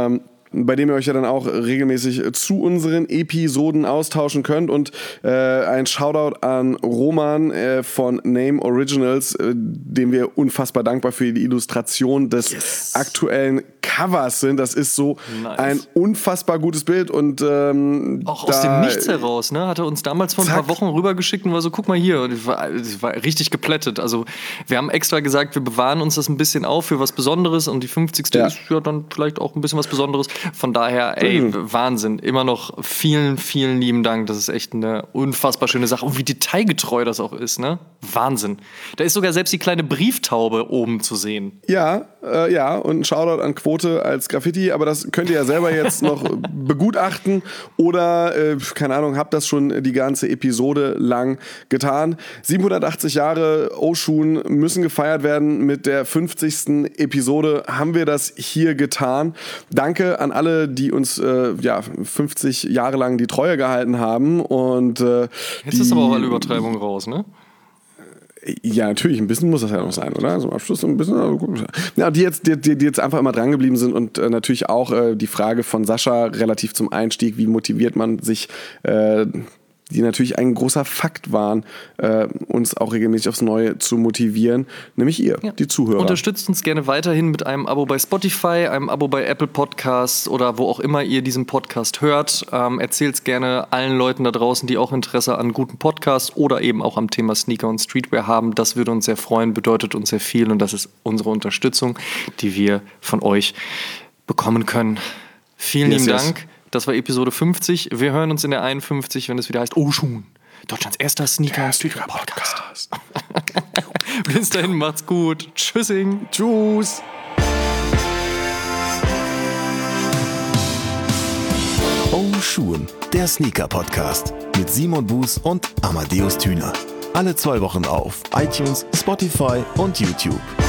[SPEAKER 3] bei dem ihr euch ja dann auch regelmäßig zu unseren Episoden austauschen könnt. Und äh, ein Shoutout an Roman äh, von Name Originals, äh, dem wir unfassbar dankbar für die Illustration des yes. aktuellen Covers sind. Das ist so nice. Ein unfassbar gutes Bild. Und ähm,
[SPEAKER 2] auch aus dem Nichts heraus, ne? Hat er uns damals vor ein
[SPEAKER 3] zack.
[SPEAKER 2] paar Wochen rübergeschickt und war so, guck mal hier. Und ich war, ich war richtig geplättet. Also wir haben extra gesagt, wir bewahren uns das ein bisschen auf für was Besonderes. Und die fünfzigste Ja. ist ja dann vielleicht auch ein bisschen was Besonderes. Von daher, ey, mhm. Wahnsinn. Immer noch vielen, vielen lieben Dank. Das ist echt eine unfassbar schöne Sache. Und wie detailgetreu das auch ist, ne? Wahnsinn. Da ist sogar selbst die kleine Brieftaube oben zu sehen.
[SPEAKER 3] Ja, äh, ja. Und ein Shoutout an Quote als Graffiti. Aber das könnt ihr ja selber jetzt noch begutachten. Oder, äh, keine Ahnung, habt das schon die ganze Episode lang getan. siebenhundertachtzig Jahre Oshun müssen gefeiert werden. Mit der fünfzigsten Episode haben wir das hier getan. Danke an alle, die uns äh, ja, fünfzig Jahre lang die Treue gehalten haben. Und, äh,
[SPEAKER 2] jetzt die, ist aber auch alle Übertreibung raus, ne?
[SPEAKER 3] Ja, natürlich, ein bisschen muss das ja noch sein, oder? Zum Abschluss ein bisschen. Ja, die jetzt, die, die jetzt einfach immer dran geblieben sind und äh, natürlich auch äh, die Frage von Sascha relativ zum Einstieg, wie motiviert man sich, äh, die natürlich ein großer Fakt waren, äh, uns auch regelmäßig aufs Neue zu motivieren, nämlich ihr, ja. die Zuhörer.
[SPEAKER 2] Unterstützt uns gerne weiterhin mit einem Abo bei Spotify, einem Abo bei Apple Podcasts oder wo auch immer ihr diesen Podcast hört. Ähm, Erzählt es gerne allen Leuten da draußen, die auch Interesse an guten Podcasts oder eben auch am Thema Sneaker und Streetwear haben. Das würde uns sehr freuen, bedeutet uns sehr viel und das ist unsere Unterstützung, die wir von euch bekommen können. Vielen yes, lieben yes. Dank. Das war Episode fünfzig. Wir hören uns in der einundfünfzig, wenn es wieder heißt Oshun, Deutschlands erster Sneaker- und Streetwear-Podcast. Bis dahin, macht's gut. Tschüssing.
[SPEAKER 3] Tschüss.
[SPEAKER 1] Oshun, der Sneaker-Podcast mit Simon Buß und Amadeus Thüner. Alle zwei Wochen auf iTunes, Spotify und YouTube.